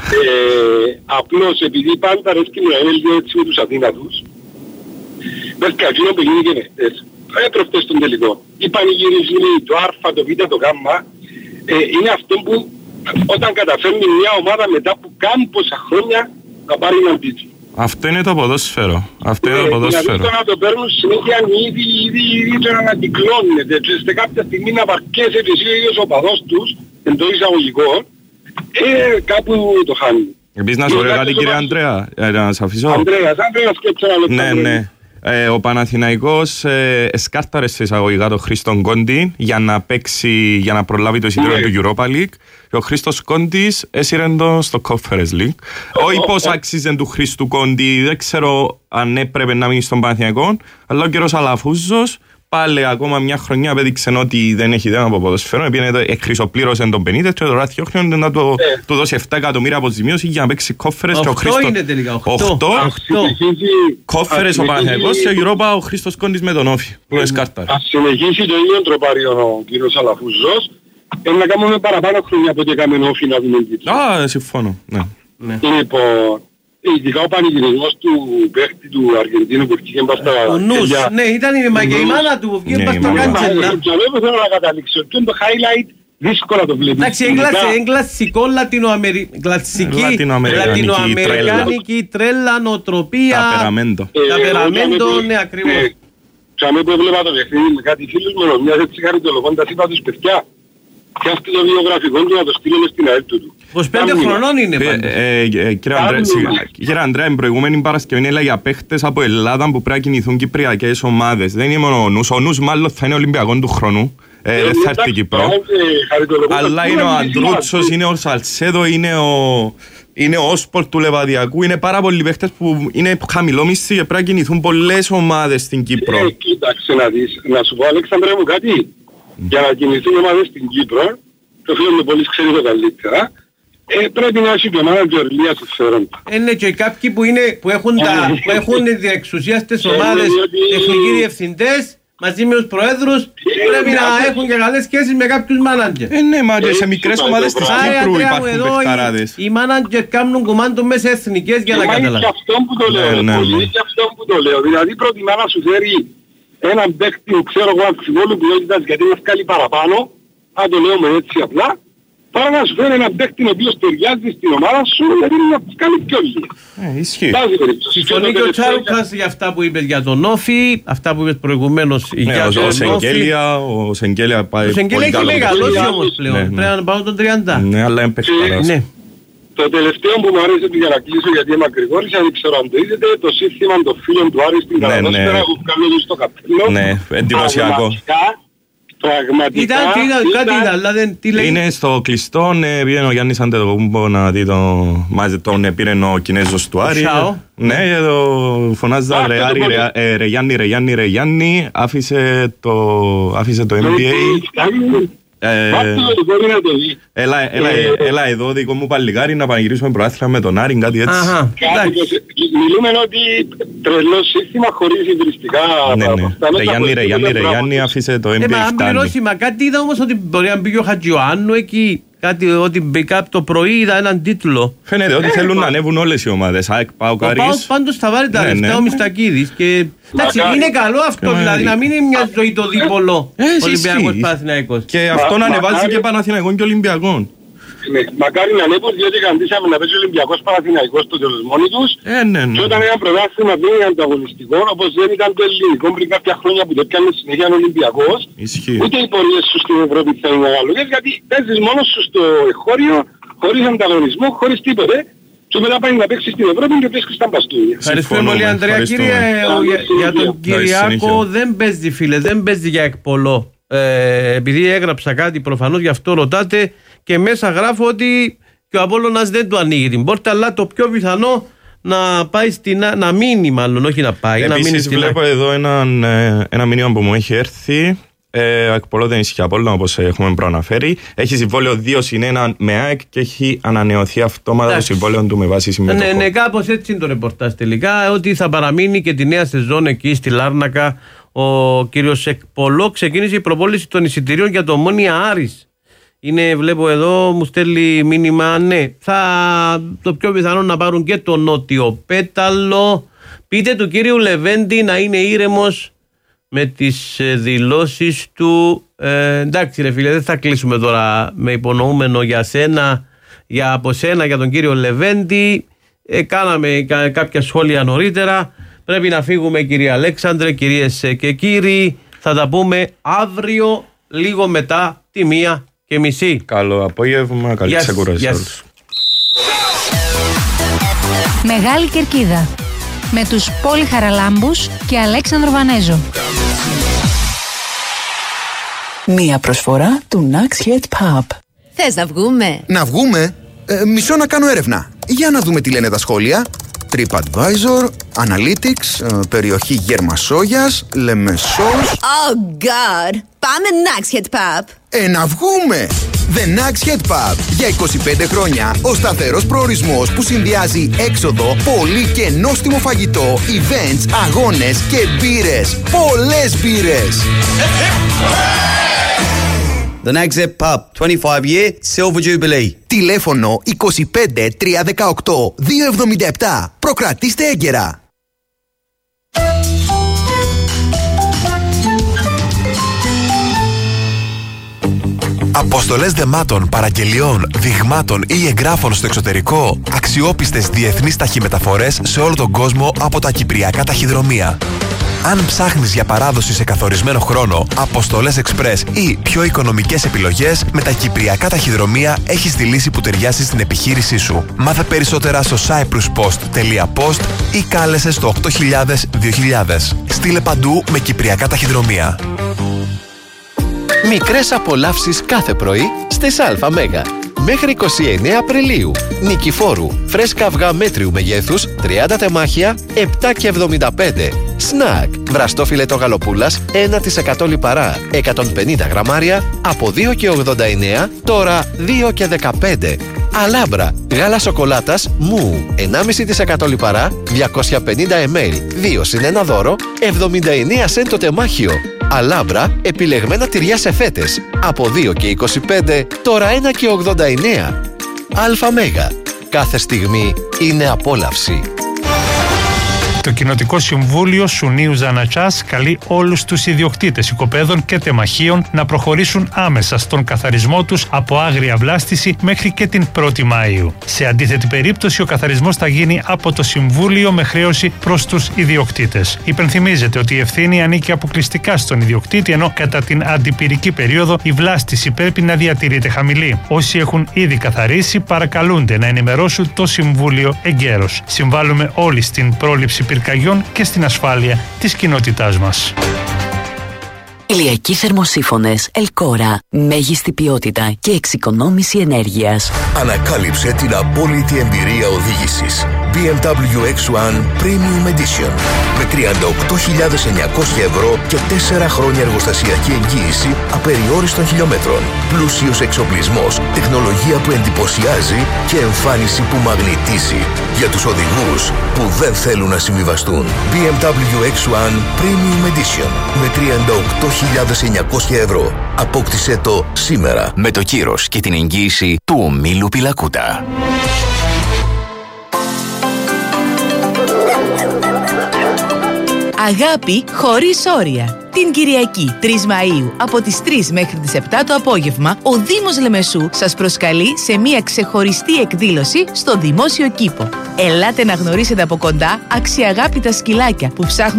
Απλώς επειδή πάντα αρέσκει να έλεγε έτσι με τους αδύνατους, μέχρι εκείνο που γίνει και νεχτές, προχτές στον τελικό. Οι πανηγυρισμοί, το Α, το Β, το Γ, είναι αυτό που όταν καταφέρνει μια ομάδα μετά από κάμποσα χρόνια να πάρει έναν τίτλο. Αυτό είναι το ποδόσφαιρο. Δηλαδή το να το παίρνουν συνέχεια ήδη το να ανακυκλώνεται και σε κάποια στιγμή να παρκέσαι και εσύ ο ίδιος ο παδός τους εντός εισαγωγικών, κάπου το χάνει. Επίσης να σου πω κάτι κύριε Ανδρέα, να σας αφήσω. Ανδρέας σκέψε ένα λεπτό. Ναι. Ο Παναθηναϊκός εσκάρταρε σε εισαγωγικά τον Χρήστον Κόντι για να παίξει, για να προλάβει το εισιτήριο του Europa League. Και ο Χρήστος Κόντις έσυρε το στο Conference League. Όχι πως άξιζε του Χρήστου Κόντι, δεν ξέρω αν έπρεπε να μείνει στον Παναθηναϊκό, αλλά ο κύριος Αλαφούζος πάλι ακόμα μια χρονιά απέδειξε ότι δεν έχει ιδέα από ποδοσφαίρο, εκχρυσοπλήρωσε τον 50 και τώρα διώχνει να του δώσει 7 εκατομμύρια αποζημίωση για να παίξει Conference και ο Χρήστος. 8 είναι τελικά, 8. Conference ο Παναθηναϊκός και Europa ο Χρήστος Κόντις με τον Όφη. Ας συνεχίσει το ίδιο τροπάριο ο κύριος Αλαφούζος. Να κάνουμε παραπάνω χρόνια από ό,τι έκαμε Όφη να δούμε τίτλο. Συμφώνω. Λοιπόν, ειδικά ο πανηγυρισμός του παίχτη του Αργεντίνου που βγήκε μπας στα... Ο νους, ναι, ήταν και η μάνα του που βγήκε μπας στα κάντσελα. Και εγώ θέλω να καταλήξω. Και είναι το highlight δύσκολα το βλέπεις. Εντάξει, είναι κλασσικό λατινοαμερικάνικη τρέλα, νοοτροπία. Ταπεραμέντο, ναι, ακριβώς. Και αμέ που έβλεπα το παιχνίδι με κάτι φίλους μου, μιας έτσι χαριτολογώντας είπα τους παιδιά. Και αυτό το βιογραφικό του να το στείλουμε στην ΑΕΛ του. 25 χρονών είναι πάντως. Κύριε Ανδρέα, την προηγούμενη Παρασκευή έλεγε για παίχτες από Ελλάδα που πρέπει να κινηθούν κυπριακές ομάδες. Δεν είναι μόνο ο νους. Ο νους μάλλον θα είναι Ολυμπιακό του χρόνου. Δεν θα έρθει Κύπρο. Αλλά είναι ο Αντρούτσος, είναι ο Σαλσέδο, είναι ο Όσπορ του Λεβαδιακού. Είναι πάρα πολλοί παίχτες που είναι χαμηλόμισθοι και πρέπει να κινηθούν πολλές ομάδες στην Κύπρο. Κοίταξε να δεις. Να σου πω Αλέξανδρε μου κάτι. Για να κινηθούν ομάδες στην Κύπρο, το φίλο μου πολύ ξέρει το καλύτερα, πρέπει να έχει και μάνατζερ λίγα συμφέροντα. Είναι και κάποιοι που έχουν την εξουσία στις ομάδες, τεχνικοί διευθυντές, μαζί με τους προέδρους, πρέπει να έχουν και καλές σχέσεις με κάποιους μάνατζερ. Ναι, μα και σε μικρές ομάδες της Κύπρου υπάρχουν παιχταράδες. Οι μάνατζερ κάνουν κουμάντο μέσα σε εθνικές για να καταλάβουν. Και αυτό που το λέω, είναι και αυτό που το λέω. Δηλαδή προτιμά να σου φέρει έναν παίκτη, ξέρω εγώ, αμφιβόλου ποιότητας γιατί να βγάλει παραπάνω, αν το λέω με έτσι απλά, παρά να σου φέρει έναν παίκτη ο οποίος ταιριάζει στην ομάδα σου, γιατί να βγάλει πιο λίγα. Ισχύει. Συμφωνεί και ο Τσάρουκας για αυτά που είπες για τον Όφη, αυτά που είπες προηγουμένως για τον Όφη. Ο Σεγγέλια πάει πολύ καλό. Έχει μεγαλώσει όμως πλέον, πρέπει να πάω τον 30. Ναι, αλλά είναι παιχταράς. Το τελευταίο που μου άρεσε για να κλείσω γιατί είμαι ακρηγόρησα, δεν ξέρω αν το είδετε, το σύστημα των φίλων του Άρη στην Καλαδόσφαιρα που βγάλουν στο καπέλο. Ναι, εντυπωσιακό. Πραγματικά. Είναι στο κλειστό, πήγαινε ο Γιάννης Αντετοκούμπο να δει τον πήρε ο Κινέζος του Άρη. Ναι, φωνάζα ρε Γιάννη, άφησε το NBA. Έλα εδώ δικό μου παλικάρι να πανηγυρίσουμε προάθλημα με τον Άρη, κάτι έτσι. Μιλούμε ότι τρελό σύστημα χωρίς ιδρυστικά. Ρε Γιάννη, άφησε το NBA φτάνει. Κάτι είδα όμως ότι μπορεί να μπήκε ο Χατζιωάννου εκεί. Κάτι ότι μπήκα το πρωί είδα έναν τίτλο. Φαίνεται ότι θέλουν να ανέβουν όλες οι ομάδες. ΑΕΚ, ΠΑΟΚ, Άρης. Ο ΠΑΟΚ πάντως θα βάλει τα λεφτά ο Μιστακίδης. Εντάξει, είναι καλό αυτό δηλαδή, να μην είναι μια ζωή το δίπολο Ολυμπιακός Παναθηναϊκός. Και αυτό να ανεβάζει και Παναθηναϊκόν και Ολυμπιακόν. Μακάρι να ανέβουν, διότι καντήσαμε να παίζει ο Ολυμπιακός Παναθηναϊκός στο τέλος μόνοι τους. Και όταν ένα πρωτάθλημα δεν είναι ανταγωνιστικό, όπως δεν ήταν το ελληνικό πριν κάποια χρόνια που το πιάνε συνέχεια ο Ολυμπιακός, ούτε οι πορείες σου στην Ευρώπη θα είναι μεγαλύτερες, γιατί παίζεις μόνος σου στο εχώριο, χωρίς ανταγωνισμό, χωρίς τίποτε. Και μετά πάει να παίξεις στην Ευρώπη και παίξεις στα μπαστούνια. Ευχαριστούμε πολύ, Ανδρέα. Κύριε, για τον Κυριάκο δεν παίζει, φίλε, δεν παίζει για εκπολό. Επειδή έγραψα κάτι προφανώς, γι' αυτό ρωτάτε. Και μέσα γράφω ότι και ο Απόλλωνας δεν του ανοίγει την πόρτα, αλλά το πιο πιθανό να πάει να μείνει, μάλλον, όχι να πάει. Επίσης βλέπω εδώ ένα μήνυμα που μου έχει έρθει. Ο εκπολό δεν ισχύει Απόλλωνα, όπως έχουμε προαναφέρει. Έχει συμβόλαιο 2+1 με ΑΕΚ και έχει ανανεωθεί αυτόματα το συμβόλαιο του με βάση συμμετοχή. Ναι, κάπως έτσι είναι το ρεπορτάζ τελικά. Ότι θα παραμείνει και τη νέα σεζόν εκεί στη Λάρνακα ο κύριος Εκπολό. Ξεκίνησε η προπόληση των εισιτηρίων για το Ομόνοια Άρης. Είναι, βλέπω εδώ, μου στέλνει μήνυμα, ναι, το πιο πιθανό να πάρουν και το Νότιο Πέταλο. Πείτε του κύριου Λεβέντη να είναι ήρεμος με τις δηλώσεις του. Εντάξει ρε φίλε, δεν θα κλείσουμε τώρα με υπονοούμενο για σένα, από σένα, για τον κύριο Λεβέντη. Κάναμε κάποια σχόλια νωρίτερα. Πρέπει να φύγουμε, κύριε Αλέξανδρε, κυρίες και κύριοι. Θα τα πούμε αύριο λίγο μετά τη 1:30. Καλό απόγευμα, καλή ξεκούραση. Μεγάλη Κερκίδα με τους Πόλη Χαραλάμπους και Αλέξανδρο Βανέζο. Μία προσφορά του Nax Head Pub. Θες να βγούμε? Να βγούμε? Μισό να κάνω έρευνα. Για να δούμε τι λένε τα σχόλια. TripAdvisor, Analytics, περιοχή Γερμασόγιας, Λεμεσός. Oh God! Πάμε Nax Head Pub. Να βγούμε! The Nax Head Pub. Για 25 χρόνια ο σταθερός προορισμός που συνδυάζει έξοδο, πολύ και νόστιμο φαγητό, events, αγώνες και μπύρες. Πολλές μπύρες! The Nax Head Pub, 25-year Silver Jubilee. Τηλέφωνο 25 318 277. Προκρατήστε έγκαιρα. Αποστολές δεμάτων, παραγγελιών, δειγμάτων ή εγγράφων στο εξωτερικό. Αξιόπιστες διεθνείς ταχυμεταφορές σε όλο τον κόσμο από τα κυπριακά ταχυδρομεία. Αν ψάχνεις για παράδοση σε καθορισμένο χρόνο, αποστολές express ή πιο οικονομικές επιλογές, με τα κυπριακά ταχυδρομεία έχεις τη λύση που ταιριάζει στην επιχείρησή σου. Μάθε περισσότερα στο cypruspost.post ή κάλεσε στο 8000-2000. Στείλε παντού με κυπριακά ταχυδρομεία. Μικρές απολαύσεις κάθε πρωί στις ΑΜ. Μέχρι 29 Απριλίου. Νικηφόρου. Φρέσκα αυγά μέτριου μεγέθους 30 τεμάχια 7,75. Σνακ. Βραστό φιλετό γαλοπούλας 1% λιπαρά 150 γραμμάρια από 2,89 τώρα 2,15. Αλάμπρα. Γάλα σοκολάτας μου 1,5% λιπαρά 250 ml 2+1 δώρο 79 σεντ το τεμάχιο. Αλάμπρα, επιλεγμένα τυριά σε φέτες. Από 2,25 τώρα 1,89. Αλφα Μέγα. Κάθε στιγμή είναι απόλαυση. Το Κοινοτικό Συμβούλιο Σουνίου Ζανατσάς καλεί όλους τους ιδιοκτήτες οικοπαίδων και τεμαχίων να προχωρήσουν άμεσα στον καθαρισμό τους από άγρια βλάστηση μέχρι και την 1η Μαΐου. Σε αντίθετη περίπτωση, ο καθαρισμός θα γίνει από το Συμβούλιο με χρέωση προς τους ιδιοκτήτες. Υπενθυμίζεται ότι η ευθύνη ανήκει αποκλειστικά στον ιδιοκτήτη, ενώ κατά την αντιπυρική περίοδο η βλάστηση πρέπει να διατηρείται χαμηλή. Όσοι έχουν ήδη καθαρίσει, παρακαλούνται να ενημερώσουν το Συμβούλιο εγκαίρως. Συμβάλλουμε όλοι στην πρόληψη πυρκαγιών και στην ασφάλεια της κοινότητάς μας. Ηλιακοί θερμοσύφωνες Ελκόρα. Μέγιστη ποιότητα και εξοικονόμηση ενέργειας. Ανακάλυψε την απόλυτη εμπειρία οδήγησης. BMW X1 Premium Edition. Με 38.900 ευρώ και 4 χρόνια εργοστασιακή εγγύηση απεριόριστων χιλιόμετρων. Πλούσιος εξοπλισμός, τεχνολογία που εντυπωσιάζει και εμφάνιση που μαγνητίζει. Για τους οδηγούς που δεν θέλουν να συμβιβαστούν. BMW X1 Premium Edition. Με 38.900 ευρώ. Απόκτησέ το σήμερα. Με το κύρος και την εγγύηση του ομίλου Πιλακούτα. Αγάπη χωρίς όρια. Την Κυριακή 3 Μαΐου από τις 3 μέχρι τις 7 το απόγευμα, ο Δήμος Λεμεσού σας προσκαλεί σε μια ξεχωριστή εκδήλωση στο Δημόσιο Κήπο. Ελάτε να γνωρίσετε από κοντά αξιαγάπητα σκυλάκια που ψάχνουν